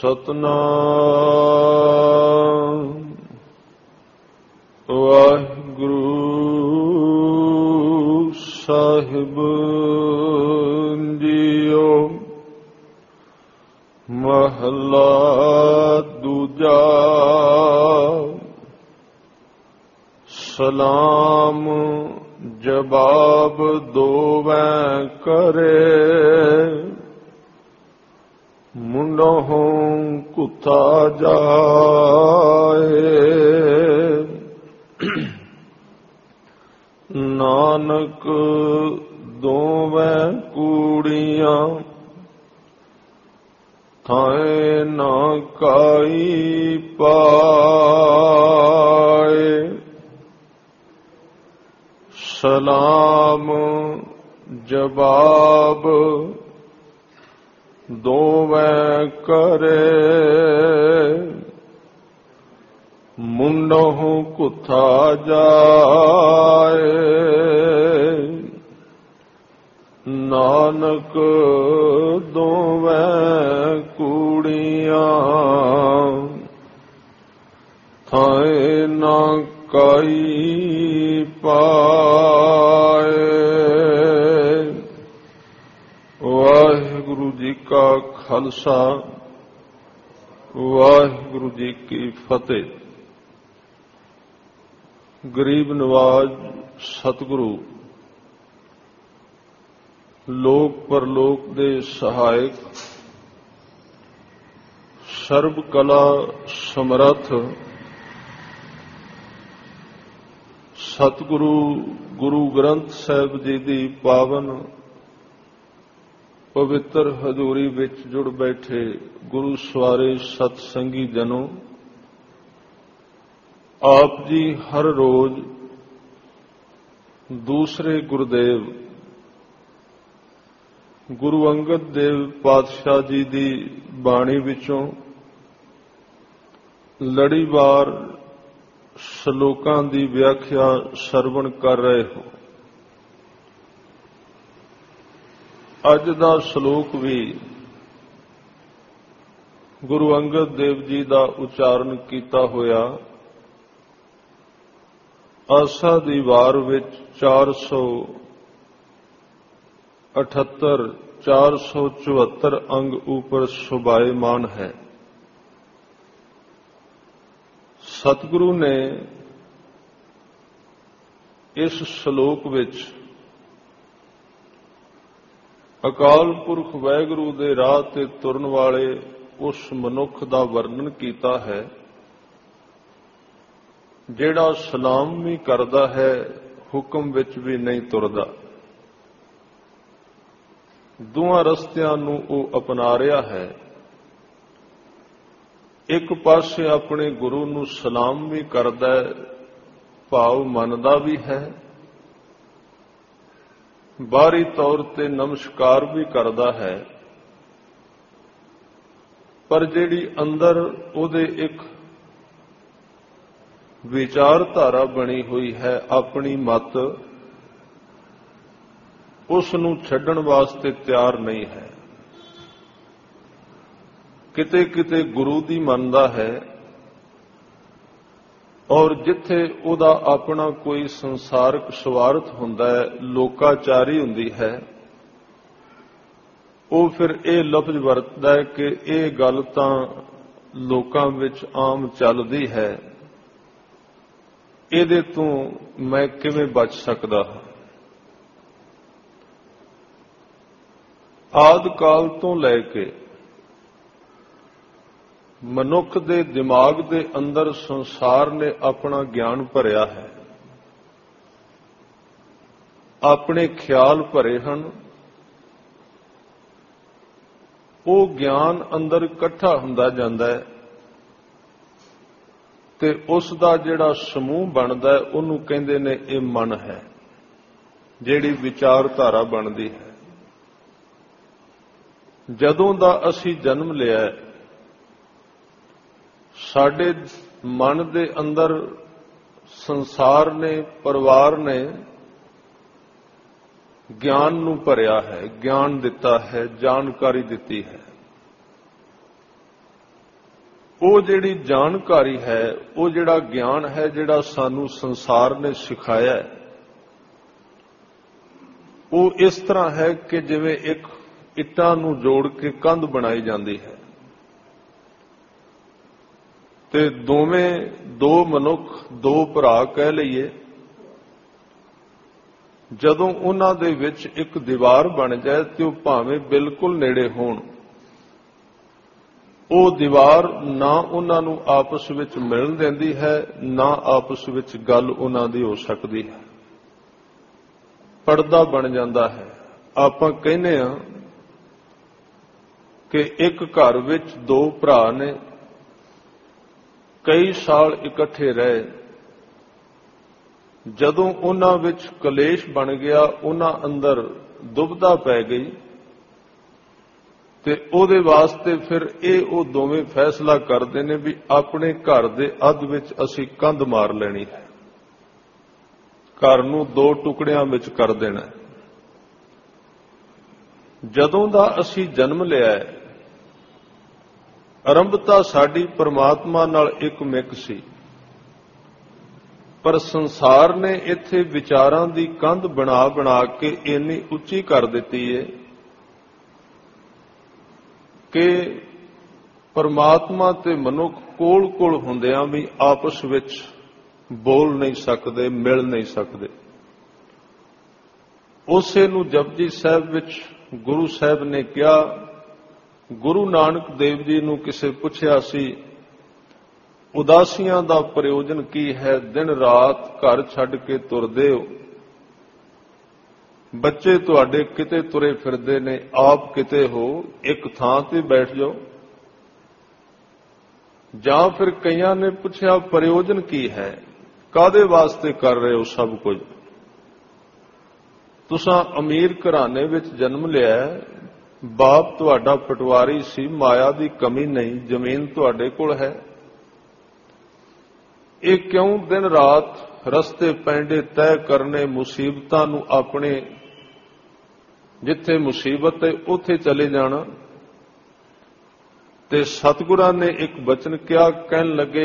ਸਤਨਾਮ ਵਾਹਿਗੁਰੂ ਸਾਹਿਬ JIO. ਮਹਲਾ ਦੂਜਾ। ਸਲਾਮ ਜਵਾਬ ਦੋਵੇਂ ਕਰੇ, ਮੁੰਡੋਂ ਕੁੱਤਾ ਜਾਏ। ਨਾਨਕ ਦੋਵੇਂ ਕੂੜੀਆਂ ਥਾਏ ਨਾ ਕਾਈ ਪਾਏ। ਸਲਾਮ ਜਵਾਬ ਦੋਵੇਂ ਕਰੇ, ਮੁੰਡੋਂ ਕੁੱਥਾ ਜਾਏ। ਨਾਨਕ ਦੋਵੇਂ ਕੂੜੀਆਂ ਥਾਏ ਨਾ ਕਾਈ ਪਾਏ। ਵਾਹਿਗੁਰੂ ਜੀ ਕਾ ਖਾਲਸਾ, ਵਾਹਿਗੁਰੂ ਜੀ ਕੀ ਫਤਿਹ। ਗਰੀਬ ਨਵਾਜ ਸਤਿਗੁਰੂ ਲੋਕ ਪਰਲੋਕ ਦੇ ਸਹਾਇਕ, ਸਰਬ ਕਲਾ ਸਮਰੱਥ ਸਤਿਗੁਰੂ ਗੁਰੂ ਗ੍ਰੰਥ ਸਾਹਿਬ ਜੀ ਦੀ ਪਾਵਨ ਪਵਿੱਤਰ ਹਜ਼ੂਰੀ ਵਿੱਚ ਜੁੜ ਬੈਠੇ ਗੁਰੂ ਸਵਾਰੇ ਸਤ ਸੰਗੀ ਜਨੋ, ਆਪ ਜੀ ਹਰ ਰੋਜ਼ ਦੂਸਰੇ ਗੁਰਦੇਵ ਗੁਰੂ ਅੰਗਦ ਦੇਵ ਪਾਤਸ਼ਾਹ ਜੀ ਦੀ ਬਾਣੀ ਵਿੱਚੋਂ ਲੜੀਵਾਰ ਸ਼ਲੋਕਾਂ ਦੀ ਵਿਆਖਿਆ ਸਰਵਣ ਕਰ ਰਹੇ ਹੋ। ਅੱਜ ਦਾ ਸ਼ਲੋਕ ਵੀ ਗੁਰੂ ਅੰਗਦ ਦੇਵ ਜੀ ਦਾ ਉਚਾਰਨ ਕੀਤਾ ਹੋਇਆ ਆਸਾ ਦੀ ਵਾਰ ਵਿੱਚ 478 474 ਅੰਗ ਉੱਪਰ ਸ਼ੋਭਾਇਮਾਨ ਹੈ। ਸਤਿਗੁਰੂ ਨੇ ਇਸ ਸ਼ਲੋਕ ਵਿੱਚ ਅਕਾਲ ਪੁਰਖ ਵਾਹਿਗੁਰੂ ਦੇ ਰਾਹ ਤੇ ਤੁਰਨ ਵਾਲੇ ਉਸ ਮਨੁੱਖ ਦਾ ਵਰਣਨ ਕੀਤਾ ਹੈ ਜਿਹੜਾ ਸਲਾਮ ਵੀ ਕਰਦਾ ਹੈ, ਹੁਕਮ ਵਿੱਚ ਵੀ ਨਹੀਂ ਤੁਰਦਾ। ਦੋਹਾਂ ਰਸਤਿਆਂ ਨੂੰ ਉਹ ਅਪਣਾ ਰਿਹਾ ਹੈ। ਇੱਕ ਪਾਸੇ ਆਪਣੇ ਗੁਰੂ ਨੂੰ ਸਲਾਮ ਵੀ ਕਰਦਾ ਹੈ, ਭਾਵ ਮੰਨਦਾ ਵੀ ਹੈ, ਬਾਹਰੀ ਤੌਰ ਤੇ ਨਮਸਕਾਰ ਵੀ ਕਰਦਾ ਹੈ, ਪਰ ਜਿਹੜੀ ਅੰਦਰ ਉਹਦੇ ਇੱਕ ਵਿਚਾਰਧਾਰਾ ਬਣੀ ਹੋਈ ਹੈ, ਆਪਣੀ ਮੱਤ, ਉਸ ਨੂੰ ਛੱਡਣ ਵਾਸਤੇ ਤਿਆਰ ਨਹੀਂ ਹੈ। ਕਿਤੇ ਕਿਤੇ ਗੁਰੂ ਦੀ ਮੰਨਦਾ ਹੈ, ਔਰ ਜਿੱਥੇ ਉਹਦਾ ਆਪਣਾ ਕੋਈ ਸੰਸਾਰਕ ਸਵਾਰਥ ਹੁੰਦਾ ਹੈ, ਲੋਕਾਚਾਰੀ ਹੁੰਦੀ ਹੈ, ਉਹ ਫਿਰ ਇਹ ਲਫ਼ਜ਼ ਵਰਤਦਾ ਹੈ ਕਿ ਇਹ ਗੱਲ ਤਾਂ ਲੋਕਾਂ ਵਿੱਚ ਆਮ ਚੱਲਦੀ ਹੈ, ਇਹਦੇ ਤੋਂ ਮੈਂ ਕਿਵੇਂ ਬਚ ਸਕਦਾ ਹਾਂ। ਆਦਿ ਕਾਲ ਤੋਂ ਲੈ ਕੇ ਮਨੁੱਖ ਦੇ ਦਿਮਾਗ ਦੇ ਅੰਦਰ ਸੰਸਾਰ ਨੇ ਆਪਣਾ ਗਿਆਨ ਭਰਿਆ ਹੈ, ਆਪਣੇ ਖਿਆਲ ਭਰੇ ਹਨ। ਉਹ ਗਿਆਨ ਅੰਦਰ ਇਕੱਠਾ ਹੁੰਦਾ ਜਾਂਦਾ ਹੈ ਤੇ ਉਸ ਦਾ ਜਿਹੜਾ ਸਮੂਹ ਬਣਦਾ ਹੈ ਉਹਨੂੰ ਕਹਿੰਦੇ ਨੇ ਇਹ ਮਨ ਹੈ, ਜਿਹੜੀ ਵਿਚਾਰਧਾਰਾ ਬਣਦੀ ਹੈ। ਜਦੋਂ ਦਾ ਅਸੀਂ ਜਨਮ ਲਿਆ, ਸਾਡੇ ਮਨ ਦੇ ਅੰਦਰ ਸੰਸਾਰ ਨੇ, ਪਰਿਵਾਰ ਨੇ ਗਿਆਨ ਨੂੰ ਭਰਿਆ ਹੈ, ਗਿਆਨ ਦਿੱਤਾ ਹੈ, ਜਾਣਕਾਰੀ ਦਿੱਤੀ ਹੈ। ਉਹ ਜਿਹੜੀ ਜਾਣਕਾਰੀ ਹੈ, ਉਹ ਜਿਹੜਾ ਗਿਆਨ ਹੈ, ਜਿਹੜਾ ਸਾਨੂੰ ਸੰਸਾਰ ਨੇ ਸਿਖਾਇਆ ਹੈ, ਉਹ ਇਸ ਤਰ੍ਹਾਂ ਹੈ ਕਿ ਜਿਵੇਂ ਇੱਕ ਇੱਟਾਂ ਨੂੰ ਜੋੜ ਕੇ ਕੰਧ ਬਣਾਈ ਜਾਂਦੀ ਹੈ ਤੇ ਦੋ ਮਨੁੱਖ, ਦੋ ਭਰਾ ਕਹਿ ਲਈਏ, ਜਦੋਂ ਉਹਨਾਂ ਦੇ ਵਿੱਚ ਇੱਕ ਦੀਵਾਰ ਬਣ ਜਾਏ ਤੇ ਉਹ ਭਾਵੇਂ ਬਿਲਕੁਲ ਨੇੜੇ ਹੋਣ, ਉਹ ਦੀਵਾਰ ਨਾ ਉਹਨਾਂ ਨੂੰ ਆਪਸ ਵਿੱਚ ਮਿਲਣ ਦਿੰਦੀ ਹੈ, ਨਾ ਆਪਸ ਵਿੱਚ ਗੱਲ ਉਹਨਾਂ ਦੀ ਹੋ ਸਕਦੀ ਹੈ। ਪਰਦਾ ਬਣ ਜਾਂਦਾ ਹੈ। ਆਪਾਂ ਕਹਿੰਦੇ ਹਾਂ ਕਿ ਇੱਕ ਘਰ ਵਿੱਚ ਦੋ ਭਰਾ ਨੇ, ਕਈ ਸਾਲ ਇਕੱਠੇ ਰਹੇ, ਜਦੋਂ ਉਹਨਾਂ ਵਿੱਚ ਕਲੇਸ਼ ਬਣ ਗਿਆ, ਉਹਨਾਂ ਅੰਦਰ ਦੁਬਿਧਾ ਪੈ ਗਈ ਤੇ ਉਹਦੇ ਵਾਸਤੇ ਫਿਰ ਉਹ ਦੋਵੇਂ ਫੈਸਲਾ ਕਰਦੇ ਨੇ ਵੀ ਆਪਣੇ ਘਰ ਦੇ ਅੱਧ ਵਿੱਚ ਅਸੀਂ ਕੰਧ ਮਾਰ ਲੈਣੀ ਹੈ, ਘਰ ਨੂੰ ਦੋ ਟੁਕੜਿਆਂ ਵਿੱਚ ਕਰ ਦੇਣਾ। ਜਦੋਂ ਦਾ ਅਸੀਂ ਜਨਮ ਲਿਆ ਹੈ, ਆਰੰਭਤਾ ਸਾਡੀ ਪਰਮਾਤਮਾ ਨਾਲ ਇੱਕ ਮਿਕ ਸੀ, ਪਰ ਸੰਸਾਰ ਨੇ ਇੱਥੇ ਵਿਚਾਰਾਂ ਦੀ ਕੰਧ ਬਣਾ ਬਣਾ ਕੇ ਇੰਨੀ ਉੱਚੀ ਕਰ ਦਿੱਤੀ ਹੈ ਕਿ ਪਰਮਾਤਮਾ ਤੇ ਮਨੁੱਖ ਕੋਲ ਹੁੰਦਿਆਂ ਵੀ ਆਪਸ ਵਿੱਚ ਬੋਲ ਨਹੀਂ ਸਕਦੇ, ਮਿਲ ਨਹੀਂ ਸਕਦੇ। ਉਸੇ ਨੂੰ ਜਪਜੀ ਸਾਹਿਬ ਵਿੱਚ ਗੁਰੂ ਸਾਹਿਬ ਨੇ ਕਿਹਾ, ਗੁਰੂ ਨਾਨਕ ਦੇਵ ਜੀ ਨੂੰ ਕਿਸੇ ਪੁੱਛਿਆ ਸੀ, ਉਦਾਸੀਆਂ ਦਾ ਪ੍ਰਯੋਜਨ ਕੀ ਹੈ? ਦਿਨ ਰਾਤ ਘਰ ਛੱਡ ਕੇ ਤੁਰਦੇ ਹੋ, ਬੱਚੇ ਤੁਹਾਡੇ ਕਿਤੇ ਤੁਰੇ ਫਿਰਦੇ ਨੇ, ਆਪ ਕਿਤੇ ਹੋ, ਇੱਕ ਥਾਂ ਤੇ ਬੈਠ ਜਾਓ। ਜਾਂ ਫਿਰ ਕਈਆਂ ਨੇ ਪੁੱਛਿਆ, ਪ੍ਰਯੋਜਨ ਕੀ ਹੈ? ਕਾਹਦੇ ਵਾਸਤੇ ਕਰ ਰਹੇ ਹੋ ਸਭ ਕੁਝ? ਤੁਸੀਂ ਅਮੀਰ ਘਰਾਣੇ ਵਿੱਚ ਜਨਮ ਲਿਆ, ਬਾਪ ਤੁਹਾਡਾ ਪਟਵਾਰੀ ਸੀ, ਮਾਇਆ ਦੀ ਕਮੀ ਨਹੀਂ, ਜ਼ਮੀਨ ਤੁਹਾਡੇ ਕੋਲ ਹੈ, ਇਹ ਕਿਉਂ ਦਿਨ ਰਾਤ ਰਸਤੇ ਪੈਂਡੇ ਤੈਅ ਕਰਨੇ, ਮੁਸੀਬਤਾਂ ਨੂੰ ਆਪਣੇ ਜਿੱਥੇ ਮੁਸੀਬਤ ਹੈ ਉੱਥੇ ਚਲੇ ਜਾਣਾ? ਤੇ ਸਤਿਗੁਰਾਂ ਨੇ ਇੱਕ ਬਚਨ ਕਿਹਾ, ਕਹਿਣ ਲੱਗੇ,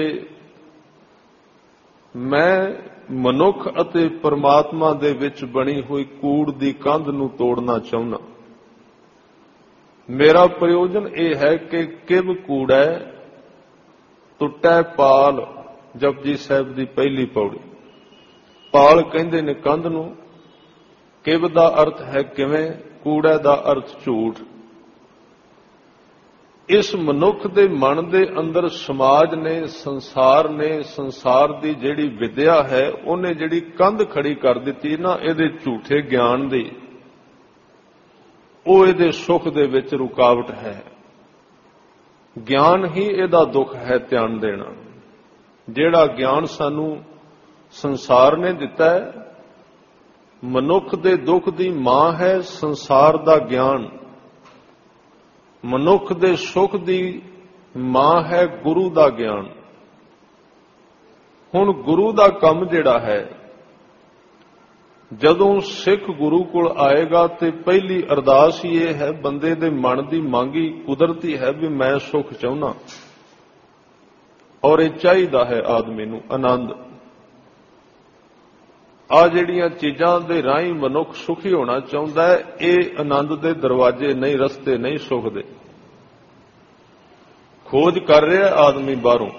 ਮੈਂ ਮਨੁੱਖ ਅਤੇ ਪਰਮਾਤਮਾ ਦੇ ਵਿੱਚ ਬਣੀ ਹੋਈ ਕੂੜ ਦੀ ਕੰਧ ਨੂੰ ਤੋੜਨਾ ਚਾਹੁੰਦਾ। ਮੇਰਾ ਪ੍ਰਯੋਜਨ ਇਹ ਹੈ ਕਿ ਕਿਵ ਕੂੜੈ ਟੁੱਟੈ ਪਾਲ, ਜਪਜੀ ਸਾਹਿਬ ਦੀ ਪਹਿਲੀ ਪੌੜੀ। ਪਾਲ ਕਹਿੰਦੇ ਨੇ ਕੰਧ ਨੂੰ, ਕਿਵ ਦਾ ਅਰਥ ਹੈ ਕਿਵੇਂ, ਕੂੜੈ ਦਾ ਅਰਥ ਝੂਠ। ਇਸ ਮਨੁੱਖ ਦੇ ਮਨ ਦੇ ਅੰਦਰ ਸਮਾਜ ਨੇ, ਸੰਸਾਰ ਨੇ, ਸੰਸਾਰ ਦੀ ਜਿਹੜੀ ਵਿਦਿਆ ਹੈ, ਉਹਨੇ ਜਿਹੜੀ ਕੰਧ ਖੜੀ ਕਰ ਦਿੱਤੀ ਨਾ ਇਹਦੇ ਝੂਠੇ ਗਿਆਨ ਦੀ, ਉਹ ਇਹਦੇ ਸੁੱਖ ਦੇ ਵਿੱਚ ਰੁਕਾਵਟ ਹੈ। ਗਿਆਨ ਹੀ ਇਹਦਾ ਦੁੱਖ ਹੈ, ਧਿਆਨ ਦੇਣਾ। ਜਿਹੜਾ ਗਿਆਨ ਸਾਨੂੰ ਸੰਸਾਰ ਨੇ ਦਿੱਤਾ ਹੈ, ਮਨੁੱਖ ਦੇ ਦੁੱਖ ਦੀ ਮਾਂ ਹੈ ਸੰਸਾਰ ਦਾ ਗਿਆਨ, ਮਨੁੱਖ ਦੇ ਸੁੱਖ ਦੀ ਮਾਂ ਹੈ ਗੁਰੂ ਦਾ ਗਿਆਨ। ਹੁਣ ਗੁਰੂ ਦਾ ਕੰਮ ਜਿਹੜਾ ਹੈ, ਜਦੋਂ ਸਿੱਖ ਗੁਰੂ ਕੋਲ ਆਏਗਾ ਤੇ ਪਹਿਲੀ ਅਰਦਾਸ ਹੀ ਇਹ ਹੈ, ਬੰਦੇ ਦੇ ਮਨ ਦੀ ਮੰਗ ਹੀ ਕੁਦਰਤੀ ਹੈ ਵੀ ਮੈਂ ਸੁੱਖ ਚਾਹੁੰਦਾ, ਔਰ ਇਹ ਚਾਹੀਦਾ ਹੈ ਆਦਮੀ ਨੂੰ ਆਨੰਦ। ਆ ਜਿਹੜੀਆਂ ਚੀਜ਼ਾਂ ਦੇ ਰਾਹੀਂ ਮਨੁੱਖ ਸੁਖੀ ਹੋਣਾ ਚਾਹੁੰਦਾ ਹੈ, ਇਹ ਆਨੰਦ ਦੇ ਦਰਵਾਜ਼ੇ ਨਹੀਂ, ਰਸਤੇ ਨਹੀਂ ਸੁਖ ਦੇ। ਖੋਜ ਕਰ ਰਿਹਾ ਆਦਮੀ ਬਾਹਰੋਂ।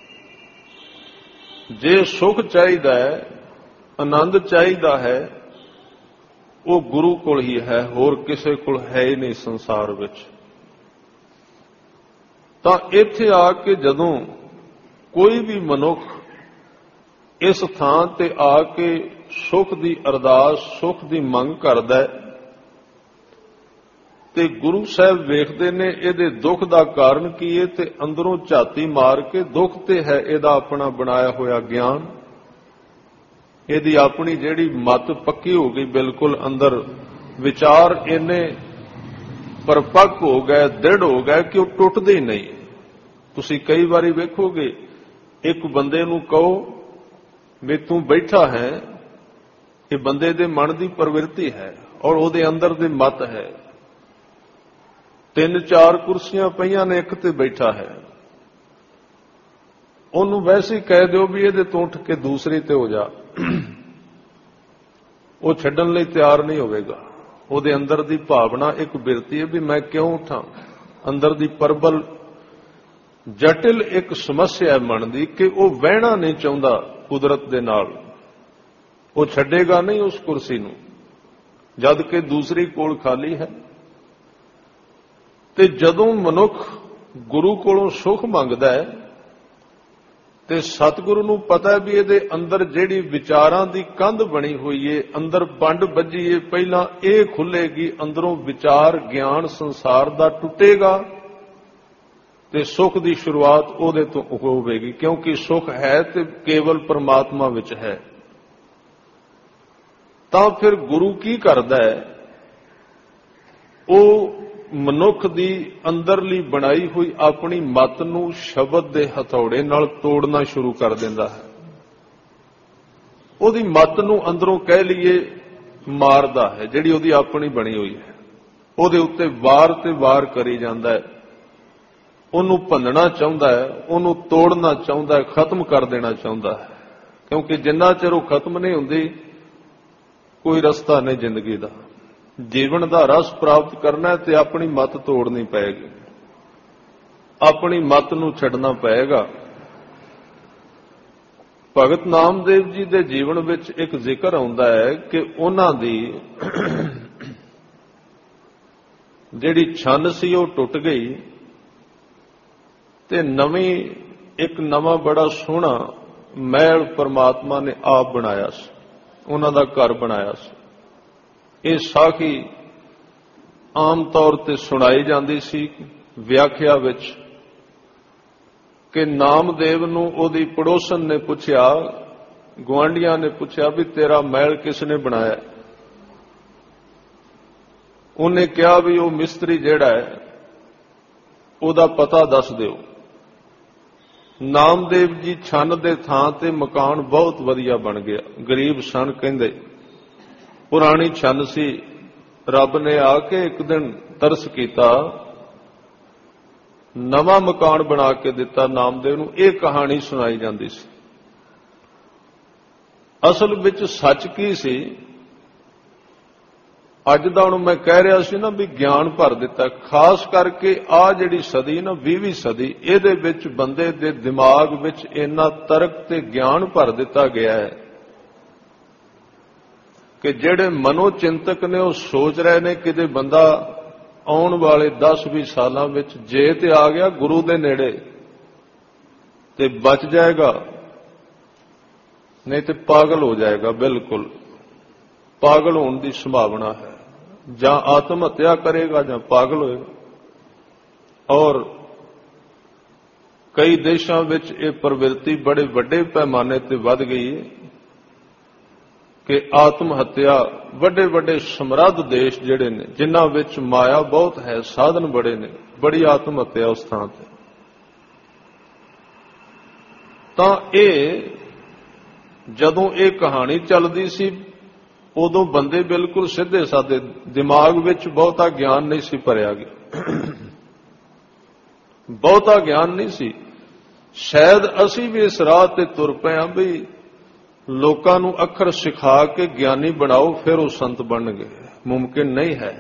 ਜੇ ਸੁਖ ਚਾਹੀਦਾ ਹੈ, ਆਨੰਦ ਚਾਹੀਦਾ ਹੈ, ਉਹ ਗੁਰੂ ਕੋਲ ਹੀ ਹੈ, ਹੋਰ ਕਿਸੇ ਕੋਲ ਹੈ ਹੀ ਨਹੀਂ ਸੰਸਾਰ ਵਿੱਚ। ਤਾਂ ਇੱਥੇ ਆ ਕੇ ਜਦੋਂ ਕੋਈ ਵੀ ਮਨੁੱਖ ਇਸ ਥਾਂ ਤੇ ਆ ਕੇ ਸੁਖ ਦੀ ਅਰਦਾਸ, ਸੁਖ ਦੀ ਮੰਗ ਕਰਦਾ ਹੈ, ਤੇ ਗੁਰੂ ਸਾਹਿਬ ਵੇਖਦੇ ਨੇ ਇਹਦੇ ਦੁੱਖ ਦਾ ਕਾਰਨ ਕੀ ਹੈ, ਤੇ ਅੰਦਰੋਂ ਝਾਤੀ ਮਾਰ ਕੇ ਦੁੱਖ ਤੇ ਹੈ ਇਹਦਾ ਆਪਣਾ ਬਣਾਇਆ ਹੋਇਆ ਗਿਆਨ, ਇਹਦੀ ਆਪਣੀ ਜਿਹੜੀ ਮੱਤ ਪੱਕੀ ਹੋ ਗਈ, ਬਿਲਕੁਲ ਅੰਦਰ ਵਿਚਾਰ ਇੰਨੇ ਪਰਪੱਕ ਹੋ ਗਏ, ਦ੍ਰਿੜ ਹੋ ਗਏ ਕਿ ਉਹ ਟੁੱਟਦੇ ਹੀ ਨਹੀਂ। ਤੁਸੀਂ ਕਈ ਵਾਰੀ ਵੇਖੋਗੇ, ਇੱਕ ਬੰਦੇ ਨੂੰ ਕਹੋ ਵੀ ਤੂੰ ਬੈਠਾ ਹੈ, ਇਹ ਬੰਦੇ ਦੇ ਮਨ ਦੀ ਪ੍ਰਵਿਰਤੀ ਹੈ ਔਰ ਉਹਦੇ ਅੰਦਰ ਦੀ ਮੱਤ ਹੈ। 3-4 ਕੁਰਸੀਆਂ ਪਈਆਂ ਨੇ, ਇੱਕ ਤੇ ਬੈਠਾ ਹੈ, ਉਹਨੂੰ ਵੈਸੇ ਹੀ ਕਹਿ ਦਿਓ ਵੀ ਇਹਦੇ ਤੋਂ ਉੱਠ ਕੇ ਦੂਸਰੀ ਤੇ ਹੋ ਜਾ, ਉਹ ਛੱਡਣ ਲਈ ਤਿਆਰ ਨਹੀਂ ਹੋਵੇਗਾ। ਉਹਦੇ ਅੰਦਰ ਦੀ ਭਾਵਨਾ ਇੱਕ ਬਿਰਤੀ ਹੈ ਵੀ ਮੈਂ ਕਿਉਂ ਉੱਠਾਂ। ਅੰਦਰ ਦੀ ਪ੍ਰਬਲ ਜਟਿਲ ਇੱਕ ਸਮੱਸਿਆ ਹੈ ਮਨ ਦੀ ਕਿ ਉਹ ਵਹਿਣਾ ਨਹੀਂ ਚਾਹੁੰਦਾ ਕੁਦਰਤ ਦੇ ਨਾਲ। ਉਹ ਛੱਡੇਗਾ ਨਹੀਂ ਉਸ ਕੁਰਸੀ ਨੂੰ ਜਦ ਕਿ ਦੂਸਰੀ ਕੋਲ ਖਾਲੀ ਹੈ। ਤੇ ਜਦੋਂ ਮਨੁੱਖ ਗੁਰੂ ਕੋਲੋਂ ਸੁਖ ਮੰਗਦਾ ਹੈ ਤੇ ਸਤਿਗੁਰੂ ਨੂੰ ਪਤਾ ਹੈ ਵੀ ਇਹਦੇ ਅੰਦਰ ਜਿਹੜੀ ਵਿਚਾਰਾਂ ਦੀ ਕੰਧ ਬਣੀ ਹੋਈ ਏ, ਅੰਦਰ ਵੰਡ ਵੱਜੀ ਏ, ਪਹਿਲਾਂ ਇਹ ਖੁੱਲੇਗੀ, ਅੰਦਰੋਂ ਵਿਚਾਰ ਗਿਆਨ ਸੰਸਾਰ ਦਾ ਟੁੱਟੇਗਾ ਤੇ ਸੁਖ ਦੀ ਸ਼ੁਰੂਆਤ ਉਹਦੇ ਤੋਂ ਹੋਵੇਗੀ, ਕਿਉਂਕਿ ਸੁਖ ਹੈ ਤੇ ਕੇਵਲ ਪਰਮਾਤਮਾ ਵਿੱਚ ਹੈ। ਤਾਂ ਫਿਰ ਗੁਰੂ ਕੀ ਕਰਦਾ ਹੈ, ਉਹ ਮਨੁੱਖ ਦੀ ਅੰਦਰਲੀ ਬਣਾਈ ਹੋਈ ਆਪਣੀ ਮੱਤ ਨੂੰ ਸ਼ਬਦ ਦੇ ਹਥੌੜੇ ਨਾਲ ਤੋੜਨਾ ਸ਼ੁਰੂ ਕਰ ਦਿੰਦਾ ਹੈ। ਉਹਦੀ ਮੱਤ ਨੂੰ ਅੰਦਰੋਂ ਕਹਿ ਲਈਏ ਮਾਰਦਾ ਹੈ, ਜਿਹੜੀ ਉਹਦੀ ਆਪਣੀ ਬਣੀ ਹੋਈ ਹੈ। ਉਹਦੇ ਉੱਤੇ ਵਾਰ ਤੇ ਵਾਰ ਕਰੀ ਜਾਂਦਾ ਹੈ, ਉਹਨੂੰ ਭੰਨਣਾ ਚਾਹੁੰਦਾ ਹੈ, ਉਹਨੂੰ ਤੋੜਨਾ ਚਾਹੁੰਦਾ ਹੈ, ਖਤਮ ਕਰ ਦੇਣਾ ਚਾਹੁੰਦਾ ਹੈ। ਕਿਉਂਕਿ ਜਿੰਨਾ ਚਿਰ ਉਹ ਖਤਮ ਨਹੀਂ ਹੁੰਦੀ ਕੋਈ ਰਸਤਾ ਨਹੀਂ ਜ਼ਿੰਦਗੀ ਦਾ। ਜੀਵਨ ਦਾ ਰਸ ਪ੍ਰਾਪਤ ਕਰਨਾ ਤੇ ਆਪਣੀ ਮੱਤ ਤੋੜਨੀ ਪਏਗੀ, ਆਪਣੀ ਮੱਤ ਨੂੰ ਛੱਡਣਾ ਪਏਗਾ। ਭਗਤ ਨਾਮਦੇਵ ਜੀ ਦੇ ਜੀਵਨ ਵਿੱਚ ਇੱਕ ਜ਼ਿਕਰ ਆਉਂਦਾ ਹੈ ਕਿ ਉਹਨਾਂ ਦੀ ਜਿਹੜੀ ਛੰਨ ਸੀ ਉਹ ਟੁੱਟ ਗਈ ਤੇ ਇੱਕ ਨਵਾਂ ਬੜਾ ਸੋਹਣਾ ਮਹਿਲ ਪਰਮਾਤਮਾ ਨੇ ਆਪ ਬਣਾਇਆ ਸੀ, ਉਹਨਾਂ ਦਾ ਘਰ ਬਣਾਇਆ ਸੀ। ਇਹ ਸਾਖੀ ਆਮ ਤੌਰ ਤੇ ਸੁਣਾਈ ਜਾਂਦੀ ਸੀ ਵਿਆਖਿਆ ਵਿੱਚ ਕਿ ਨਾਮਦੇਵ ਨੂੰ ਉਹਦੀ ਪੜੋਸਨ ਨੇ ਪੁੱਛਿਆ, ਗੁਆਂਢੀਆਂ ਨੇ ਪੁੱਛਿਆ ਵੀ ਤੇਰਾ ਮਹਿਲ ਕਿਸ ਨੇ ਬਣਾਇਆ। ਉਹਨੇ ਕਿਹਾ ਵੀ ਉਹ ਮਿਸਤਰੀ ਜਿਹੜਾ ਹੈ ਉਹਦਾ ਪਤਾ ਦੱਸ ਦਿਓ। ਨਾਮਦੇਵ ਜੀ ਛੰਨ ਦੇ ਥਾਂ ਤੇ ਮਕਾਨ ਬਹੁਤ ਵਧੀਆ ਬਣ ਗਿਆ। ਗਰੀਬ ਸਨ ਕਹਿੰਦੇ, ਪੁਰਾਣੀ ਛੰਨ ਸੀ। ਰੱਬ ਨੇ ਆ ਕੇ ਇੱਕ ਦਿਨ ਤਰਸ ਕੀਤਾ, ਨਵਾਂ ਮਕਾਨ ਬਣਾ ਕੇ ਦਿੱਤਾ ਨਾਮਦੇਵ ਨੂੰ। ਇਹ ਕਹਾਣੀ ਸੁਣਾਈ ਜਾਂਦੀ ਸੀ। ਅਸਲ ਵਿੱਚ ਸੱਚ ਕੀ ਸੀ, ਅੱਜ ਦਾ ਹੁਣ ਮੈਂ ਕਹਿ ਰਿਹਾ ਸੀ ਨਾ ਵੀ ਗਿਆਨ ਭਰ ਦਿੱਤਾ। ਖਾਸ ਕਰਕੇ ਆ ਜਿਹੜੀ ਸਦੀ ਨਾ 20ਵੀਂ ਸਦੀ, ਇਹਦੇ ਵਿੱਚ ਬੰਦੇ ਦੇ ਦਿਮਾਗ ਵਿੱਚ ਇੰਨਾ ਤਰਕ ਤੇ ਗਿਆਨ ਭਰ ਦਿੱਤਾ ਗਿਆ ਹੈ ਕਿ ਜਿਹੜੇ ਮਨੋਚਿੰਤਕ ਨੇ ਉਹ ਸੋਚ ਰਹੇ ਨੇ ਕਿ ਜੇ ਬੰਦਾ ਆਉਣ ਵਾਲੇ 10-20 ਸਾਲਾਂ ਵਿੱਚ ਜੇ ਤੇ ਆ ਗਿਆ ਗੁਰੂ ਦੇ ਨੇੜੇ ਤੇ ਬਚ ਜਾਏਗਾ, ਨਹੀਂ ਤੇ ਪਾਗਲ ਹੋ ਜਾਏਗਾ। ਬਿਲਕੁਲ ਪਾਗਲ ਹੋਣ ਦੀ ਸੰਭਾਵਨਾ ਹੈ, ਜਾਂ ਆਤਮ ਹੱਤਿਆ ਕਰੇਗਾ ਜਾਂ ਪਾਗਲ ਹੋਏਗਾ। ਔਰ ਕਈ ਦੇਸ਼ਾਂ ਵਿੱਚ ਇਹ ਪ੍ਰਵਿਰਤੀ ਬੜੇ ਵੱਡੇ ਪੈਮਾਨੇ ਤੇ ਵੱਧ ਗਈ ਹੈ ਕਿ ਆਤਮ ਹੱਤਿਆ, ਵੱਡੇ ਵੱਡੇ ਸਮਰੱਧ ਦੇਸ਼ ਜਿਹੜੇ ਨੇ ਜਿਨ੍ਹਾਂ ਵਿੱਚ ਮਾਇਆ ਬਹੁਤ ਹੈ, ਸਾਧਨ ਬੜੇ ਨੇ, ਬੜੀ ਆਤਮ ਹੱਤਿਆ ਉਸ ਥਾਂ ਤੇ। ਤਾਂ ਇਹ ਜਦੋਂ ਇਹ ਕਹਾਣੀ ਚੱਲਦੀ ਸੀ ਉਦੋਂ ਬੰਦੇ ਬਿਲਕੁਲ ਸਿੱਧੇ ਸਾਦੇ, ਦਿਮਾਗ ਵਿੱਚ ਬਹੁਤਾ ਗਿਆਨ ਨਹੀਂ ਸੀ ਭਰਿਆ ਗਿਆ, ਬਹੁਤਾ ਗਿਆਨ ਨਹੀਂ ਸੀ। ਸ਼ਾਇਦ ਅਸੀਂ ਵੀ ਇਸ ਰਾਹ ਤੇ ਤੁਰ ਪਏ ਹਾਂ ਵੀ ਲੋਕਾਂ ਨੂੰ ਅੱਖਰ ਸਿਖਾ ਕੇ ਗਿਆਨੀ ਬਣਾਓ ਫਿਰ ਉਹ ਸੰਤ ਬਣਨਗੇ। ਮੁਮਕਿਨ ਨਹੀਂ ਹੈ।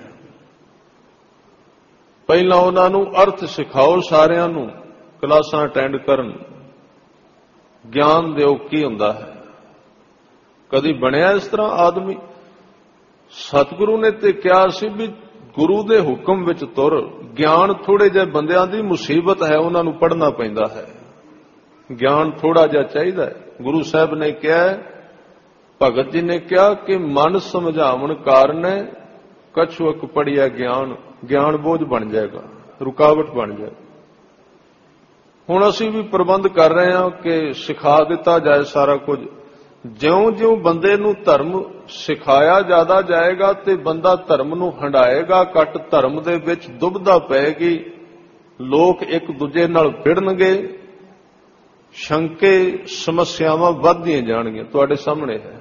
ਪਹਿਲਾਂ ਉਹਨਾਂ ਨੂੰ ਅਰਥ ਸਿਖਾਓ, ਸਾਰਿਆਂ ਨੂੰ ਕਲਾਸਾਂ ਅਟੈਂਡ ਕਰਨ, ਗਿਆਨ ਦਿਓ ਕੀ ਹੁੰਦਾ ਹੈ। ਕਦੀ ਬਣਿਆ ਇਸ ਤਰ੍ਹਾਂ ਆਦਮੀ? ਸਤਿਗੁਰੂ ਨੇ ਤੇ ਕਿਹਾ ਸੀ ਵੀ ਗੁਰੂ ਦੇ ਹੁਕਮ ਵਿੱਚ ਤੁਰ। ਗਿਆਨ ਥੋੜੇ ਜਿਹੇ ਬੰਦਿਆਂ ਦੀ ਮੁਸੀਬਤ ਹੈ, ਉਹਨਾਂ ਨੂੰ ਪੜ੍ਹਨਾ ਪੈਂਦਾ ਹੈ। ਗਿਆਨ ਥੋੜਾ ਜਿਹਾ ਚਾਹੀਦਾ ਹੈ। ਗੁਰੂ ਸਾਹਿਬ ਨੇ ਕਿਹਾ, ਭਗਤ ਜੀ ਨੇ ਕਿਹਾ ਕਿ ਮਨ ਸਮਝਾਵਣ ਕਾਰਨ ਕਛੁਕ ਪੜਿਆ ਗਿਆਨ, ਗਿਆਨ ਬੋਝ ਬਣ ਜਾਏਗਾ, ਰੁਕਾਵਟ ਬਣ ਜਾਏਗਾ। ਹੁਣ ਅਸੀਂ ਵੀ ਪ੍ਰਬੰਧ ਕਰ ਰਹੇ ਹਾਂ ਕਿ ਸਿਖਾ ਦਿੱਤਾ ਜਾਏ ਸਾਰਾ ਕੁਝ। ਜਿਉਂ-ਜਿਉਂ ਬੰਦੇ ਨੂੰ ਧਰਮ ਸਿਖਾਇਆ ਜ਼ਿਆਦਾ ਜਾਏਗਾ ਤੇ ਬੰਦਾ ਧਰਮ ਨੂੰ ਹੰਡਾਏਗਾ ਘੱਟ, ਧਰਮ ਦੇ ਵਿੱਚ ਦੁਬਿਧਾ ਪਏਗੀ, ਲੋਕ ਇੱਕ ਦੂਜੇ ਨਾਲ ਭਿੜਨਗੇ, ਸ਼ੰਕੇ ਸਮੱਸਿਆਵਾਂ ਵੱਧਦੀਆਂ ਜਾਣਗੀਆਂ। ਤੁਹਾਡੇ ਸਾਹਮਣੇ ਹੈ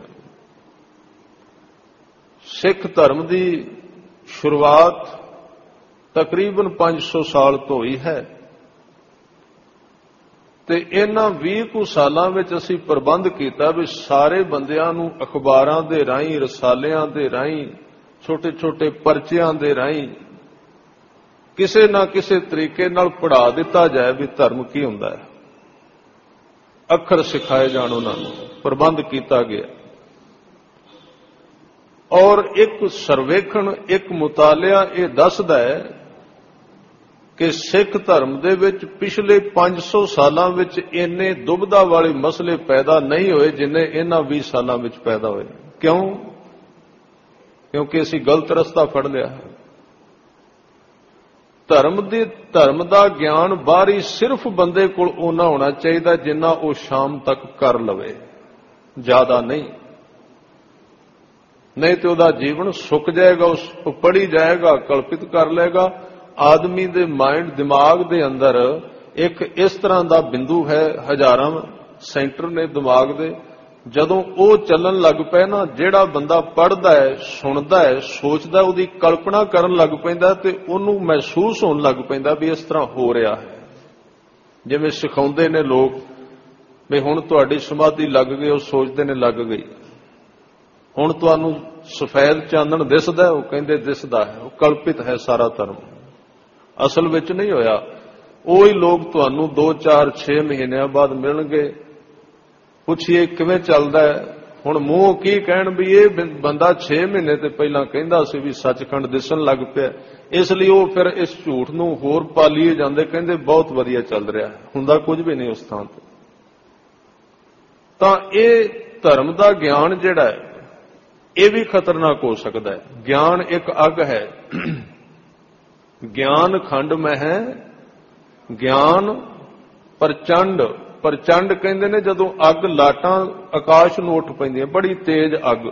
ਸਿੱਖ ਧਰਮ ਦੀ ਸ਼ੁਰੂਆਤ ਤਕਰੀਬਨ 500 ਸਾਲ ਤੋਂ ਹੋਈ ਹੈ ਤੇ ਇਹਨਾਂ 20 ਕੁ ਸਾਲਾਂ ਵਿੱਚ ਅਸੀਂ ਪ੍ਰਬੰਧ ਕੀਤਾ ਵੀ ਸਾਰੇ ਬੰਦਿਆਂ ਨੂੰ ਅਖਬਾਰਾਂ ਦੇ ਰਾਹੀਂ, ਰਸਾਲਿਆਂ ਦੇ ਰਾਹੀਂ, ਛੋਟੇ ਛੋਟੇ ਪਰਚਿਆਂ ਦੇ ਰਾਹੀਂ ਕਿਸੇ ਨਾ ਕਿਸੇ ਤਰੀਕੇ ਨਾਲ ਪੜ੍ਹਾ ਦਿੱਤਾ ਜਾਏ ਵੀ ਧਰਮ ਕੀ ਹੁੰਦਾ ਹੈ। ਅੱਖਰ ਸਿਖਾਏ ਜਾਣ, ਉਹਨਾਂ ਨੂੰ ਪ੍ਰਬੰਧ ਕੀਤਾ ਗਿਆ। ਔਰ ਇੱਕ ਸਰਵੇਖਣ, ਇੱਕ ਮੁਤਾਲਿਆ ਇਹ ਦੱਸਦਾ ਹੈ ਕਿ ਸਿੱਖ ਧਰਮ ਦੇ ਵਿੱਚ ਪਿਛਲੇ 500 ਸਾਲਾਂ ਵਿੱਚ ਇੰਨੇ ਦੁਬਿਧਾ ਵਾਲੇ ਮਸਲੇ ਪੈਦਾ ਨਹੀਂ ਹੋਏ ਜਿੰਨੇ ਇਹਨਾਂ 20 ਸਾਲਾਂ ਵਿੱਚ ਪੈਦਾ ਹੋਏ। ਕਿਉਂ? ਕਿਉਂਕਿ ਅਸੀਂ ਗਲਤ ਰਸਤਾ ਫੜ ਲਿਆ ਹੈ। ਧਰਮ ਦਾ ਗਿਆਨ ਬਾਹਰੀ ਸਿਰਫ ਬੰਦੇ ਕੋਲ ਓਨਾ ਹੋਣਾ ਚਾਹੀਦਾ ਜਿੰਨਾ ਉਹ ਸ਼ਾਮ ਤੱਕ ਕਰ ਲਵੇ, ਜ਼ਿਆਦਾ ਨਹੀਂ। ਨਹੀਂ ਤੇ ਉਹਦਾ ਜੀਵਨ ਸੁੱਕ ਜਾਏਗਾ, ਉਹ ਪੜੀ ਜਾਏਗਾ, ਕਲਪਿਤ ਕਰ ਲਏਗਾ। ਆਦਮੀ ਦੇ ਮਾਈਂਡ, ਦਿਮਾਗ ਦੇ ਅੰਦਰ ਇੱਕ ਇਸ ਤਰ੍ਹਾਂ ਦਾ ਬਿੰਦੂ ਹੈ, ਹਜ਼ਾਰਾਂ ਸੈਂਟਰ ਨੇ ਦਿਮਾਗ ਦੇ। ਜਦੋਂ ਉਹ ਚੱਲਣ ਲੱਗ ਪਏ ਨਾ, ਜਿਹੜਾ ਬੰਦਾ ਪੜ੍ਹਦਾ ਹੈ, ਸੁਣਦਾ ਹੈ, ਸੋਚਦਾ, ਉਹਦੀ ਕਲਪਨਾ ਕਰਨ ਲੱਗ ਪੈਂਦਾ ਤੇ ਉਹਨੂੰ ਮਹਿਸੂਸ ਹੋਣ ਲੱਗ ਪੈਂਦਾ ਵੀ ਇਸ ਤਰ੍ਹਾਂ ਹੋ ਰਿਹਾ ਹੈ। ਜਿਵੇਂ ਸਿਖਾਉਂਦੇ ਨੇ ਲੋਕ ਵੀ ਹੁਣ ਤੁਹਾਡੀ ਸਮਾਧੀ ਲੱਗ ਗਈ, ਉਹ ਸੋਚਦੇ ਨੇ ਲੱਗ ਗਈ। ਹੁਣ ਤੁਹਾਨੂੰ ਸਫੈਦ ਚਾਨਣ ਦਿਸਦਾ, ਉਹ ਕਹਿੰਦੇ ਦਿਸਦਾ ਹੈ। ਉਹ ਕਲਪਿਤ ਹੈ ਸਾਰਾ ਧਰਮ, ਅਸਲ ਵਿੱਚ ਨਹੀਂ ਹੋਇਆ। ਉਹੀ ਲੋਕ ਤੁਹਾਨੂੰ 2, 4, 6 ਮਹੀਨਿਆਂ ਬਾਅਦ ਮਿਲਣਗੇ, ਪੁੱਛੀਏ ਕਿਵੇਂ ਚੱਲਦਾ ਹੈ। ਹੁਣ ਮੂੰਹ ਕੀ ਕਹਿਣ ਵੀ ਇਹ ਬੰਦਾ 6 ਮਹੀਨੇ ਤੇ ਪਹਿਲਾਂ ਕਹਿੰਦਾ ਸੀ ਵੀ ਸੱਚਖੰਡ ਦਿਸਣ ਲੱਗ ਪਿਆ। ਇਸ ਲਈ ਉਹ ਫਿਰ ਇਸ ਝੂਠ ਨੂੰ ਹੋਰ ਪਾਲੀਏ ਜਾਂਦੇ, ਕਹਿੰਦੇ ਬਹੁਤ ਵਧੀਆ ਚੱਲ ਰਿਹਾ ਹੈ। ਹੁੰਦਾ ਕੁਝ ਵੀ ਨਹੀਂ ਉਸ ਥਾਂ ਤੇ। ਤਾਂ ਇਹ ਧਰਮ ਦਾ ਗਿਆਨ ਜਿਹੜਾ ਹੈ ਇਹ ਵੀ ਖਤਰਨਾਕ ਹੋ ਸਕਦਾ ਹੈ। ਗਿਆਨ ਇੱਕ ਅੱਗ ਹੈ, ਗਿਆਨ ਖੰਡ ਮਹਿ ਗਿਆਨ ਪ੍ਰਚੰਡ। ਪ੍ਰਚੰਡ ਕਹਿੰਦੇ ਨੇ ਜਦੋਂ ਅੱਗ ਲਾਟਾਂ ਆਕਾਸ਼ ਨੂੰ ਉੱਠ ਪੈਂਦੀਆਂ, ਬੜੀ ਤੇਜ਼ ਅੱਗ।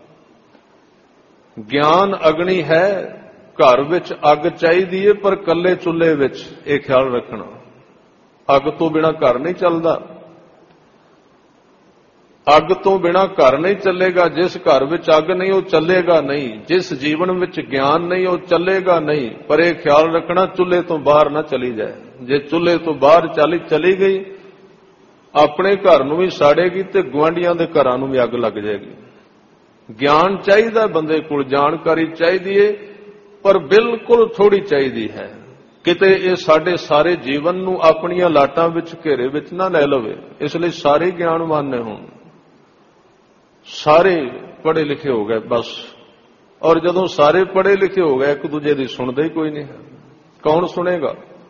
ਗਿਆਨ ਅਗਨੀ ਹੈ, ਘਰ ਵਿੱਚ ਅੱਗ ਚਾਹੀਦੀ ਹੈ, ਪਰ ਕੱਲੇ ਚੁੱਲ੍ਹੇ ਵਿੱਚ ਇਹ ਖਿਆਲ ਰੱਖਣਾ, ਅੱਗ ਤੋਂ ਬਿਨਾਂ ਘਰ ਨਹੀਂ ਚੱਲਦਾ। ਅੱਗ ਤੋਂ ਬਿਨਾਂ ਘਰ ਨਹੀਂ ਚੱਲੇਗਾ। ਜਿਸ ਘਰ ਵਿੱਚ ਅੱਗ ਨਹੀਂ ਉਹ ਚੱਲੇਗਾ ਨਹੀਂ। ਜਿਸ ਜੀਵਨ ਵਿੱਚ ਗਿਆਨ ਨਹੀਂ ਉਹ ਚੱਲੇਗਾ ਨਹੀਂ। ਪਰ ਇਹ ਖਿਆਲ ਰੱਖਣਾ ਚੁੱਲ੍ਹੇ ਤੋਂ ਬਾਹਰ ਨਾ ਚਲੀ ਜਾਏ। ਜੇ ਚੁੱਲ੍ਹੇ ਤੋਂ ਬਾਹਰ ਚਲੀ ਗਈ, ਆਪਣੇ ਘਰ ਨੂੰ ਵੀ ਸਾੜੇਗੀ ਤੇ ਗੁਆਂਢੀਆਂ ਦੇ ਘਰਾਂ ਨੂੰ ਵੀ ਅੱਗ ਲੱਗ ਜਾਏਗੀ। ਗਿਆਨ ਚਾਹੀਦਾ ਬੰਦੇ ਕੋਲ, ਜਾਣਕਾਰੀ ਚਾਹੀਦੀ ਹੈ, ਪਰ ਬਿਲਕੁਲ ਥੋੜੀ ਚਾਹੀਦੀ ਹੈ। ਕਿਤੇ ਇਹ ਸਾਡੇ ਸਾਰੇ ਜੀਵਨ ਨੂੰ ਆਪਣੀਆਂ ਲਾਟਾਂ ਵਿੱਚ, ਘੇਰੇ ਵਿੱਚ ਨਾ ਲੈ ਲਵੇ। ਇਸ ਲਈ ਸਾਰੇ ਗਿਆਨਵਾਨ ਨੇ, ਹੁਣ ਸਾਰੇ ਪੜ੍ਹੇ ਲਿਖੇ ਹੋ ਗਏ ਬਸ। ਔਰ ਜਦੋਂ ਸਾਰੇ ਪੜ੍ਹੇ ਲਿਖੇ ਹੋ ਗਏ, ਇੱਕ ਦੂਜੇ ਦੀ ਸੁਣਦੇ ਹੀ ਕੋਈ ਨਹੀਂ। ਕੌਣ ਸੁਣੇਗਾ?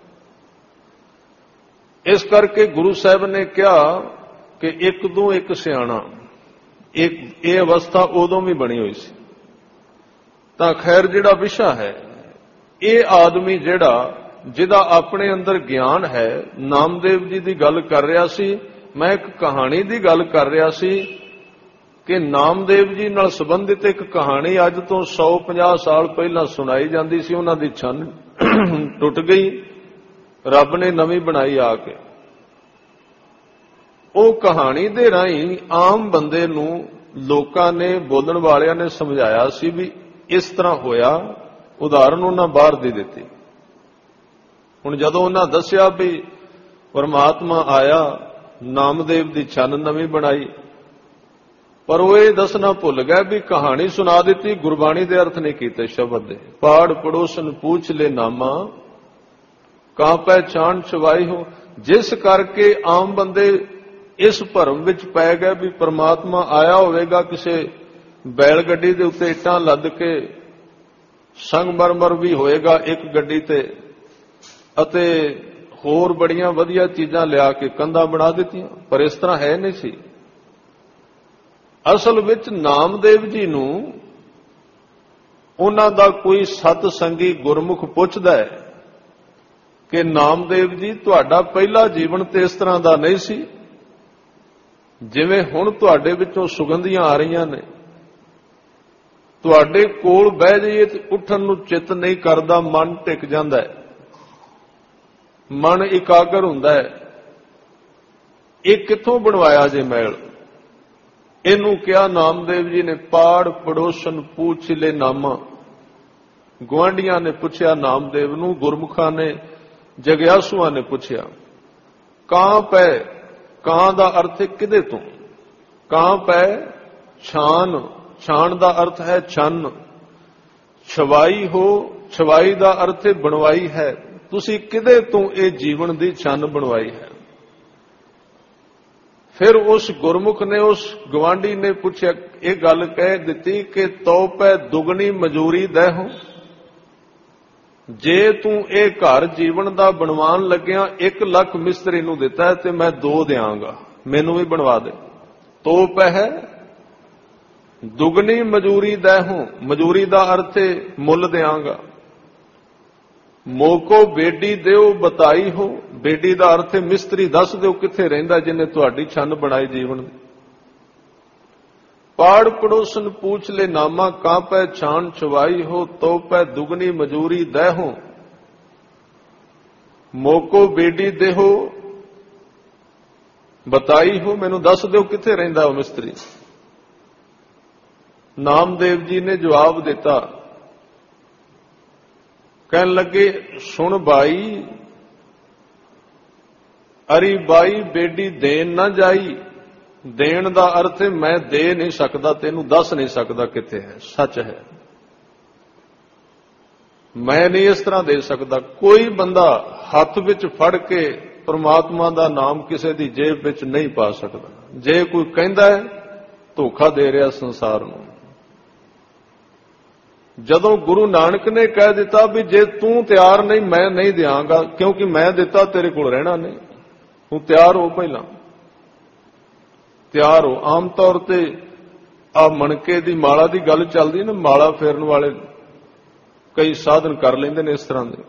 ਇਸ ਕਰਕੇ ਗੁਰੂ ਸਾਹਿਬ ਨੇ ਕਿਹਾ ਕਿ ਇੱਕ ਤੋਂ ਇੱਕ ਸਿਆਣਾ। ਇਹ ਅਵਸਥਾ ਉਦੋਂ ਵੀ ਬਣੀ ਹੋਈ ਸੀ। ਤਾਂ ਖੈਰ ਜਿਹੜਾ ਵਿਸ਼ਾ ਹੈ, ਇਹ ਆਦਮੀ ਜਿਹਦਾ ਆਪਣੇ ਅੰਦਰ ਗਿਆਨ ਹੈ, ਨਾਮਦੇਵ ਜੀ ਦੀ ਗੱਲ ਕਰ ਰਿਹਾ ਸੀ। ਮੈਂ ਇੱਕ ਕਹਾਣੀ ਦੀ ਗੱਲ ਕਰ ਰਿਹਾ ਸੀ ਕਿ ਨਾਮਦੇਵ ਜੀ ਨਾਲ ਸੰਬੰਧਿਤ ਇੱਕ ਕਹਾਣੀ ਅੱਜ ਤੋਂ 150 ਸਾਲ ਪਹਿਲਾਂ ਸੁਣਾਈ ਜਾਂਦੀ ਸੀ। ਉਹਨਾਂ ਦੀ ਛੰਨ ਟੁੱਟ ਗਈ, ਰੱਬ ਨੇ ਨਵੀਂ ਬਣਾਈ ਆ ਕੇ। ਉਹ ਕਹਾਣੀ ਦੇ ਰਾਹੀਂ ਆਮ ਬੰਦੇ ਨੂੰ ਲੋਕਾਂ ਨੇ, ਬੋਲਣ ਵਾਲਿਆਂ ਨੇ ਸਮਝਾਇਆ ਸੀ ਵੀ ਇਸ ਤਰ੍ਹਾਂ ਹੋਇਆ। ਉਦਾਹਰਨ ਉਹਨਾਂ ਬਾਹਰ ਦੀ ਦਿੱਤੀ। ਹੁਣ ਜਦੋਂ ਉਹਨਾਂ ਦੱਸਿਆ ਵੀ ਪਰਮਾਤਮਾ ਆਇਆ, ਨਾਮਦੇਵ ਦੀ ਛੰਨ ਨਵੀਂ ਬਣਾਈ, ਪਰ ਉਹ ਇਹ ਦੱਸਣਾ ਭੁੱਲ ਗਿਆ ਵੀ ਕਹਾਣੀ ਸੁਣਾ ਦਿੱਤੀ, ਗੁਰਬਾਣੀ ਦੇ ਅਰਥ ਨਹੀਂ ਕੀਤੇ ਸ਼ਬਦ ਦੇ। ਪਾੜ ਪੜੋਸਨ ਪੂਛ ਲੈ ਨਾਮਾ, ਕਾਂ ਪਹਿਚਾਣ ਛਵਾਈ ਹੋ। ਜਿਸ ਕਰਕੇ ਆਮ ਬੰਦੇ ਇਸ ਭਰਮ ਵਿੱਚ ਪੈ ਗਏ ਵੀ ਪਰਮਾਤਮਾ ਆਇਆ ਹੋਵੇਗਾ ਕਿਸੇ ਬੈਲ ਗੱਡੀ ਦੇ ਉੱਤੇ, ਇੱਟਾਂ ਲੱਦ ਕੇ, ਸੰਗਮਰਮਰ ਵੀ ਹੋਏਗਾ ਇੱਕ ਗੱਡੀ ਤੇ, ਅਤੇ ਹੋਰ ਬੜੀਆਂ ਵਧੀਆ ਚੀਜ਼ਾਂ ਲਿਆ ਕੇ ਕੰਧਾਂ ਬਣਾ ਦਿੱਤੀਆਂ। ਪਰ ਇਸ ਤਰ੍ਹਾਂ ਹੈ ਨਹੀਂ ਸੀ। ਅਸਲ ਵਿੱਚ ਨਾਮਦੇਵ ਜੀ ਨੂੰ ਉਹਨਾਂ ਦਾ ਕੋਈ ਸਤ ਸੰਗੀ ਗੁਰਮੁਖ ਪੁੱਛਦਾ ਹੈ ਕਿ ਨਾਮਦੇਵ ਜੀ, ਤੁਹਾਡਾ ਪਹਿਲਾ ਜੀਵਨ ਤੇ ਇਸ ਤਰ੍ਹਾਂ ਦਾ ਨਹੀਂ ਸੀ। ਜਿਵੇਂ ਹੁਣ ਤੁਹਾਡੇ ਵਿੱਚੋਂ ਸੁਗੰਧੀਆਂ ਆ ਰਹੀਆਂ ਨੇ, ਤੁਹਾਡੇ ਕੋਲ ਬਹਿ ਜਾਈਏ ਤੇ ਉੱਠਣ ਨੂੰ ਚਿੱਤ ਨਹੀਂ ਕਰਦਾ, ਮਨ ਟਿਕ ਜਾਂਦਾ ਹੈ, ਮਨ ਇਕਾਗਰ ਹੁੰਦਾ ਹੈ। ਇਹ ਕਿੱਥੋਂ ਬਣਵਾਇਆ ਜੇ ਮੈਲ? ਇਹਨੂੰ ਕਿਹਾ ਨਾਮਦੇਵ ਜੀ ਨੇ, ਪਾੜ ਪੜੋਸਨ ਪੂਛ ਲੈ ਨਾਮਾ। ਗੁਆਂਢੀਆਂ ਨੇ ਪੁੱਛਿਆ ਨਾਮਦੇਵ ਨੂੰ, ਗੁਰਮੁਖਾਂ ਨੇ, ਜਗਿਆਸੂਆਂ ਨੇ ਪੁੱਛਿਆ ਕਾਂ ਪੈ, ਕਾਂ ਦਾ ਅਰਥ ਹੈ ਕਿਹਦੇ ਤੋਂ। ਕਾਂ ਪੈ ਛਾਨ, ਛਾਨ ਦਾ ਅਰਥ ਹੈ ਛੰਨ। ਛਵਾਈ ਹੋ, ਛਵਾਈ ਦਾ ਅਰਥ ਹੈ ਬਣਵਾਈ ਹੈ। ਤੁਸੀਂ ਕਿਹਦੇ ਤੋਂ ਇਹ ਜੀਵਨ ਦੀ ਛੰਨ ਬਣਵਾਈ ਹੈ। ਫਿਰ ਉਸ ਗੁਰਮੁਖ ਨੇ, ਉਸ ਗਵਾਂਢੀ ਨੇ ਪੁੱਛਿਆ, ਇਹ ਗੱਲ ਕਹਿ ਦਿੱਤੀ ਕਿ ਤੋ ਪੈ ਦੁਗਣੀ ਮਜ਼ਦੂਰੀ ਦਹਿਓ। ਜੇ ਤੂੰ ਇਹ ਘਰ ਜੀਵਨ ਦਾ ਬਣਵਾਉਣ ਲੱਗਿਆ 1 ਲੱਖ ਮਿਸਤਰੀ ਨੂੰ ਦਿੱਤਾ ਤੇ ਮੈਂ 2 ਦਿਆਂਗਾ, ਮੈਨੂੰ ਵੀ ਬਣਵਾ ਦੇ। ਤੋ ਪੈ ਹੈ ਦੁਗਣੀ ਮਜ਼ਦੂਰੀ ਦਹਿਓ, ਮਜ਼ਦੂਰੀ ਦਾ ਅਰਥ ਹੈ ਮੁੱਲ ਦਿਆਂਗਾ। ਮੋਕੋ ਬੇਡੀ ਦਿਓ ਬਤਾਈ ਹੋ, ਬੇਡੀ ਦਾ ਅਰਥ ਹੈ ਮਿਸਤਰੀ ਦੱਸ ਦਿਓ ਕਿੱਥੇ ਰਹਿੰਦਾ ਜਿਹਨੇ ਤੁਹਾਡੀ ਛੰਨ ਬਣਾਈ ਜੀਵਨ ਦੀ। ਪਾੜ ਪੜੋਸਨ ਪੂਛ ਲੈ ਨਾਮਾ, ਕਾਂ ਪੈ ਛਾਨ ਛਵਾਈ ਹੋ, ਤੋ ਪੈ ਦੁਗਣੀ ਮਜ਼ਦੂਰੀ ਦਹਿਓ। ਮੋਕੋ ਬੇਡੀ ਦੇਹੋ ਬਤਾਈ ਹੋ, ਮੈਨੂੰ ਦੱਸ ਦਿਓ ਕਿੱਥੇ ਰਹਿੰਦਾ ਉਹ ਮਿਸਤਰੀ। ਨਾਮਦੇਵ ਜੀ ਨੇ ਜਵਾਬ ਦਿੱਤਾ, ਕਹਿਣ ਲੱਗੇ, ਸੁਣ ਬਾਈ, ਅਰੀ ਬਾਈ ਬੇਡੀ ਦੇਣ ਨਾ ਜਾਈ। ਦੇਣ ਦਾ ਅਰਥ ਹੈ ਮੈਂ ਦੇ ਨਹੀਂ ਸਕਦਾ, ਤੈਨੂੰ ਦੱਸ ਨਹੀਂ ਸਕਦਾ ਕਿੱਥੇ ਹੈ, ਸੱਚ ਹੈ, ਮੈਂ ਨਹੀਂ ਇਸ ਤਰ੍ਹਾਂ ਦੇ ਸਕਦਾ। ਕੋਈ ਬੰਦਾ ਹੱਥ ਵਿੱਚ ਫੜ ਕੇ ਪ੍ਰਮਾਤਮਾ ਦਾ ਨਾਮ ਕਿਸੇ ਦੀ ਜੇਬ ਵਿੱਚ ਨਹੀਂ ਪਾ ਸਕਦਾ। ਜੇ ਕੋਈ ਕਹਿੰਦਾ ਹੈ ਧੋਖਾ ਦੇ ਰਿਹਾ ਸੰਸਾਰ ਨੂੰ। ਜਦੋਂ ਗੁਰੂ ਨਾਨਕ ਨੇ ਕਹਿ ਦਿੱਤਾ ਵੀ ਜੇ ਤੂੰ ਤਿਆਰ ਨਹੀਂ ਮੈਂ ਨਹੀਂ ਦਿਆਂਗਾ, ਕਿਉਂਕਿ ਮੈਂ ਦਿੱਤਾ ਤੇਰੇ ਕੋਲ ਰਹਿਣਾ ਨਹੀਂ, ਤੂੰ ਤਿਆਰ ਹੋ, ਪਹਿਲਾਂ ਤਿਆਰ ਹੋ। ਆਮ ਤੌਰ ਤੇ ਆ ਮਣਕੇ ਦੀ ਮਾਲਾ ਦੀ ਗੱਲ ਚੱਲਦੀ ਨਾ, ਮਾਲਾ ਫੇਰਨ ਵਾਲੇ ਕਈ ਸਾਧਨ ਕਰ ਲੈਂਦੇ ਨੇ ਇਸ ਤਰ੍ਹਾਂ ਦੇ।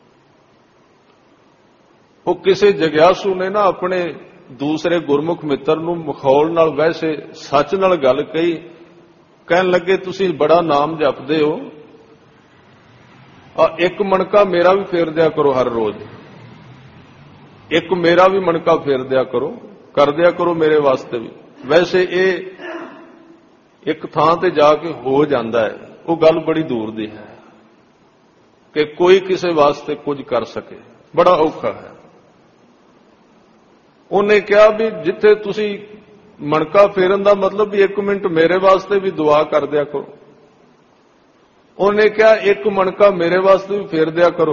ਉਹ ਕਿਸੇ ਜਗਿਆਸੂ ਨੇ ਨਾ ਆਪਣੇ ਦੂਸਰੇ ਗੁਰਮੁਖ ਮਿੱਤਰ ਨੂੰ ਮਖੌਲ ਨਾਲ, ਵੈਸੇ ਸੱਚ ਨਾਲ ਗੱਲ ਕਹੀ। ਕਹਿਣ ਲੱਗੇ, ਤੁਸੀਂ ਬੜਾ ਨਾਮ ਜਪਦੇ ਹੋ, ਇੱਕ ਮਣਕਾ ਮੇਰਾ ਵੀ ਫੇਰ ਦਿਆ ਕਰੋ ਹਰ ਰੋਜ਼, ਇੱਕ ਮੇਰਾ ਵੀ ਮਣਕਾ ਫੇਰ ਦਿਆ ਕਰੋ, ਕਰ ਦਿਆ ਕਰੋ ਮੇਰੇ ਵਾਸਤੇ ਵੀ। ਵੈਸੇ ਇਹ ਇੱਕ ਥਾਂ ਤੇ ਜਾ ਕੇ ਹੋ ਜਾਂਦਾ ਹੈ, ਉਹ ਗੱਲ ਬੜੀ ਦੂਰ ਦੀ ਹੈ ਕਿ ਕੋਈ ਕਿਸੇ ਵਾਸਤੇ ਕੁਝ ਕਰ ਸਕੇ, ਬੜਾ ਔਖਾ ਹੈ। ਉਹਨੇ ਕਿਹਾ ਵੀ ਜਿੱਥੇ ਤੁਸੀਂ ਮਣਕਾ ਫੇਰਨ ਦਾ ਮਤਲਬ ਵੀ 1 ਮਿੰਟ ਮੇਰੇ ਵਾਸਤੇ ਵੀ ਦੁਆ ਕਰ ਦਿਆ ਕਰੋ। ਉਹਨੇ ਕਿਹਾ 1 ਮਣਕਾ ਮੇਰੇ ਵਾਸਤੇ ਵੀ ਫੇਰ ਦਿਆ ਕਰੋ।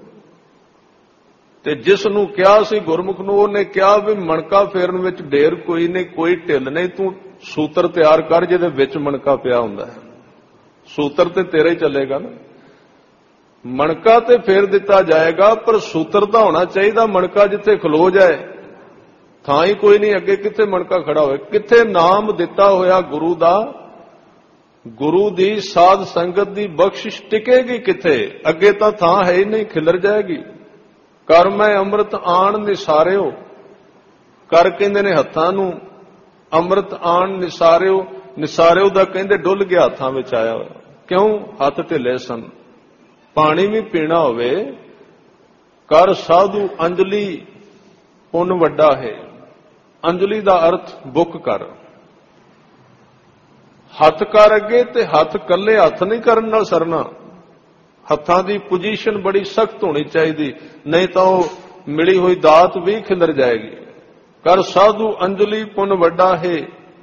ਤੇ ਜਿਸ ਨੂੰ ਕਿਹਾ ਸੀ ਗੁਰਮੁਖ ਨੂੰ, ਉਹਨੇ ਕਿਹਾ ਵੀ ਮਣਕਾ ਫੇਰਨ ਵਿੱਚ ਢੇਰ ਕੋਈ ਨਹੀਂ, ਕੋਈ ਢਿੱਲ ਨਹੀਂ, ਤੂੰ ਸੂਤਰ ਤਿਆਰ ਕਰ ਜਿਹਦੇ ਵਿੱਚ ਮਣਕਾ ਪਿਆ ਹੁੰਦਾ ਹੈ। ਸੂਤਰ ਤੇ ਤੇਰਾ ਹੀ ਚੱਲੇਗਾ ਨਾ, ਮਣਕਾ ਤੇ ਫੇਰ ਦਿੱਤਾ ਜਾਏਗਾ, ਪਰ ਸੂਤਰ ਤਾਂ ਹੋਣਾ ਚਾਹੀਦਾ। ਮਣਕਾ ਜਿੱਥੇ ਖਲੋ ਜਾਏ, ਥਾਂ ਹੀ ਕੋਈ ਨਹੀਂ ਅੱਗੇ, ਕਿੱਥੇ ਮਣਕਾ ਖੜਾ ਹੋਵੇ, ਕਿੱਥੇ ਨਾਮ ਦਿੱਤਾ ਹੋਇਆ ਗੁਰੂ ਦਾ, ਗੁਰੂ ਦੀ ਸਾਧ ਸੰਗਤ ਦੀ ਬਖਸ਼ਿਸ਼ ਟਿਕੇਗੀ ਕਿੱਥੇ? ਅੱਗੇ ਤਾਂ ਥਾਂ ਹੈ ਹੀ ਨਹੀਂ, ਖਿਲਰ ਜਾਏਗੀ। ਕਰ ਮੈਂ ਅੰਮ੍ਰਿਤ ਆਣ ਨਿਸਾਰਿਓ, ਕਰ ਕਹਿੰਦੇ ਨੇ ਹੱਥਾਂ ਨੂੰ, ਅੰਮ੍ਰਿਤ ਆਣ ਨਿਸਾਰਿਓ, ਨਿਸਾਰਿਓ ਦਾ ਕਹਿੰਦੇ ਡੁੱਲ ਗਿਆ, ਹੱਥਾਂ ਵਿੱਚ ਆਇਆ ਹੋਇਆ। ਕਿਉਂ? ਹੱਥ ਢਿੱਲੇ ਸਨ। ਪਾਣੀ ਵੀ ਪੀਣਾ ਹੋਵੇ, ਕਰ ਸਾਧੂ ਅੰਜਲੀ ਪੁੰਨ ਵੱਡਾ ਹੈ। ਅੰਜਲੀ ਦਾ ਅਰਥ ਬੁੱਕ ਕਰ, ਹੱਥ ਕਰ ਅੱਗੇ, ਤੇ ਹੱਥ ਕੱਲੇ ਹੱਥ ਨਹੀਂ ਕਰਨ ਨਾਲ ਸਰਨਾ। ਹੱਥਾਂ ਦੀ ਪੋਜੀਸ਼ਨ ਬੜੀ ਸਖਤ ਹੋਣੀ ਚਾਹੀਦੀ, ਨਹੀਂ ਤਾਂ ਉਹ ਮਿਲੀ ਹੋਈ ਦਾਤ ਵੀ ਖਿਲਰ ਜਾਏਗੀ। ਕਰ ਸਾਧੂ ਅੰਜਲੀ ਪੁੰਨ ਵੱਡਾ ਹੈ,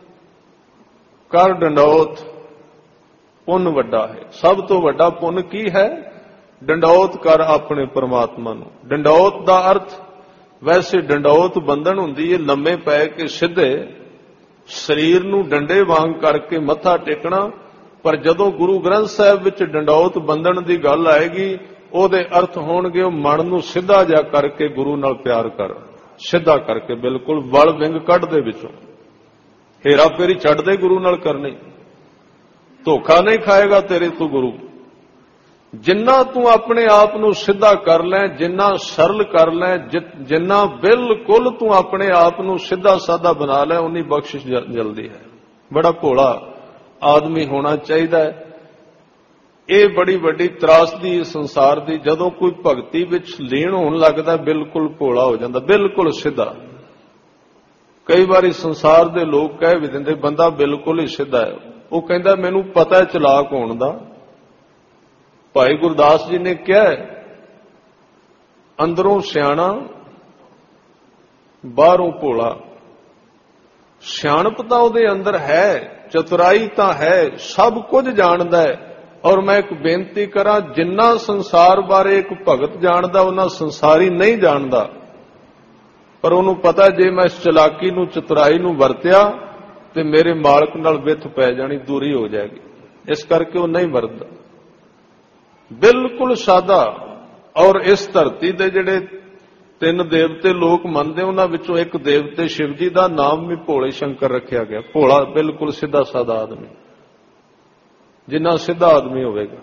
ਕਰ ਡੰਡੌਤ ਪੁੰਨ ਵੱਡਾ ਹੈ। ਸਭ ਤੋਂ ਵੱਡਾ ਪੁੰਨ ਕੀ ਹੈ? ਡੰਡੌਤ ਕਰ ਆਪਣੇ ਪਰਮਾਤਮਾ ਨੂੰ। ਡੰਡੌਤ ਦਾ ਅਰਥ, ਵੈਸੇ ਡੰਡੌਤ ਬੰਧਨ ਹੁੰਦੀ ਹੈ ਲੰਮੇ ਪੈ ਕੇ ਸਿੱਧੇ, ਸਰੀਰ ਨੂੰ ਡੰਡੇ ਵਾਂਗ ਕਰਕੇ ਮੱਥਾ ਟੇਕਣਾ। ਪਰ ਜਦੋਂ ਗੁਰੂ ਗ੍ਰੰਥ ਸਾਹਿਬ ਵਿੱਚ ਡੰਡੌਤ ਬੰਧਨ ਦੀ ਗੱਲ ਆਏਗੀ, ਉਹਦੇ ਅਰਥ ਹੋਣਗੇ ਉਹ ਮਨ ਨੂੰ ਸਿੱਧਾ ਜਾ ਕਰਕੇ ਗੁਰੂ ਨਾਲ ਪਿਆਰ ਕਰ, ਸਿੱਧਾ ਕਰਕੇ ਬਿਲਕੁਲ ਵਲ ਵਿੰਗ ਕੱਢ ਦੇ ਵਿੱਚੋਂ, ਹੇਰਾ ਫੇਰੀ ਛੱਡ ਦੇ ਗੁਰੂ ਨਾਲ ਕਰਨੀ। ਧੋਖਾ ਨਹੀਂ ਖਾਏਗਾ ਤੇਰੇ ਤੋਂ ਗੁਰੂ। ਜਿੰਨਾ ਤੂੰ ਆਪਣੇ ਆਪ ਨੂੰ ਸਿੱਧਾ ਕਰ ਲੈ, ਜਿੰਨਾ ਸਰਲ ਕਰ ਲੈ, ਜਿੰਨਾ ਬਿਲਕੁਲ ਤੂੰ ਆਪਣੇ ਆਪ ਨੂੰ ਸਿੱਧਾ ਸਾਦਾ ਬਣਾ ਲੈ, ਉਨੀ ਬਖਸ਼ਿਸ਼ ਜਲਦੀ ਹੈ। ਬੜਾ ਭੋਲਾ ਆਦਮੀ ਹੋਣਾ ਚਾਹੀਦਾ ਹੈ। ਇਹ ਬੜੀ ਵੱਡੀ ਤਰਾਸਦੀ ਹੈ ਸੰਸਾਰ ਦੀ। ਜਦੋਂ ਕੋਈ ਭਗਤੀ ਵਿੱਚ ਲੀਨ ਹੋਣ ਲੱਗਦਾ, ਬਿਲਕੁਲ ਭੋਲਾ ਹੋ ਜਾਂਦਾ, ਬਿਲਕੁਲ ਸਿੱਧਾ। ਕਈ ਵਾਰੀ ਸੰਸਾਰ ਦੇ ਲੋਕ ਕਹਿ ਵੀ ਦਿੰਦੇ ਬੰਦਾ ਬਿਲਕੁਲ ਹੀ ਸਿੱਧਾ ਹੈ। ਉਹ ਕਹਿੰਦਾ ਮੈਨੂੰ ਪਤਾ ਹੈ ਚਲਾਕ ਹੋਣ ਦਾ। ਭਾਈ ਗੁਰਦਾਸ ਜੀ ਨੇ ਕਿਹਾ ਅੰਦਰੋਂ ਸਿਆਣਾ, ਬਾਹਰੋਂ ਭੋਲਾ। ਸਿਆਣਪ ਤਾਂ ਉਹਦੇ ਅੰਦਰ ਹੈ, ਚਤੁਰਾਈ ਤਾਂ ਹੈ, ਸਭ ਕੁਝ ਜਾਣਦਾ ਹੈ। ਔਰ ਮੈਂ ਇੱਕ ਬੇਨਤੀ ਕਰਾਂ, ਜਿੰਨਾ ਸੰਸਾਰ ਬਾਰੇ ਇੱਕ ਭਗਤ ਜਾਣਦਾ ਉਹਨਾਂ ਸੰਸਾਰੀ ਨਹੀਂ ਜਾਣਦਾ। ਪਰ ਉਹਨੂੰ ਪਤਾ ਜੇ ਮੈਂ ਇਸ ਚਲਾਕੀ ਨੂੰ, ਚਤੁਰਾਈ ਨੂੰ ਵਰਤਿਆ ਤੇ ਮੇਰੇ ਮਾਲਕ ਨਾਲ ਵਿੱਥ ਪੈ ਜਾਣੀ, ਦੂਰੀ ਹੋ ਜਾਏਗੀ। ਇਸ ਕਰਕੇ ਉਹ ਨਹੀਂ ਵਰਤਦਾ। ਬਿਲਕੁਲ ਸਾਦਾ। ਔਰ ਇਸ ਧਰਤੀ ਦੇ ਜਿਹੜੇ 3 ਦੇਵਤੇ ਲੋਕ ਮੰਨਦੇ, ਉਹਨਾਂ ਵਿੱਚੋਂ ਇੱਕ ਦੇਵਤੇ ਸ਼ਿਵ ਜੀ ਦਾ ਨਾਮ ਵੀ ਭੋਲੇ ਸ਼ੰਕਰ ਰੱਖਿਆ ਗਿਆ। ਭੋਲਾ, ਬਿਲਕੁਲ ਸਿੱਧਾ ਸਾਦਾ ਆਦਮੀ। ਜਿੰਨਾ ਸਿੱਧਾ ਆਦਮੀ ਹੋਵੇਗਾ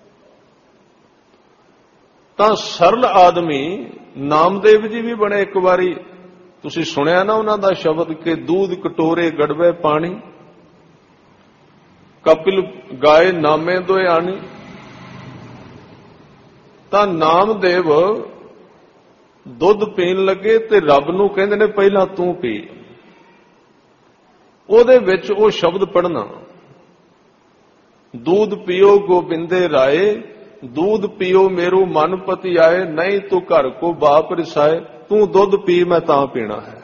ਤਾਂ ਸਰਲ ਆਦਮੀ। ਨਾਮਦੇਵ ਜੀ ਵੀ ਬਣੇ ਇੱਕ ਵਾਰੀ, ਤੁਸੀਂ ਸੁਣਿਆ ਨਾ ਉਹਨਾਂ ਦਾ ਸ਼ਬਦ ਕਿ ਦੂਧ ਕਟੋਰੇ ਗੜਵੇ ਪਾਣੀ, ਕਪਿਲ ਗਾਏ ਨਾਮੇ ਦੋਏ ਆਣੀ। ਤਾਂ ਨਾਮਦੇਵ ਦੁੱਧ ਪੀਣ ਲੱਗੇ ਤੇ ਰੱਬ ਨੂੰ ਕਹਿੰਦੇ ਨੇ ਪਹਿਲਾਂ ਤੂੰ ਪੀ। ਉਹਦੇ ਵਿੱਚ ਉਹ ਸ਼ਬਦ ਪੜ੍ਹਨਾ, दूध पियो गोबिंदे राय, दूध पियो मेरो मन पति आए, नहीं तो घर को बाप रिसाए, तू दुध पी मैं तां पीना है।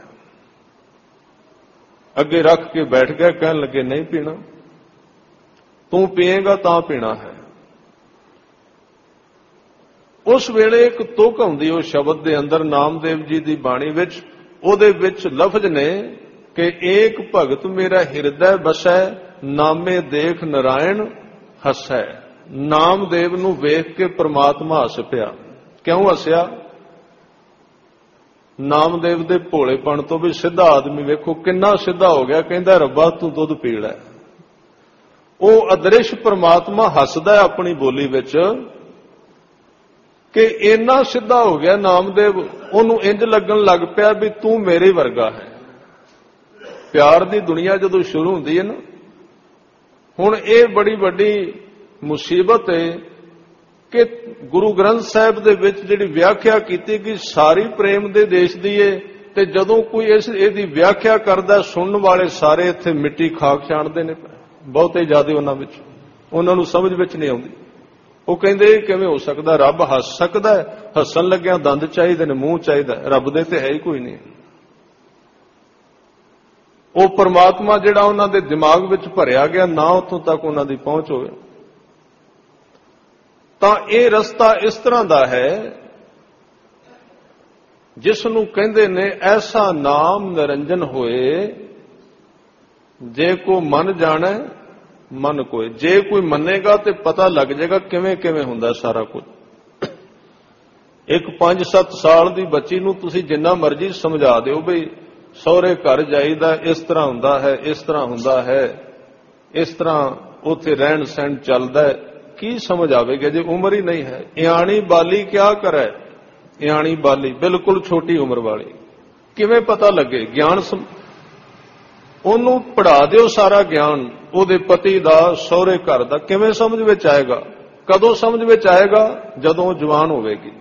अगे रख के बैठ गया, कहन लगे नहीं पीना, तू पिएगा तां पीना है। उस वेले एक तुक आउंदी उस शब्द दे अंदर नामदेव जी दी बाणी विच, ओदे विच लफज ने कि एक भगत मेरा हिरदै बसै, नामे देख नारायण हसै। नामदेव नूं वेख के परमात्मा हस पिया। क्यों हसिया? नामदेव दे भोलेपन तो भी सिद्धा आदमी वेखो किन्ना सिद्धा हो गया, कहंदा रब्बा तू दुध पी लै। वो अदृश परमात्मा हसदा है अपनी बोली विच कि इन्ना सिद्धा हो गया नामदेव, उहनूं इंज लगन लग पिया भी तू मेरे वर्गा है। प्यार दी दुनिया जदों शुरू हुंदी है ना, हुण ये बड़ी वड्डी मुसीबत है कि गुरु ग्रंथ साहिब दे विच जिहड़ी व्याख्या कीती कि सारी प्रेम दे देश दी है, ते जदों कोई इसदी व्याख्या करदा सुनने वाले सारे इत्थे मिट्टी खाक छाणदे ने, बहुते ज्यादा उन्हां विच, उन्हां नूं समझ विच नहीं आउंदी। ਉਹ ਕਹਿੰਦੇ ਕਿਵੇਂ ਹੋ ਸਕਦਾ, ਰੱਬ ਹੱਸ ਸਕਦਾ ਹੈ? ਹੱਸਣ ਲੱਗਿਆਂ ਦੰਦ ਚਾਹੀਦੇ ਨੇ, ਮੂੰਹ ਚਾਹੀਦਾ, ਰੱਬ ਦੇ ਤੇ ਹੈ ਹੀ ਕੋਈ ਨਹੀਂ। ਉਹ ਪਰਮਾਤਮਾ ਜਿਹੜਾ ਉਹਨਾਂ ਦੇ ਦਿਮਾਗ ਵਿੱਚ ਭਰਿਆ ਗਿਆ, ਨਾ ਉੱਥੋਂ ਤੱਕ ਉਹਨਾਂ ਦੀ ਪਹੁੰਚ ਹੋਵੇ। ਤਾਂ ਇਹ ਰਸਤਾ ਇਸ ਤਰ੍ਹਾਂ ਦਾ ਹੈ ਜਿਸ ਨੂੰ ਕਹਿੰਦੇ ਨੇ ਐਸਾ ਨਾਮ ਨਿਰੰਜਨ ਹੋਏ, ਜੇ ਕੋ ਮਨ ਜਾਣੈ ਮਨ ਕੋਏ। ਜੇ ਕੋਈ ਮੰਨੇਗਾ ਤੇ ਪਤਾ ਲੱਗ ਜਾਏਗਾ ਕਿਵੇਂ ਕਿਵੇਂ ਹੁੰਦਾ ਸਾਰਾ ਕੁਝ। ਇੱਕ 5-7 ਸਾਲ ਦੀ ਬੱਚੀ ਨੂੰ ਤੁਸੀਂ ਜਿੰਨਾ ਮਰਜ਼ੀ ਸਮਝਾ ਦਿਓ ਬਈ ਸਹੁਰੇ ਘਰ ਜਾਈਦਾ, ਇਸ ਤਰ੍ਹਾਂ ਹੁੰਦਾ ਹੈ, ਇਸ ਤਰ੍ਹਾਂ ਹੁੰਦਾ ਹੈ, ਇਸ ਤਰ੍ਹਾਂ ਉੱਥੇ ਰਹਿਣ ਸਹਿਣ ਚੱਲਦਾ ਹੈ, ਕੀ ਸਮਝ ਆਵੇਗਾ ਜੇ ਉਮਰ ਹੀ ਨਹੀਂ ਹੈ। ਇਆਣੀ ਬਾਲੀ ਕਿਆ ਕਰੇ, ਇਆਣੀ ਬਾਲੀ ਬਿਲਕੁਲ ਛੋਟੀ ਉਮਰ ਵਾਲੀ, ਕਿਵੇਂ ਪਤਾ ਲੱਗੇ ਗਿਆਨ। ਉਹਨੂੰ ਪੜ੍ਹਾ ਦਿਓ ਸਾਰਾ ਗਿਆਨ, ਉਹਦੇ ਪਤੀ ਦਾ, ਸਹੁਰੇ ਘਰ ਦਾ, ਕਿਵੇਂ ਸਮਝ ਵਿੱਚ ਆਏਗਾ? ਕਦੋਂ ਸਮਝ ਵਿੱਚ ਆਏਗਾ? ਜਦੋਂ ਉਹ ਜਵਾਨ ਹੋਵੇਗੀ।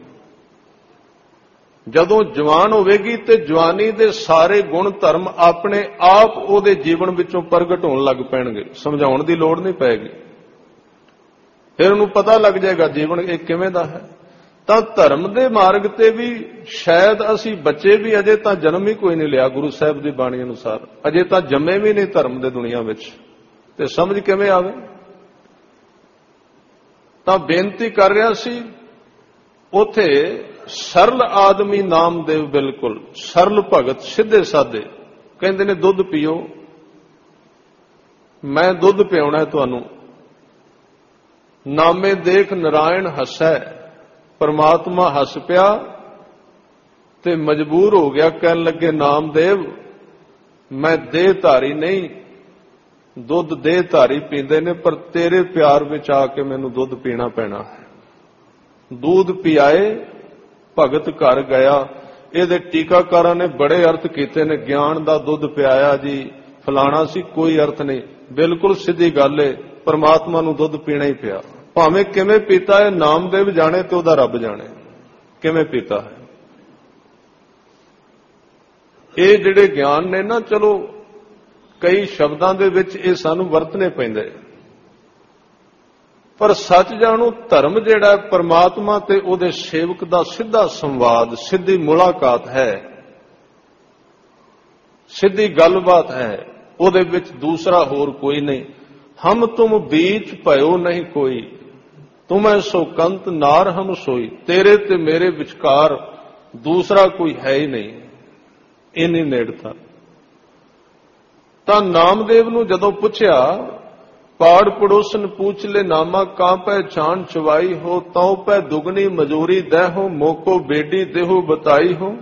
ਜਦੋਂ ਜਵਾਨ ਹੋਵੇਗੀ ਤੇ ਜਵਾਨੀ ਦੇ ਸਾਰੇ ਗੁਣ ਧਰਮ ਆਪਣੇ ਆਪ ਉਹਦੇ ਜੀਵਨ ਵਿੱਚੋਂ ਪ੍ਰਗਟ ਹੋਣ ਲੱਗ ਪੈਣਗੇ, ਸਮਝਾਉਣ ਦੀ ਲੋੜ ਨਹੀਂ ਪਏਗੀ। ਫਿਰ ਉਹਨੂੰ ਪਤਾ ਲੱਗ ਜਾਏਗਾ ਜੀਵਨ ਇਹ ਕਿਵੇਂ ਦਾ ਹੈ। ਤਾਂ ਧਰਮ ਦੇ ਮਾਰਗ ਤੇ ਵੀ ਸ਼ਾਇਦ ਅਸੀਂ ਬੱਚੇ ਵੀ ਅਜੇ ਤਾਂ ਜਨਮ ਹੀ ਕੋਈ ਨਹੀਂ ਲਿਆ ਗੁਰੂ ਸਾਹਿਬ ਦੀ ਬਾਣੀ ਅਨੁਸਾਰ, ਅਜੇ ਤਾਂ ਜੰਮੇ ਵੀ ਨਹੀਂ ਧਰਮ ਦੇ ਦੁਨੀਆ ਵਿੱਚ, ਤੇ ਸਮਝ ਕਿਵੇਂ ਆਵੇ। ਤਾਂ ਬੇਨਤੀ ਕਰ ਰਿਹਾ ਸੀ, ਉਥੇ ਸਰਲ ਆਦਮੀ ਨਾਮਦੇਵ, ਬਿਲਕੁਲ ਸਰਲ ਭਗਤ, ਸਿੱਧੇ ਸਾਦੇ, ਕਹਿੰਦੇ ਨੇ ਦੁੱਧ ਪੀਓ, ਮੈਂ ਦੁੱਧ ਪਿਆਉਣਾ ਤੁਹਾਨੂੰ। ਨਾਮੇ ਦੇਖ ਨਾਰਾਇਣ ਹਸੈ, परमात्मा हस पिया ते मजबूर हो गया, कहन लगे नामदेव मैं देहधारी नहीं, दुध देहधारी पींदे ने, पर तेरे प्यार विच आके मैनू दुध पीना पैना है। दूध पियाए भगत घर गया। ये टीकाकारां ने बड़े अर्थ किए ने, ज्ञान दा दुध पियाया जी फलाना सी, कोई अर्थ नहीं, बिल्कुल सीधी गल है, परमात्मा नू दुध पीना ही पिया। भावें किवें पीता है नामदेव जाने तो उहदा रब जाने किवें पीता है। ये जिहड़े ज्ञान ने ना, चलो कई शब्दां दे विच ये सानू वरतने पैंदे, पर सच जाणो धर्म जिहड़ा परमात्मा ते उहदे सेवक दा सीधा संवाद, सीधी मुलाकात है। ਸਿੱਧੀ ਗੱਲਬਾਤ ਹੈ, ਉਹਦੇ ਵਿੱਚ ਦੂਸਰਾ ਹੋਰ ਕੋਈ ਨਹੀਂ। ਹਮ ਤੁਮ ਬੀਚ ਭਇਓ ਨਹੀਂ ਕੋਈ, ਤੁਮੈ ਸੋ ਕੰਤ ਨਾਰ ਹਮ ਸੋਈ। ਤੇਰੇ ਤੇ ਮੇਰੇ ਵਿਚਕਾਰ ਦੂਸਰਾ ਕੋਈ ਹੈ ਹੀ ਨਹੀਂ, ਇੰਨੀ ਨੇੜਤਾ। ਤਾਂ ਨਾਮਦੇਵ ਨੂੰ ਜਦੋਂ ਪੁੱਛਿਆ, ਪਾੜ ਪੜੋਸਨ ਪੂਛ ਲੈ ਨਾਮਾ, ਕਾਂ ਪੈ ਛਾਣ ਚਵਾਈ ਹੋ, ਤਉ ਪੈ ਦੁਗਣੀ ਮਜੂਰੀ ਦਹਿ ਹੋ, ਮੋਕੋ ਬੇਡੀ ਦੇਹੋ ਬਤਾਈ ਹੋ।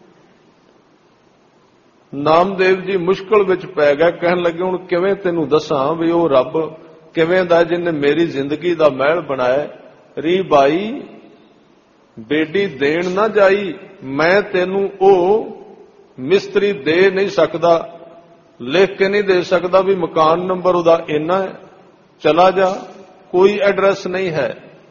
ਨਾਮਦੇਵ ਜੀ ਮੁਸ਼ਕਲ ਵਿੱਚ ਪੈ ਗਿਆ, ਕਹਿਣ ਲੱਗੇ ਹੁਣ ਕਿਵੇਂ ਤੈਨੂੰ ਦੱਸਾਂ ਵੀ ਉਹ ਰੱਬ ਕਿਵੇਂ ਦਾ ਜਿਹਨੇ ਮੇਰੀ ਜ਼ਿੰਦਗੀ ਦਾ ਮਹਿਲ ਬਣਾਇਆ। ਰੀ ਬਾਈ ਬੇਡੀ ਦੇਣ ਨਾ ਜਾਈ, ਮੈਂ ਤੈਨੂੰ ਉਹ ਮਿਸਤਰੀ ਦੇ ਨਹੀਂ ਸਕਦਾ, ਲਿਖ ਕੇ ਨਹੀਂ ਦੇ ਸਕਦਾ ਵੀ ਮਕਾਨ ਨੰਬਰ ਉਹਦਾ ਇੰਨਾ ਹੈ, ਚਲਾ ਜਾ, ਕੋਈ ਐਡਰੈਸ ਨਹੀਂ ਹੈ।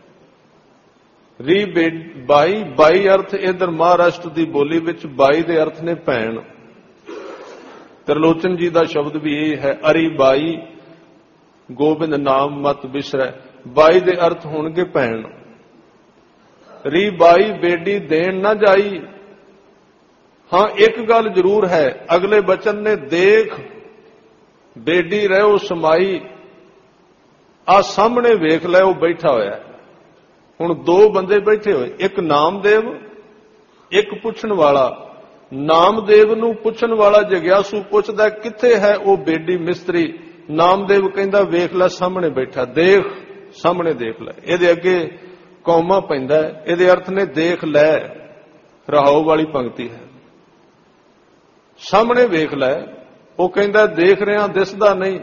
ਰੀ ਬਾਈ, ਬਾਈ ਅਰਥ ਇਧਰ ਮਹਾਰਾਸ਼ਟਰ ਦੀ ਬੋਲੀ ਵਿੱਚ ਬਾਈ ਦੇ ਅਰਥ ਨੇ ਭੈਣ। ਤ੍ਰਿਲੋਚਨ ਜੀ ਦਾ ਸ਼ਬਦ ਵੀ ਇਹ ਹੈ, ਅਰੀ ਬਾਈ ਗੋਬਿੰਦ ਨਾਮ ਮਤ ਬਿਸਰੈ। ਬਾਈ ਦੇ ਅਰਥ ਹੋਣਗੇ ਭੈਣ। ਰੀ ਬਾਈ ਬੇਡੀ ਦੇਣ ਨਾ ਜਾਈ। ਹਾਂ, ਇੱਕ ਗੱਲ ਜ਼ਰੂਰ ਹੈ, ਅਗਲੇ ਬਚਨ ਨੇ ਦੇਖ ਬੇਡੀ ਰਹਿਓ ਸਮਾਈ। ਆ ਸਾਹਮਣੇ ਵੇਖ ਲੈ, ਉਹ ਬੈਠਾ ਹੋਇਆ। ਹੁਣ ਦੋ ਬੰਦੇ ਬੈਠੇ ਹੋਏ, ਇੱਕ ਨਾਮਦੇਵ, ਇੱਕ ਪੁੱਛਣ ਵਾਲਾ। ਨਾਮਦੇਵ ਨੂੰ ਪੁੱਛਣ ਵਾਲਾ ਜਗਿਆਸੂ ਪੁੱਛਦਾ ਕਿੱਥੇ ਹੈ ਉਹ ਬੇਡੀ ਮਿਸਤਰੀ। ਨਾਮਦੇਵ ਕਹਿੰਦਾ ਵੇਖ ਲੈ ਸਾਹਮਣੇ ਬੈਠਾ, ਦੇਖ ਸਾਹਮਣੇ ਦੇਖ ਲੈ। ਇਹਦੇ ਅੱਗੇ ਕੌਮਾ ਪੈਂਦਾ, ਇਹਦੇ ਅਰਥ ਨੇ ਦੇਖ ਲੈ, ਰਹਾਉ ਵਾਲੀ ਪੰਕਤੀ ਹੈ। ਸਾਹਮਣੇ ਵੇਖ ਲੈ। ਉਹ ਕਹਿੰਦਾ ਦੇਖ ਰਿਹਾ, ਦਿਸਦਾ ਨਹੀਂ।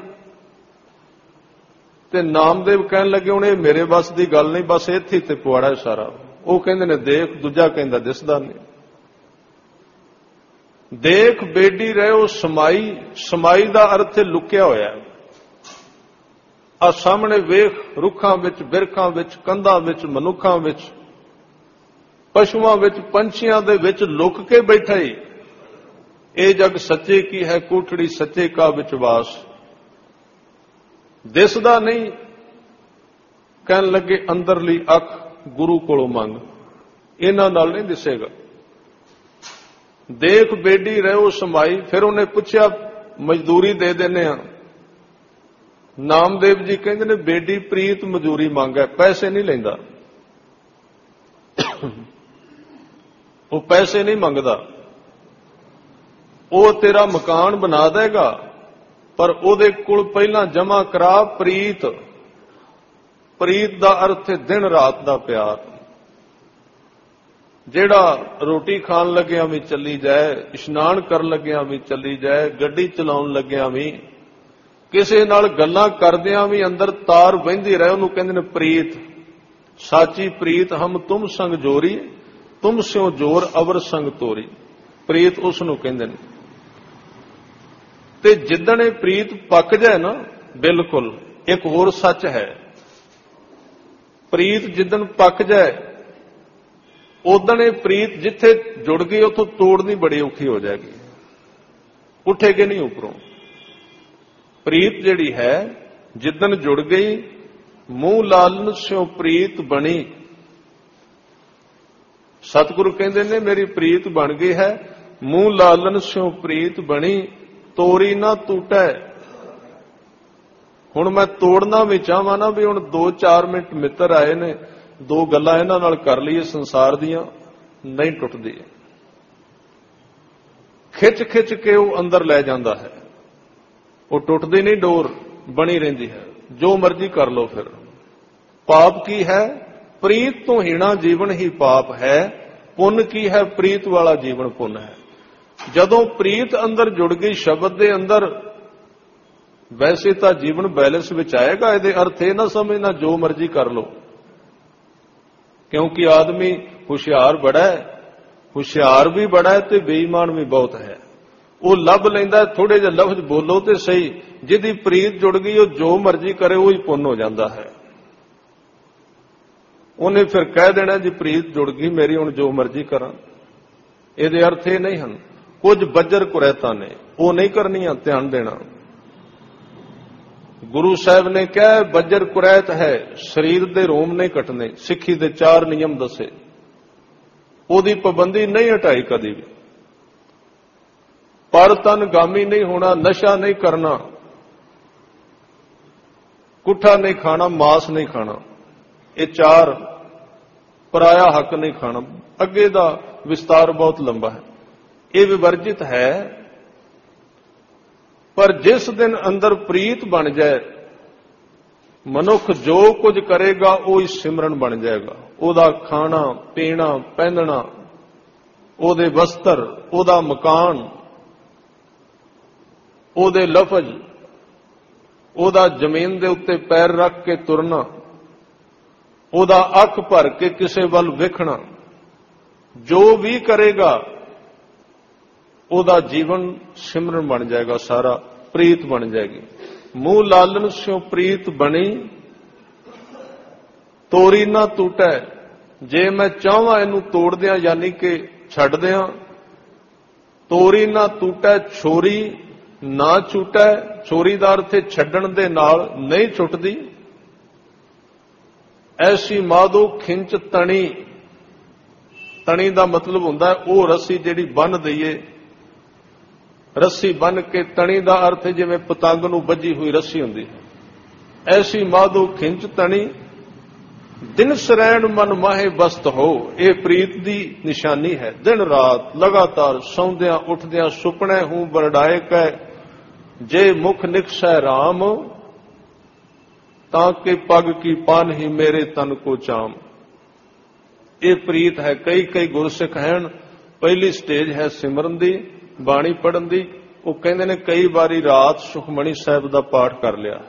ਤੇ ਨਾਮਦੇਵ ਕਹਿਣ ਲੱਗੇ ਹੁਣ ਇਹ ਮੇਰੇ ਵੱਸ ਦੀ ਗੱਲ ਨਹੀਂ, ਬਸ ਇੱਥੇ ਤੇ ਪੁਆੜਾ ਸਾਰਾ। ਉਹ ਕਹਿੰਦੇ ਨੇ ਦੇਖ, ਦੂਜਾ ਕਹਿੰਦਾ ਦਿਸਦਾ ਨਹੀਂ। ਦੇਖ ਬੇਡੀ ਰਹਿਓ ਸਮਾਈ। ਸਮਾਈ ਦਾ ਅਰਥ ਹੈ ਲੁਕਿਆ ਹੋਇਆ। ਆ ਸਾਹਮਣੇ ਵੇਖ, ਰੁੱਖਾਂ ਵਿੱਚ, ਬਿਰਖਾਂ ਵਿੱਚ, ਕੰਧਾਂ ਵਿੱਚ, ਮਨੁੱਖਾਂ ਵਿੱਚ, ਪਸ਼ੂਆਂ ਵਿੱਚ, ਪੰਛੀਆਂ ਦੇ ਵਿੱਚ ਲੁਕ ਕੇ ਬੈਠਾ ਹੀ। ਇਹ ਜਗ ਸੱਚੇ ਕੀ ਹੈ, ਕੋਠੜੀ ਸੱਚੇ ਕਾ ਵਿਚਵਾਸ। ਦਿਸਦਾ ਨਹੀਂ। ਕਹਿਣ ਲੱਗੇ ਅੰਦਰਲੀ ਅੱਖ ਗੁਰੂ ਕੋਲੋਂ ਮੰਗ, ਇਹਨਾਂ ਨਾਲ ਨਹੀਂ ਦਿਸੇਗਾ। ਦੇਖ ਬੇਡੀ ਰਹਿਓ ਸਮਾਈ। ਫਿਰ ਉਹਨੇ ਪੁੱਛਿਆ ਮਜ਼ਦੂਰੀ ਦੇ ਦਿੰਨੇ ਆ। ਨਾਮਦੇਵ ਜੀ ਕਹਿੰਦੇ ਨੇ ਬੇਡੀ ਪ੍ਰੀਤ ਮਜ਼ਦੂਰੀ ਮੰਗਦਾ, ਪੈਸੇ ਨਹੀਂ ਲੈਂਦਾ। ਉਹ ਪੈਸੇ ਨਹੀਂ ਮੰਗਦਾ। ਉਹ ਤੇਰਾ ਮਕਾਨ ਬਣਾ ਦੇਗਾ, ਪਰ ਉਹਦੇ ਕੋਲ ਪਹਿਲਾਂ ਜਮਾ ਕਰਾ ਪ੍ਰੀਤ। ਪ੍ਰੀਤ ਦਾ ਅਰਥ ਹੈ ਦਿਨ ਰਾਤ ਦਾ ਪਿਆਰ। ਜਿਹੜਾ ਰੋਟੀ ਖਾਣ ਲੱਗਿਆਂ ਵੀ ਚੱਲੀ ਜਾਏ, ਇਸ਼ਨਾਨ ਕਰਨ ਲੱਗਿਆਂ ਵੀ ਚੱਲੀ ਜਾਏ, ਗੱਡੀ ਚਲਾਉਣ ਲੱਗਿਆਂ ਵੀ, ਕਿਸੇ ਨਾਲ ਗੱਲਾਂ ਕਰਦਿਆਂ ਵੀ ਅੰਦਰ ਤਾਰ ਵਹਿੰਦੀ ਰਹੇ, ਉਹਨੂੰ ਕਹਿੰਦੇ ਨੇ ਪ੍ਰੀਤ। ਸਾਚੀ ਪ੍ਰੀਤ ਹਮ ਤੁਮ ਸੰਗ ਜੋਰੀ, ਤੁਮ ਸਿਓ ਜੋਰ ਅਵਰ ਸੰਗ ਤੋਰੀ। ਪ੍ਰੀਤ ਉਸ ਨੂੰ ਕਹਿੰਦੇ ਨੇ। ਤੇ ਜਿੱਦਣ ਇਹ ਪ੍ਰੀਤ ਪੱਕ ਜਾਏ ਨਾ, ਬਿਲਕੁਲ ਇੱਕ ਹੋਰ ਸੱਚ ਹੈ, ਪ੍ਰੀਤ ਜਿੱਦਣ ਪੱਕ ਜਾਏ ਉਦਣ ਇਹ ਪ੍ਰੀਤ ਜਿੱਥੇ ਜੁੜ ਗਈ ਉੱਥੋਂ ਤੋੜਨੀ ਬੜੀ ਔਖੀ ਹੋ ਜਾਏਗੀ, ਉੱਠੇਗੀ ਨਹੀਂ ਉੱਪਰੋਂ। ਪ੍ਰੀਤ ਜਿਹੜੀ ਹੈ ਜਿੱਦਣ ਜੁੜ ਗਈ, ਮੂੰਹ ਲਾਲਨ ਸਿਓ ਪ੍ਰੀਤ ਬਣੀ। ਸਤਿਗੁਰੂ ਕਹਿੰਦੇ ਨੇ ਮੇਰੀ ਪ੍ਰੀਤ ਬਣ ਗਈ ਹੈ, ਮੂੰਹ ਲਾਲਨ ਸਿਓ ਪ੍ਰੀਤ ਬਣੀ, ਤੋਰੀ ਨਾ ਟੂਟੈ। ਹੁਣ ਮੈਂ ਤੋੜਨਾ ਵੀ ਚਾਹਾਂ ਨਾ ਵੀ ਹੁਣ 2-4 ਮਿੰਟ ਮਿੱਤਰ ਆਏ ਨੇ, ਦੋ ਗੱਲਾਂ ਇਹਨਾਂ ਨਾਲ ਕਰ ਲਈਏ ਸੰਸਾਰ ਦੀਆਂ, ਨਹੀਂ ਟੁੱਟਦੀ। ਖਿੱਚ ਖਿੱਚ ਕੇ ਉਹ ਅੰਦਰ ਲੈ ਜਾਂਦਾ ਹੈ, ਉਹ ਟੁੱਟਦੀ ਨਹੀਂ, ਡੋਰ ਬਣੀ ਰਹਿੰਦੀ ਹੈ। ਜੋ ਮਰਜ਼ੀ ਕਰ ਲਓ। ਫਿਰ ਪਾਪ ਕੀ ਹੈ? ਪ੍ਰੀਤ ਤੋਂ ਹੀਣਾ ਜੀਵਨ ਹੀ ਪਾਪ ਹੈ। ਪੁੰਨ ਕੀ ਹੈ? ਪ੍ਰੀਤ ਵਾਲਾ ਜੀਵਨ ਪੁੰਨ ਹੈ। ਜਦੋਂ ਪ੍ਰੀਤ ਅੰਦਰ ਜੁੜ ਗਈ ਸ਼ਬਦ ਦੇ ਅੰਦਰ, ਵੈਸੇ ਤਾਂ ਜੀਵਨ ਬੈਲੈਂਸ ਵਿੱਚ ਆਏਗਾ। ਇਹਦੇ ਅਰਥ ਇਹ ਨਾ ਸਮਝਣਾ ਜੋ ਮਰਜ਼ੀ ਕਰ ਲਓ, ਕਿਉਂਕਿ ਆਦਮੀ ਹੁਸ਼ਿਆਰ ਬੜਾ ਹੈ, ਹੁਸ਼ਿਆਰ ਵੀ ਬੜਾ ਹੈ ਤੇ ਬੇਈਮਾਨ ਵੀ ਬਹੁਤ ਹੈ। ਉਹ ਲੱਭ ਲੈਂਦਾ ਥੋੜੇ ਜਿਹੇ ਲਫ਼ਜ਼ ਬੋਲੋ ਤੇ ਸਹੀ, ਜਿਹਦੀ ਪ੍ਰੀਤ ਜੁੜ ਗਈ ਉਹ ਜੋ ਮਰਜ਼ੀ ਕਰੇ ਉਹ ਹੀ ਪੁੰਨ ਹੋ ਜਾਂਦਾ ਹੈ। ਉਹਨੇ ਫਿਰ ਕਹਿ ਦੇਣਾ ਜੀ ਪ੍ਰੀਤ ਜੁੜ ਗਈ ਮੇਰੀ, ਹੁਣ ਜੋ ਮਰਜ਼ੀ ਕਰਾਂ। ਇਹਦੇ ਅਰਥ ਇਹ ਨਹੀਂ ਹਨ। ਕੁਝ ਬੱਜਰ ਕੁਰੈਤਾਂ ਨੇ, ਉਹ ਨਹੀਂ ਕਰਨੀਆਂ, ਧਿਆਨ ਦੇਣਾ। ਗੁਰੂ ਸਾਹਿਬ ਨੇ ਕਿਹਾ ਬੱਜਰ ਕੁਰੈਤ ਹੈ, ਸਰੀਰ ਦੇ ਰੋਮ ਨਹੀਂ ਕੱਟਣੇ। ਸਿੱਖੀ ਦੇ 4 ਨਿਯਮ ਦੱਸੇ, ਉਹਦੀ ਪਾਬੰਦੀ ਨਹੀਂ ਹਟਾਈ ਕਦੀ ਵੀ। ਪਰ ਤਨਗਾਮੀ ਨਹੀਂ ਹੋਣਾ, ਨਸ਼ਾ ਨਹੀਂ ਕਰਨਾ, ਕੁੱਠਾ ਨਹੀਂ ਖਾਣਾ, ਮਾਸ ਨਹੀਂ ਖਾਣਾ, ਇਹ 4 ਪਰਾਇਆ ਹੱਕ ਨਹੀਂ ਖਾਣਾ। ਅੱਗੇ ਦਾ ਵਿਸਤਾਰ ਬਹੁਤ ਲੰਬਾ ਹੈ। ਇਹ ਵਿਵਰਜਿਤ ਹੈ। ਪਰ ਜਿਸ ਦਿਨ ਅੰਦਰ ਪ੍ਰੀਤ ਬਣ ਜਾਏ, ਮਨੁੱਖ ਜੋ ਕੁਝ ਕਰੇਗਾ ਉਹ ਹੀ ਸਿਮਰਨ ਬਣ ਜਾਏਗਾ। ਉਹਦਾ ਖਾਣਾ ਪੀਣਾ ਪਹਿਨਣਾ, ਉਹਦੇ ਵਸਤਰ, ਉਹਦਾ ਮਕਾਨ, ਉਹਦੇ ਲਫ਼ਜ਼, ਉਹਦਾ ਜ਼ਮੀਨ ਦੇ ਉੱਤੇ ਪੈਰ ਰੱਖ ਕੇ ਤੁਰਨਾ, ਉਹਦਾ ਅੱਖ ਭਰ ਕੇ ਕਿਸੇ ਵੱਲ ਵੇਖਣਾ, ਜੋ ਵੀ ਕਰੇਗਾ ਉਹਦਾ ਜੀਵਨ ਸਿਮਰਨ ਬਣ ਜਾਏਗਾ, ਸਾਰਾ ਪ੍ਰੀਤ ਬਣ ਜਾਏਗੀ। ਮੂੰਹ ਲਾਲਨ ਸਿਉ ਪ੍ਰੀਤ ਬਣੀ, ਤੋਰੀ ਨਾ ਟੂਟੈ। ਜੇ ਮੈਂ ਚਾਹਾਂ ਇਹਨੂੰ ਤੋੜ ਦਿਆਂ ਯਾਨੀ ਕਿ ਛੱਡ ਦਿਆਂ, ਤੋਰੀ ਨਾ ਟੂਟੈ ਛੋਰੀ ਨਾ ਛੁਟੈ। ਛੋਰੀ ਦਾ ਅਰਥ ਹੈ ਛੱਡਣ ਦੇ ਨਾਲ ਨਹੀਂ ਛੁੱਟਦੀ। ਐਸੀ ਮਾਧੋ ਖਿੰਚ ਤਣੀ। ਤਣੀ ਦਾ ਮਤਲਬ ਹੁੰਦਾ ਉਹ ਰੱਸੀ ਜਿਹੜੀ ਬੰਨ੍ਹ ਦਈਏ, ਰੱਸੀ ਬੰਨ੍ਹ ਕੇ। ਤਣੀ ਦਾ ਅਰਥ ਹੈ ਜਿਵੇਂ ਪਤੰਗ ਨੂੰ ਬੱਝੀ ਹੋਈ ਰੱਸੀ ਹੁੰਦੀ ਹੈ। ਐਸੀ ਮਾਧੋ ਖਿੰਚ ਤਣੀ, ਦਿਨ ਸਰੈਣ ਮਨ ਮਾਹੇ ਬਸਤ ਹੋ। ਇਹ ਪ੍ਰੀਤ ਦੀ ਨਿਸ਼ਾਨੀ ਹੈ। ਦਿਨ ਰਾਤ ਲਗਾਤਾਰ ਸੌਂਦਿਆਂ ਉੱਠਦਿਆਂ ਸੁਪਨੇ ਹੂੰ ਬਰਡਾਏ ਕੈ, ਜੇ ਮੁਖ ਨਿਕਸੈ ਰਾਮ, ਤਾਂ ਕਿ ਪਗ ਕੀ ਪਾਨ ਹੀ ਮੇਰੇ ਤਨ ਕੋ ਚਾਮ। ਇਹ ਪ੍ਰੀਤ ਹੈ। ਕਈ ਗੁਰਸਿੱਖ ਹਨ, ਪਹਿਲੀ ਸਟੇਜ ਹੈ ਸਿਮਰਨ ਦੀ, ਬਾਣੀ ਪੜ੍ਹਨ ਦੀ। ਉਹ ਕਹਿੰਦੇ ਨੇ ਕਈ ਵਾਰੀ ਰਾਤ ਸੁਖਮਣੀ ਸਾਹਿਬ ਦਾ ਪਾਠ ਕਰ ਲਿਆ,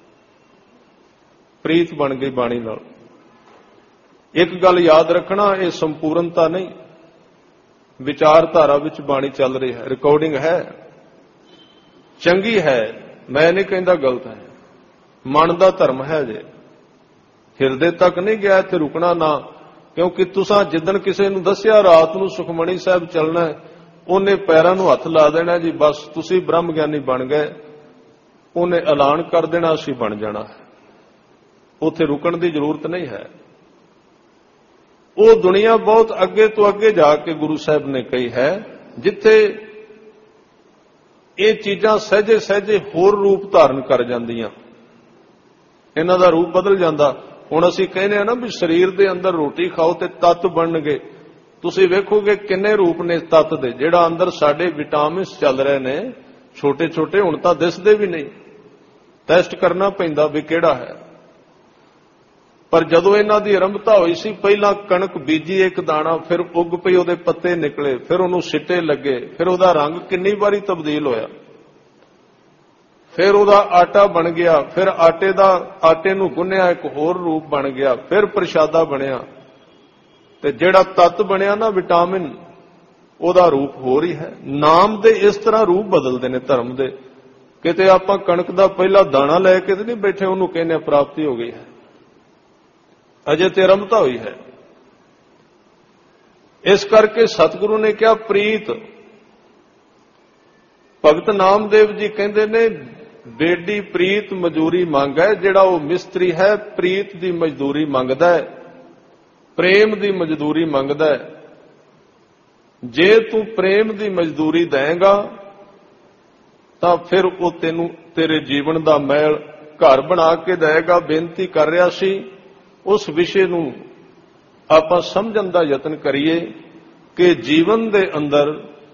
ਪ੍ਰੀਤ ਬਣ ਗਈ ਬਾਣੀ ਨਾਲ। ਇੱਕ ਗੱਲ ਯਾਦ ਰੱਖਣਾ, ਇਹ ਸੰਪੂਰਨਤਾ ਨਹੀਂ, ਵਿਚਾਰਧਾਰਾ ਵਿੱਚ ਬਾਣੀ ਚੱਲ ਰਹੀ ਹੈ, ਰਿਕਾਰਡਿੰਗ ਹੈ, ਚੰਗੀ ਹੈ, ਮੈਂ ਨਹੀਂ ਕਹਿੰਦਾ ਗਲਤ ਹੈ, ਮਨ ਦਾ ਧਰਮ ਹੈ। ਜੇ ਹਿਰਦੇ ਤੱਕ ਨਹੀਂ ਗਿਆ ਇੱਥੇ ਰੁਕਣਾ ਨਾ, ਕਿਉਂਕਿ ਤੁਸੀਂ ਜਿੱਦਣ ਕਿਸੇ ਨੂੰ ਦੱਸਿਆ ਰਾਤ ਨੂੰ ਸੁਖਮਣੀ ਸਾਹਿਬ ਚੱਲਣਾ ਹੈ, ਉਹਨੇ ਪੈਰਾਂ ਨੂੰ ਹੱਥ ਲਾ ਦੇਣਾ ਜੀ ਬਸ ਤੁਸੀਂ ਬ੍ਰਹਮ ਗਿਆਨੀ ਬਣ ਗਏ। ਉਹਨੇ ਐਲਾਨ ਕਰ ਦੇਣਾ ਅਸੀਂ ਬਣ ਜਾਣਾ ਹੈ। ਉੱਥੇ ਰੁਕਣ ਦੀ ਜ਼ਰੂਰਤ ਨਹੀਂ ਹੈ। ਉਹ ਦੁਨੀਆ ਬਹੁਤ ਅੱਗੇ ਤੋਂ ਅੱਗੇ ਜਾ ਕੇ ਗੁਰੂ ਸਾਹਿਬ ਨੇ ਕਹੀ ਹੈ, ਜਿੱਥੇ ਇਹ ਚੀਜ਼ਾਂ ਸਹਿਜੇ ਸਹਿਜੇ ਹੋਰ ਰੂਪ ਧਾਰਨ ਕਰ ਜਾਂਦੀਆਂ, ਇਹਨਾਂ ਦਾ ਰੂਪ ਬਦਲ ਜਾਂਦਾ। ਹੁਣ ਅਸੀਂ ਕਹਿੰਦੇ ਆ ਨਾ ਵੀ ਸਰੀਰ ਦੇ ਅੰਦਰ ਰੋਟੀ ਖਾਓ ਤੇ ਤੱਤ ਬਣਨਗੇ। ਤੁਸੀਂ ਵੇਖੋਗੇ ਕਿੰਨੇ ਰੂਪ ਨੇ ਤੱਤ ਦੇ। ਜਿਹੜਾ ਅੰਦਰ ਸਾਡੇ ਵਿਟਾਮਿਨਸ ਚੱਲ ਰਹੇ ਨੇ ਛੋਟੇ ਛੋਟੇ, ਹੁਣ ਤਾਂ ਦਿਸਦੇ ਵੀ ਨਹੀਂ, ਟੈਸਟ ਕਰਨਾ ਪੈਂਦਾ ਵੀ ਕਿਹੜਾ ਹੈ। ਪਰ ਜਦੋਂ ਇਹਨਾਂ ਦੀ ਆਰੰਭਤਾ ਹੋਈ ਸੀ, ਪਹਿਲਾਂ ਕਣਕ ਬੀਜੀ ਇੱਕ ਦਾਣਾ, ਫਿਰ ਉੱਗ ਪਈ, ਉਹਦੇ ਪੱਤੇ ਨਿਕਲੇ, ਫਿਰ ਉਹਨੂੰ ਸਿੱਟੇ ਲੱਗੇ, ਫਿਰ ਉਹਦਾ ਰੰਗ ਕਿੰਨੀ ਵਾਰੀ ਤਬਦੀਲ ਹੋਇਆ, ਫਿਰ ਉਹਦਾ ਆਟਾ ਬਣ ਗਿਆ, ਫਿਰ ਆਟੇ ਨੂੰ ਗੁੰਨਿਆ, ਇੱਕ ਹੋਰ ਰੂਪ ਬਣ ਗਿਆ, ਫਿਰ ਪ੍ਰਸ਼ਾਦਾ ਬਣਿਆ। ਤੇ ਜਿਹੜਾ ਤੱਤ ਬਣਿਆ ਨਾ ਵਿਟਾਮਿਨ, ਉਹਦਾ ਰੂਪ ਹੋਰ ਹੀ ਹੈ। ਨਾਮ ਦੇ ਇਸ ਤਰ੍ਹਾਂ ਰੂਪ ਬਦਲਦੇ ਨੇ ਧਰਮ ਦੇ। ਕਿਤੇ ਆਪਾਂ ਕਣਕ ਦਾ ਪਹਿਲਾ ਦਾਣਾ ਲੈ ਕੇ ਤੇ ਨਹੀਂ ਬੈਠੇ ਉਹਨੂੰ ਕਹਿੰਦੇ ਪ੍ਰਾਪਤੀ ਹੋ ਗਈ ਹੈ, ਅਜੇ ਤੇ ਆਰੰਭਤਾ ਹੋਈ ਹੈ। ਇਸ ਕਰਕੇ ਸਤਿਗੁਰੂ ਨੇ ਕਿਹਾ ਪ੍ਰੀਤ। ਭਗਤ ਨਾਮਦੇਵ ਜੀ ਕਹਿੰਦੇ ਨੇ ਬੇਡੀ ਪ੍ਰੀਤ ਮਜ਼ਦੂਰੀ ਮੰਗੈ। ਜਿਹੜਾ ਉਹ ਮਿਸਤਰੀ ਹੈ ਪ੍ਰੀਤ ਦੀ ਮਜ਼ਦੂਰੀ ਮੰਗਦਾ ਹੈ, ਪ੍ਰੇਮ ਦੀ ਮਜ਼ਦੂਰੀ ਮੰਗਦਾ ਹੈ। ਜੇ ਤੂੰ ਪ੍ਰੇਮ ਦੀ ਮਜ਼ਦੂਰੀ ਦੇਂਗਾ ਤਾਂ ਫਿਰ ਉਹ ਤੈਨੂੰ ਤੇਰੇ ਜੀਵਨ ਦਾ ਮਹਿਲ ਘਰ ਬਣਾ ਕੇ ਦੇਗਾ। ਬੇਨਤੀ ਕਰ ਰਿਹਾ ਸੀ, ਉਸ ਵਿਸ਼ੇ ਨੂੰ ਆਪਾਂ ਸਮਝਣ ਦਾ ਯਤਨ ਕਰੀਏ ਕਿ ਜੀਵਨ ਦੇ ਅੰਦਰ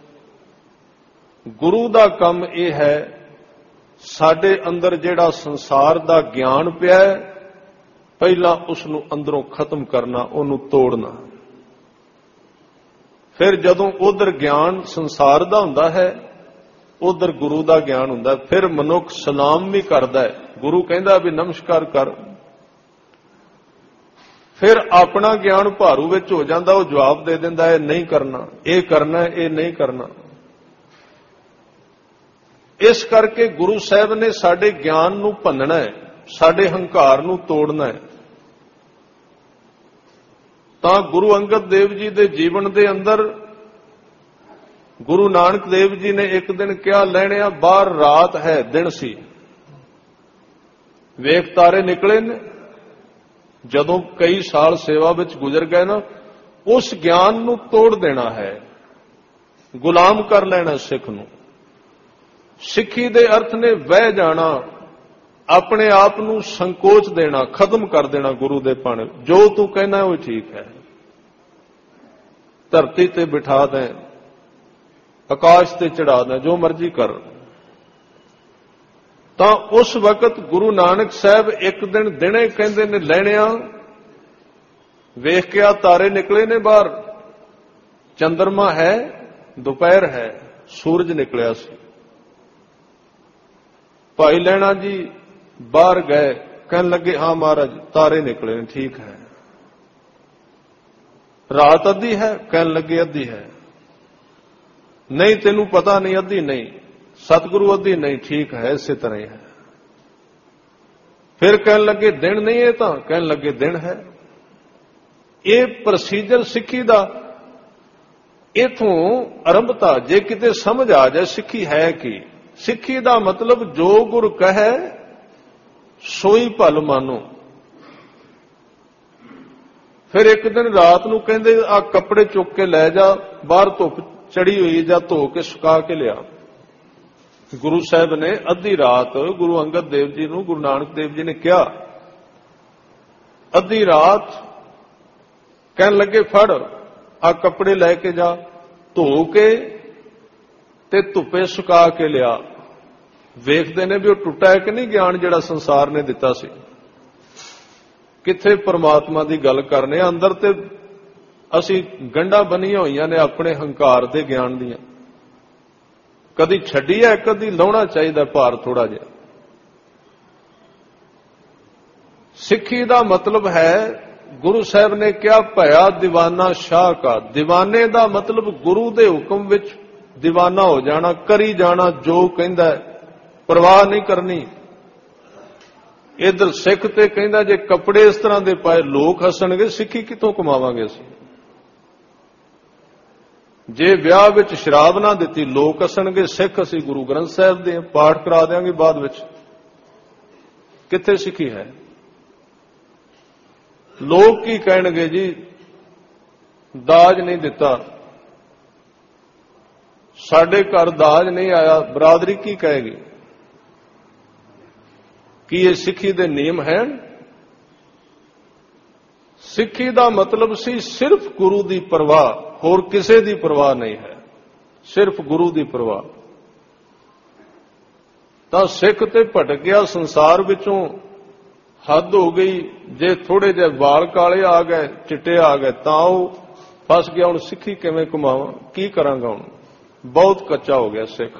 ਗੁਰੂ ਦਾ ਕੰਮ ਇਹ ਹੈ, ਸਾਡੇ ਅੰਦਰ ਜਿਹੜਾ ਸੰਸਾਰ ਦਾ ਗਿਆਨ ਪਿਆ ਹੈ, ਪਹਿਲਾਂ ਉਸ ਨੂੰ ਅੰਦਰੋਂ ਖਤਮ ਕਰਨਾ, ਉਹਨੂੰ ਤੋੜਨਾ। ਫਿਰ ਜਦੋਂ ਉਧਰ ਗਿਆਨ ਸੰਸਾਰ ਦਾ ਹੁੰਦਾ ਹੈ, ਉਧਰ ਗੁਰੂ ਦਾ ਗਿਆਨ ਹੁੰਦਾ, ਫਿਰ ਮਨੁੱਖ ਸਲਾਮ ਵੀ ਕਰਦਾ ਹੈ। ਗੁਰੂ ਕਹਿੰਦਾ ਵੀ ਨਮਸਕਾਰ ਕਰ। ਫਿਰ ਆਪਣਾ ਗਿਆਨ ਭਾਰੂ ਵਿੱਚ ਹੋ ਜਾਂਦਾ, ਉਹ ਜਵਾਬ ਦੇ ਦਿੰਦਾ ਇਹ ਨਹੀਂ ਕਰਨਾ, ਇਹ ਕਰਨਾ, ਇਹ ਨਹੀਂ ਕਰਨਾ। ਇਸ ਕਰਕੇ ਗੁਰੂ ਸਾਹਿਬ ਨੇ ਸਾਡੇ ਗਿਆਨ ਨੂੰ ਭੰਨਣਾ ਹੈ, ਸਾਡੇ ਹੰਕਾਰ ਨੂੰ ਤੋੜਨਾ ਹੈ। ਤਾਂ ਗੁਰੂ ਅੰਗਦ ਦੇਵ ਜੀ ਦੇ ਜੀਵਨ ਦੇ ਅੰਦਰ ਗੁਰੂ ਨਾਨਕ ਦੇਵ ਜੀ ਨੇ ਇੱਕ ਦਿਨ ਕਿਹਾ, ਲੈਣਿਆ ਬਾਹਰ ਰਾਤ ਹੈ, ਦਿਨ ਸੀ, ਵੇਖ ਤਾਰੇ ਨਿਕਲੇ ਨੇ। ਜਦੋਂ ਕਈ ਸਾਲ ਸੇਵਾ ਵਿੱਚ ਗੁਜ਼ਰ ਗਏ ਨਾ, ਉਸ ਗਿਆਨ ਨੂੰ ਤੋੜ ਦੇਣਾ ਹੈ, ਗੁਲਾਮ ਕਰ ਲੈਣਾ ਸਿੱਖ ਨੂੰ। ਸਿੱਖੀ ਦੇ ਅਰਥ ਨੇ ਵਹਿ ਜਾਣਾ, ਆਪਣੇ ਆਪ ਨੂੰ ਸੰਕੋਚ ਦੇਣਾ, ਖਤਮ ਕਰ ਦੇਣਾ ਗੁਰੂ ਦੇ ਪਣ। ਜੋ ਤੂੰ ਕਹਿਣਾ ਉਹ ਠੀਕ ਹੈ, ਧਰਤੀ ਤੇ ਬਿਠਾ ਦੇ, ਆਕਾਸ਼ ਤੇ ਚੜਾ ਦੇ, ਜੋ ਮਰਜ਼ੀ ਕਰ। ਤਾਂ ਉਸ ਵਕਤ ਗੁਰੂ ਨਾਨਕ ਸਾਹਿਬ ਇੱਕ ਦਿਨ ਦਿਨੇ ਕਹਿੰਦੇ ਨੇ ਲੈਣਿਆ ਵੇਖ ਕੇ ਆ ਤਾਰੇ ਨਿਕਲੇ ਨੇ ਬਾਹਰ, ਚੰਦਰਮਾ ਹੈ, ਦੁਪਹਿਰ ਹੈ, ਸੂਰਜ ਨਿਕਲਿਆ ਸੀ। ਭਾਈ ਲਹਿਣਾ ਜੀ ਬਾਹਰ ਗਏ, ਕਹਿਣ ਲੱਗੇ ਹਾਂ ਮਹਾਰਾਜ ਤਾਰੇ ਨਿਕਲੇ ਨੇ, ਠੀਕ ਹੈ। ਰਾਤ ਅੱਧੀ ਹੈ, ਕਹਿਣ ਲੱਗੇ ਅੱਧੀ ਹੈ। ਨਹੀਂ ਤੈਨੂੰ ਪਤਾ ਨਹੀਂ, ਅੱਧੀ ਨਹੀਂ, ਸਤਿਗੁਰੂ ਅੱਧੀ ਨਹੀਂ, ਠੀਕ ਹੈ, ਇਸੇ ਤਰ੍ਹਾਂ ਹੀ ਹੈ। ਫਿਰ ਕਹਿਣ ਲੱਗੇ ਦਿਨ ਨਹੀਂ ਇਹ ਤਾਂ, ਕਹਿਣ ਲੱਗੇ ਦਿਨ ਹੈ। ਇਹ ਪ੍ਰੋਸੀਜਰ ਸਿੱਖੀ ਦਾ ਇਥੋਂ ਆਰੰਭਤਾ। ਜੇ ਕਿਤੇ ਸਮਝ ਆ ਜਾਏ ਸਿੱਖੀ ਹੈ ਕੀ, ਸਿੱਖੀ ਦਾ ਮਤਲਬ ਜੋ ਗੁਰ ਕਹੈ ਸੋਈ ਭਲ ਮਾਨੋ। ਫਿਰ ਇੱਕ ਦਿਨ ਰਾਤ ਨੂੰ ਕਹਿੰਦੇ ਆ ਕੱਪੜੇ ਚੁੱਕ ਕੇ ਲੈ ਜਾ, ਬਾਹਰ ਧੁੱਪ ਚੜੀ ਹੋਈ, ਜਾਂ ਧੋ ਕੇ ਸੁਕਾ ਕੇ ਲਿਆ। ਗੁਰੂ ਸਾਹਿਬ ਨੇ ਅੱਧੀ ਰਾਤ ਗੁਰੂ ਅੰਗਦ ਦੇਵ ਜੀ ਨੂੰ, ਗੁਰੂ ਨਾਨਕ ਦੇਵ ਜੀ ਨੇ ਕਿਹਾ, ਅੱਧੀ ਰਾਤ ਕਹਿਣ ਲੱਗੇ ਫੜ ਆ ਕੱਪੜੇ ਲੈ ਕੇ ਜਾ, ਧੋ ਕੇ ਤੇ ਧੁੱਪੇ ਸੁਕਾ ਕੇ ਲਿਆ। ਵੇਖਦੇ ਨੇ ਵੀ ਉਹ ਟੁੱਟਾ ਹੈ ਕਿ ਨਹੀਂ ਗਿਆਨ ਜਿਹੜਾ ਸੰਸਾਰ ਨੇ ਦਿੱਤਾ ਸੀ। ਕਿੱਥੇ ਪਰਮਾਤਮਾ ਦੀ ਗੱਲ ਕਰਨੇ, ਅੰਦਰ ਤੇ ਅਸੀਂ ਗੰਢਾਂ ਬੰਨੀਆਂ ਹੋਈਆਂ ਨੇ ਆਪਣੇ ਹੰਕਾਰ ਦੇ ਗਿਆਨ ਦੀਆਂ। ਕਦੀ ਛੱਡੀ ਹੈ, ਕਦੀ ਲਾਉਣਾ ਚਾਹੀਦਾ ਭਾਰ ਥੋੜਾ ਜਿਹਾ। ਸਿੱਖੀ ਦਾ ਮਤਲਬ ਹੈ, ਗੁਰੂ ਸਾਹਿਬ ਨੇ ਕਿਹਾ ਭਇਆ ਦੀਵਾਨਾ ਸ਼ਾਹ ਕਾ। ਦੀਵਾਨੇ ਦਾ ਮਤਲਬ ਗੁਰੂ ਦੇ ਹੁਕਮ ਵਿੱਚ ਦੀਵਾਨਾ ਹੋ ਜਾਣਾ, ਕਰੀ ਜਾਣਾ ਜੋ ਕਹਿੰਦਾ, ਪਰਵਾਹ ਨਹੀਂ ਕਰਨੀ। ਇਧਰ ਸਿੱਖ ਤੇ ਕਹਿੰਦਾ ਜੇ ਕੱਪੜੇ ਇਸ ਤਰ੍ਹਾਂ ਦੇ ਪਾਏ ਲੋਕ ਹੱਸਣਗੇ, ਸਿੱਖੀ ਕਿੱਥੋਂ ਕਮਾਵਾਂਗੇ ਅਸੀਂ। ਜੇ ਵਿਆਹ ਵਿੱਚ ਸ਼ਰਾਬ ਨਾ ਦਿੱਤੀ ਲੋਕ ਹੱਸਣਗੇ, ਸਿੱਖ ਅਸੀਂ ਗੁਰੂ ਗ੍ਰੰਥ ਸਾਹਿਬ ਦੇ ਪਾਠ ਕਰਾ ਦਿਆਂਗੇ ਬਾਅਦ ਵਿੱਚ। ਕਿੱਥੇ ਸਿੱਖੀ ਹੈ? ਲੋਕ ਕੀ ਕਹਿਣਗੇ ਜੀ, ਦਾਜ ਨਹੀਂ ਦਿੱਤਾ, ਸਾਡੇ ਘਰ ਦਾਜ ਨਹੀਂ ਆਇਆ, ਬਰਾਦਰੀ ਕੀ ਕਹੇਗੀ? ਕੀ ਇਹ ਸਿੱਖੀ ਦੇ ਨਿਯਮ ਹਨ? ਸਿੱਖੀ ਦਾ ਮਤਲਬ ਸੀ ਸਿਰਫ ਗੁਰੂ ਦੀ ਪਰਵਾਹ, ਹੋਰ ਕਿਸੇ ਦੀ ਪਰਵਾਹ ਨਹੀਂ ਹੈ, ਸਿਰਫ ਗੁਰੂ ਦੀ ਪਰਵਾਹ। ਤਾਂ ਸਿੱਖ ਤੇ ਭਟਕ ਗਿਆ ਸੰਸਾਰ ਵਿੱਚੋਂ, ਹੱਦ ਹੋ ਗਈ। ਜੇ ਥੋੜੇ ਜਿਹੇ ਵਾਲ ਕਾਲੇ ਆ ਗਏ, ਚਿੱਟੇ ਆ ਗਏ ਤਾਂ ਉਹ ਫਸ ਗਿਆ। ਹੁਣ ਸਿੱਖੀ ਕਿਵੇਂ ਕਮਾਵਾਂ, ਕੀ ਕਰਾਂਗਾ? ਹੁਣ ਬਹੁਤ ਕੱਚਾ ਹੋ ਗਿਆ ਸਿੱਖ।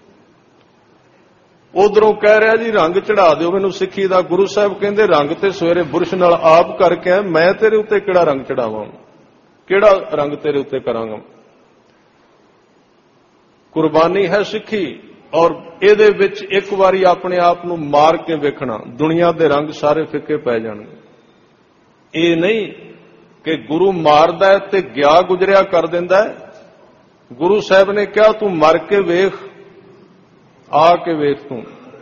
ਉਧਰੋਂ ਕਹਿ ਰਿਹਾ ਜੀ ਰੰਗ ਚੜਾ ਦਿਓ ਮੈਨੂੰ ਸਿੱਖੀ ਦਾ। ਗੁਰੂ ਸਾਹਿਬ ਕਹਿੰਦੇ ਰੰਗ ਤੇ ਸਵੇਰੇ ਬੁਰਸ਼ ਨਾਲ ਆਪ ਕਰਕੇ ਆਇਆ, ਮੈਂ ਤੇਰੇ ਉੱਤੇ ਕਿਹੜਾ ਰੰਗ ਚੜਾਵਾਂ, ਕਿਹੜਾ ਰੰਗ ਤੇਰੇ ਉੱਤੇ ਕਰਾਂਗਾ? ਕੁਰਬਾਨੀ ਹੈ ਸਿੱਖੀ, ਔਰ ਇਹਦੇ ਵਿੱਚ ਇੱਕ ਵਾਰੀ ਆਪਣੇ ਆਪ ਨੂੰ ਮਾਰ ਕੇ ਵੇਖਣਾ, ਦੁਨੀਆ ਦੇ ਰੰਗ ਸਾਰੇ ਫਿੱਕੇ ਪੈ ਜਾਣਗੇ। ਇਹ ਨਹੀਂ ਕਿ ਗੁਰੂ ਮਾਰਦਾ ਹੈ ਤੇ ਗਿਆ ਗੁਜਰਿਆ ਕਰ ਦਿੰਦਾ ਹੈ। ਗੁਰੂ ਸਾਹਿਬ ਨੇ ਕਿਹਾ ਤੂੰ ਮਰ ਕੇ ਵੇਖ, ਆ ਕੇ ਵੇਖ, ਤੂੰ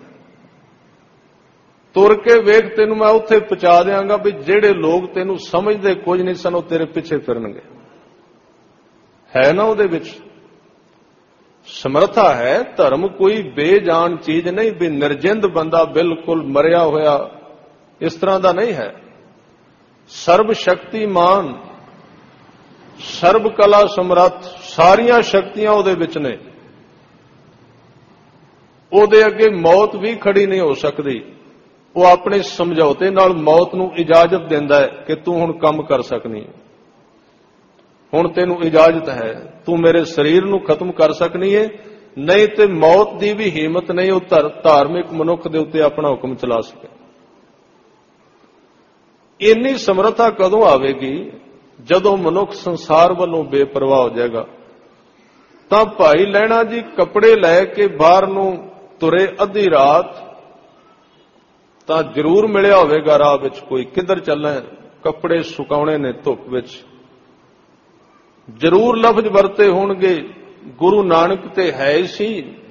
ਤੁਰ ਕੇ ਵੇਖ, ਤੈਨੂੰ ਮੈਂ ਉੱਥੇ ਪਹੁੰਚਾ ਦਿਆਂਗਾ ਵੀ ਜਿਹੜੇ ਲੋਕ ਤੈਨੂੰ ਸਮਝਦੇ ਕੁਝ ਨਹੀਂ ਸਨ ਉਹ ਤੇਰੇ ਪਿੱਛੇ ਫਿਰਨਗੇ। ਹੈ ਨਾ ਉਹਦੇ ਵਿੱਚ ਸਮਰੱਥਾ ਹੈ। ਧਰਮ ਕੋਈ ਬੇਜਾਨ ਚੀਜ਼ ਨਹੀਂ ਵੀ ਨਿਰਜਿੰਦ ਬੰਦਾ ਬਿਲਕੁਲ ਮਰਿਆ ਹੋਇਆ, ਇਸ ਤਰ੍ਹਾਂ ਦਾ ਨਹੀਂ ਹੈ। ਸਰਬ ਸ਼ਕਤੀਮਾਨ, ਸਰਬ ਕਲਾ ਸਮਰੱਥ, ਸਾਰੀਆਂ ਸ਼ਕਤੀਆਂ ਉਹਦੇ ਵਿੱਚ ਨੇ। ਉਹਦੇ ਅੱਗੇ ਮੌਤ ਵੀ ਖੜੀ ਨਹੀਂ ਹੋ ਸਕਦੀ। ਉਹ ਆਪਣੇ ਸਮਝੌਤੇ ਨਾਲ ਮੌਤ ਨੂੰ ਇਜਾਜ਼ਤ ਦਿੰਦਾ ਹੈ ਕਿ ਤੂੰ ਹੁਣ ਕੰਮ ਕਰ ਸਕਨੀ ਹੈ, ਹੁਣ ਤੈਨੂੰ ਇਜਾਜ਼ਤ ਹੈ, ਤੂੰ ਮੇਰੇ ਸਰੀਰ ਨੂੰ ਖਤਮ ਕਰ ਸਕਨੀ ਹੈ। ਨਹੀਂ ਤੇ ਮੌਤ ਦੀ ਵੀ ਹਿੰਮਤ ਨਹੀਂ ਉਹ ਧਾਰਮਿਕ ਮਨੁੱਖ ਦੇ ਉੱਤੇ ਆਪਣਾ ਹੁਕਮ ਚਲਾ ਸਕੇ। ਇੰਨੀ ਸਮਰੱਥਾ ਕਦੋਂ ਆਵੇਗੀ? ਜਦੋਂ ਮਨੁੱਖ ਸੰਸਾਰ ਵੱਲੋਂ ਬੇਪਰਵਾਹ ਹੋ ਜਾਏਗਾ। ਤਾਂ ਭਾਈ ਲਹਿਣਾ ਜੀ ਕੱਪੜੇ ਲੈ ਕੇ ਬਾਹਰ ਨੂੰ ਤੁਰੇ ਅੱਧੀ ਰਾਤ, ਤਾਂ ਜ਼ਰੂਰ ਮਿਲਿਆ ਹੋਵੇਗਾ ਰਾਹ ਵਿੱਚ ਕੋਈ, ਕਿੱਧਰ ਚੱਲਣਾ, ਕੱਪੜੇ ਸੁਕਾਉਣੇ ਨੇ ਧੁੱਪ ਵਿੱਚ। ਜ਼ਰੂਰ ਲਫ਼ਜ਼ ਵਰਤੇ ਹੋਣਗੇ, ਗੁਰੂ ਨਾਨਕ ਤੇ ਹੈ ਸੀ।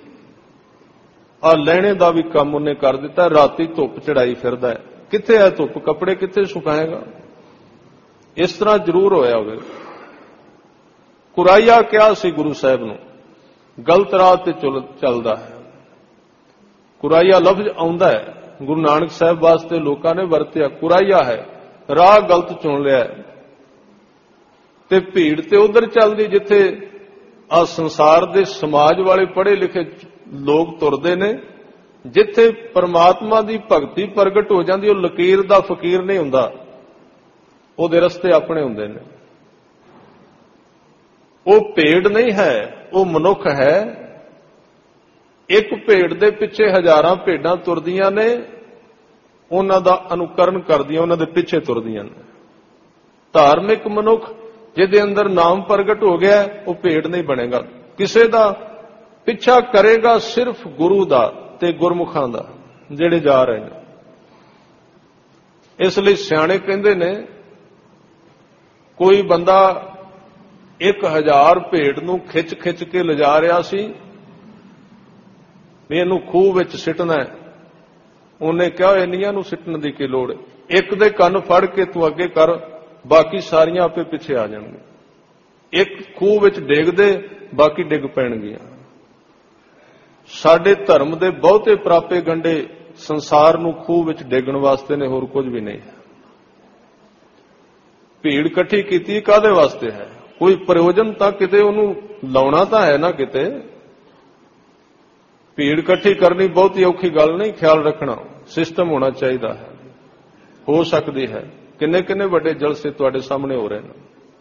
ਆ ਲੈਣੇ ਦਾ ਵੀ ਕੰਮ ਉਹਨੇ ਕਰ ਦਿੱਤਾ, ਰਾਤੀ ਧੁੱਪ ਚੜਾਈ ਫਿਰਦਾ ਹੈ। ਕਿੱਥੇ ਹੈ ਧੁੱਪ, ਕੱਪੜੇ ਕਿੱਥੇ ਸੁਕਾਏਗਾ? ਇਸ ਤਰ੍ਹਾਂ ਜ਼ਰੂਰ ਹੋਇਆ ਹੋਵੇ। ਕੁਰਾਈਆ ਕਿਹਾ ਸੀ ਗੁਰੂ ਸਾਹਿਬ ਨੂੰ, ਗਲਤ ਰਾਹ ਤੇ ਚੱਲਦਾ ਹੈ, ਕੁਰਾਈਆ ਲਫ਼ਜ਼ ਆਉਂਦਾ ਹੈ, ਗੁਰੂ ਨਾਨਕ ਸਾਹਿਬ ਵਾਸਤੇ ਲੋਕਾਂ ਨੇ ਵਰਤਿਆ। ਕੁਰਾਈਆ ਹੈ, ਰਾਹ ਗਲਤ ਚੁਣ ਲਿਆ। ਤੇ ਭੀੜ ਤੇ ਉਧਰ ਚੱਲਦੀ ਜਿੱਥੇ ਆ ਸੰਸਾਰ ਦੇ ਸਮਾਜ ਵਾਲੇ ਪੜ੍ਹੇ ਲਿਖੇ ਲੋਕ ਤੁਰਦੇ ਨੇ, ਜਿੱਥੇ ਪਰਮਾਤਮਾ ਦੀ ਭਗਤੀ ਪ੍ਰਗਟ ਹੋ ਜਾਂਦੀ। ਉਹ ਲਕੀਰ ਦਾ ਫਕੀਰ ਨਹੀਂ ਹੁੰਦਾ, ਉਹਦੇ ਰਸਤੇ ਆਪਣੇ ਹੁੰਦੇ ਨੇ। ਉਹ ਭੇਡ ਨਹੀਂ ਹੈ, ਉਹ ਮਨੁੱਖ ਹੈ। ਇੱਕ ਭੇਡ ਦੇ ਪਿੱਛੇ ਹਜ਼ਾਰਾਂ ਭੇਡਾਂ ਤੁਰਦੀਆਂ ਨੇ, ਉਹਨਾਂ ਦਾ ਅਨੁਕਰਨ ਕਰਦੀਆਂ, ਉਹਨਾਂ ਦੇ ਪਿੱਛੇ ਤੁਰਦੀਆਂ ਨੇ। ਧਾਰਮਿਕ ਮਨੁੱਖ ਜਿਹਦੇ ਅੰਦਰ ਨਾਮ ਪ੍ਰਗਟ ਹੋ ਗਿਆ, ਉਹ ਭੇਡ ਨਹੀਂ ਬਣੇਗਾ, ਕਿਸੇ ਦਾ ਪਿੱਛਾ ਕਰੇਗਾ, ਸਿਰਫ ਗੁਰੂ ਦਾ ਤੇ ਗੁਰਮੁਖਾਂ ਦਾ ਜਿਹੜੇ ਜਾ ਰਹੇ ਨੇ। ਇਸ ਲਈ ਸਿਆਣੇ ਕਹਿੰਦੇ ਨੇ, ਕੋਈ ਬੰਦਾ 1000 ਭੇਡ ਨੂੰ ਖਿੱਚ ਖਿੱਚ ਕੇ ਲਿਜਾ ਰਿਹਾ ਸੀ ਵੀ ਇਹਨੂੰ ਖੂਹ ਵਿੱਚ ਸਿੱਟਣਾ ਹੈ। ਉਹਨੇ ਕਿਹਾ ਇੰਨੀਆਂ ਨੂੰ ਸਿੱਟਣ ਦੀ ਕੀ ਲੋੜ, ਇੱਕ ਦੇ ਕੰਨ ਫੜ ਕੇ ਤੂੰ ਅੱਗੇ ਕਰ, ਬਾਕੀ ਸਾਰੀਆਂ ਆਪੇ ਪਿੱਛੇ ਆ ਜਾਣਗੀਆਂ। ਇੱਕ ਖੂਹ ਵਿੱਚ ਡਿੱਗਦੇ, ਬਾਕੀ ਡਿੱਗ ਪੈਣਗੀਆਂ। ਸਾਡੇ ਧਰਮ ਦੇ ਬਹੁਤੇ ਪ੍ਰਾਪੇ ਗੰਢੇ ਸੰਸਾਰ ਨੂੰ ਖੂਹ ਵਿੱਚ ਡੇਗਣ ਵਾਸਤੇ ਨੇ, ਹੋਰ ਕੁਝ ਵੀ ਨਹੀਂ ਹੈ। ਭੀੜ ਇਕੱਠੀ ਕੀਤੀ ਕਾਹਦੇ ਵਾਸਤੇ ਹੈ? ਕੋਈ ਪ੍ਰਯੋਜਨ ਤਾਂ ਕਿਤੇ ਉਹਨੂੰ ਲਾਉਣਾ ਤਾਂ ਹੈ ਨਾ ਕਿਤੇ। ਭੀੜ ਇਕੱਠੀ ਕਰਨੀ ਬਹੁਤੀ ਔਖੀ ਗੱਲ ਨਹੀਂ, ਖਿਆਲ ਰੱਖਣਾ ਸਿਸਟਮ ਹੋਣਾ ਚਾਹੀਦਾ ਹੈ। ਹੋ ਸਕਦੀ ਹੈ ਕਿੰਨੇ ਕਿੰਨੇ ਵੱਡੇ ਜਲਸੇ ਤੁਹਾਡੇ ਸਾਹਮਣੇ ਹੋ ਰਹੇ ਨੇ।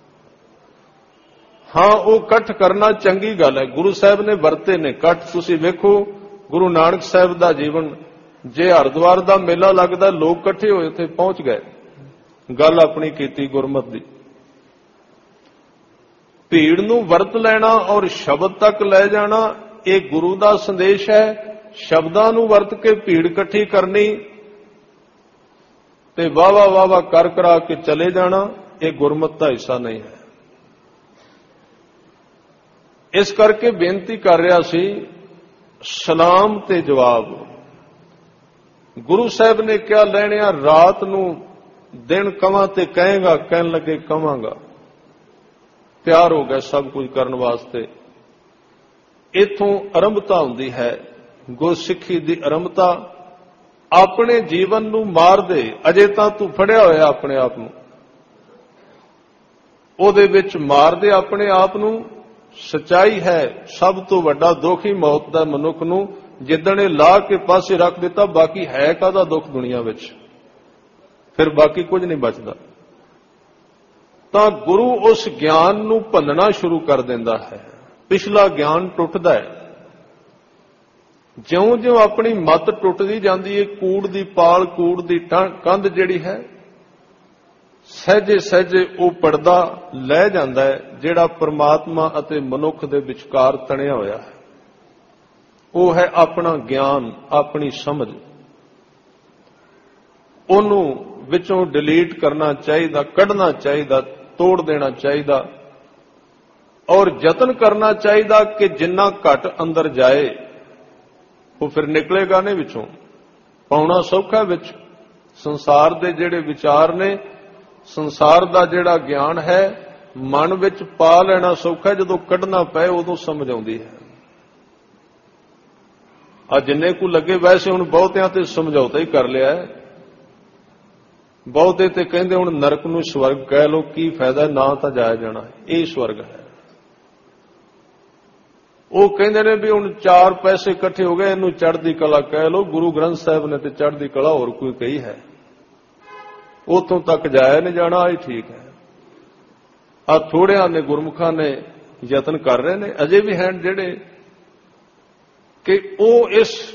ਹਾਂ, ਉਹ ਇਕੱਠ ਕਰਨਾ ਚੰਗੀ ਗੱਲ ਹੈ, ਗੁਰੂ ਸਾਹਿਬ ਨੇ ਵਰਤੇ ਨੇ ਇਕੱਠ। ਤੁਸੀਂ ਵੇਖੋ ਗੁਰੂ ਨਾਨਕ ਸਾਹਿਬ ਦਾ ਜੀਵਨ, ਜੇ ਹਰਿਦੁਆਰ ਦਾ ਮੇਲਾ ਲੱਗਦਾ, ਲੋਕ ਇਕੱਠੇ ਹੋਏ ਉੱਥੇ ਪਹੁੰਚ ਗਏ, ਗੱਲ ਆਪਣੀ ਕੀਤੀ ਗੁਰਮਤਿ ਦੀ। ਭੀੜ ਨੂੰ ਵਰਤ ਲੈਣਾ ਔਰ ਸ਼ਬਦ ਤੱਕ ਲੈ ਜਾਣਾ, ਇਹ ਗੁਰੂ ਦਾ ਸੰਦੇਸ਼ ਹੈ। ਸ਼ਬਦਾਂ ਨੂੰ ਵਰਤ ਕੇ ਭੀੜ ਇਕੱਠੀ ਕਰਨੀ ਤੇ ਵਾਵਾ ਵਾਵਾ ਕਰ ਕਰਾ ਕੇ ਚਲੇ ਜਾਣਾ, ਇਹ ਗੁਰਮਤਿ ਦਾ ਹਿੱਸਾ ਨਹੀਂ ਹੈ। ਇਸ ਕਰਕੇ ਬੇਨਤੀ ਕਰ ਰਿਹਾ ਸੀ, ਸਲਾਮ ਤੇ ਜਵਾਬ। ਗੁਰੂ ਸਾਹਿਬ ਨੇ ਕਿਹਾ, ਲੈਣਿਆ ਰਾਤ ਨੂੰ ਦਿਨ ਕਵਾਂ ਤੇ ਕਹੇਗਾ, ਕਹਿਣ ਲੱਗੇ ਕਵਾਂਗਾ। ਤਿਆਰ ਹੋ ਗਿਆ ਸਭ ਕੁਝ ਕਰਨ ਵਾਸਤੇ। ਇਥੋਂ ਆਰੰਭਤਾ ਹੁੰਦੀ ਹੈ ਗੁਰਸਿੱਖੀ ਦੀ ਆਰੰਭਤਾ। ਆਪਣੇ ਜੀਵਨ ਨੂੰ ਮਾਰ ਦੇ, ਅਜੇ ਤਾਂ ਤੂੰ ਫੜਿਆ ਹੋਇਆ ਆਪਣੇ ਆਪ ਨੂੰ, ਉਹਦੇ ਵਿੱਚ ਮਾਰ ਦੇ ਆਪਣੇ ਆਪ ਨੂੰ। ਸਚਾਈ ਹੈ ਸਭ ਤੋਂ ਵੱਡਾ ਦੁੱਖ ਹੀ ਮੌਤ ਦਾ ਮਨੁੱਖ ਨੂੰ, ਜਿੱਦਣ ਇਹ ਲਾ ਕੇ ਪਾਸੇ ਰੱਖ ਦਿੱਤਾ, ਬਾਕੀ ਹੈ ਕਾਹਦਾ ਦੁੱਖ ਦੁਨੀਆ ਵਿੱਚ, ਫਿਰ ਬਾਕੀ ਕੁਝ ਨਹੀਂ ਬਚਦਾ। ਤਾਂ ਗੁਰੂ ਉਸ ਗਿਆਨ ਨੂੰ ਭੰਨਣਾ ਸ਼ੁਰੂ ਕਰ ਦਿੰਦਾ ਹੈ, ਪਿਛਲਾ ਗਿਆਨ ਟੁੱਟਦਾ ਹੈ। ਜਿਉਂ-ਜਿਉਂ ਆਪਣੀ ਮੱਤ ਟੁੱਟਦੀ ਜਾਂਦੀ ਹੈ, ਕੂੜ ਦੀ ਪਾਲ, ਕੂੜ ਦੀ ਕੰਧ ਜਿਹੜੀ ਹੈ, ਸਹਿਜੇ ਸਹਿਜੇ ਉਹ ਪਰਦਾ ਲੈ ਜਾਂਦਾ ਹੈ ਜਿਹੜਾ ਪਰਮਾਤਮਾ ਅਤੇ ਮਨੁੱਖ ਦੇ ਵਿਚਕਾਰ ਤਣਿਆ ਹੋਇਆ ਹੈ। ਉਹ ਹੈ ਆਪਣਾ ਗਿਆਨ, ਆਪਣੀ ਸਮਝ। ਉਹਨੂੰ ਵਿੱਚੋਂ ਡਿਲੀਟ ਕਰਨਾ ਚਾਹੀਦਾ, ਕੱਢਣਾ ਚਾਹੀਦਾ, ਤੋੜ ਦੇਣਾ ਚਾਹੀਦਾ ਔਰ ਯਤਨ ਕਰਨਾ ਚਾਹੀਦਾ ਕਿ ਜਿੰਨਾ ਘੱਟ ਅੰਦਰ ਜਾਏ ਉਹ ਫਿਰ ਨਿਕਲੇਗਾ ਨਹੀਂ ਵਿੱਚੋਂ। ਪਾਉਣਾ ਸੌਖਾ ਵਿੱਚ, ਸੰਸਾਰ ਦੇ ਜਿਹੜੇ ਵਿਚਾਰ ਨੇ, ਸੰਸਾਰ ਦਾ ਜਿਹੜਾ ਗਿਆਨ ਹੈ, ਮਨ ਵਿੱਚ ਪਾ ਲੈਣਾ ਸੌਖਾ, ਜਦੋਂ ਕੱਢਣਾ ਪਏ ਉਦੋਂ ਸਮਝ ਆਉਂਦੀ ਹੈ। ਆ ਜਿੰਨੇ ਕੁ ਲੱਗੇ, ਵੈਸੇ ਹੁਣ ਬਹੁਤਿਆਂ ਤੇ ਸਮਝੌਤਾ ਹੀ ਕਰ ਲਿਆ ਹੈ। ਬਹੁਤੇ ਤੇ ਕਹਿੰਦੇ ਹੁਣ ਨਰਕ ਨੂੰ ਸਵਰਗ ਕਹਿ ਲੋ, ਕੀ ਫਾਇਦਾ, ਨਾ ਤਾਂ ਜਾਇਆ ਜਾਣਾ, ਇਹ ਸਵਰਗ ਹੈ। ਉਹ ਕਹਿੰਦੇ ਨੇ ਵੀ ਹੁਣ 4 ਪੈਸੇ ਇਕੱਠੇ ਹੋ ਗਏ, ਇਹਨੂੰ ਚੜ੍ਹਦੀ ਕਲਾ ਕਹਿ ਲੋ। ਗੁਰੂ ਗ੍ਰੰਥ ਸਾਹਿਬ ਨੇ ਤੇ ਚੜ੍ਹਦੀ ਕਲਾ ਹੋਰ ਕੋਈ ਕਹੀ ਹੈ? ਉਤੋਂ ਤੱਕ ਜਾਇਆ ਨਹੀਂ ਜਾਣਾ, ਇਹ ਠੀਕ ਹੈ। ਆ ਥੋੜਿਆਂ ਨੇ ਗੁਰਮੁਖਾਂ ਨੇ ਯਤਨ ਕਰ ਰਹੇ ਨੇ, ਅਜੇ ਵੀ ਹਨ ਜਿਹੜੇ ਕਿ ਉਹ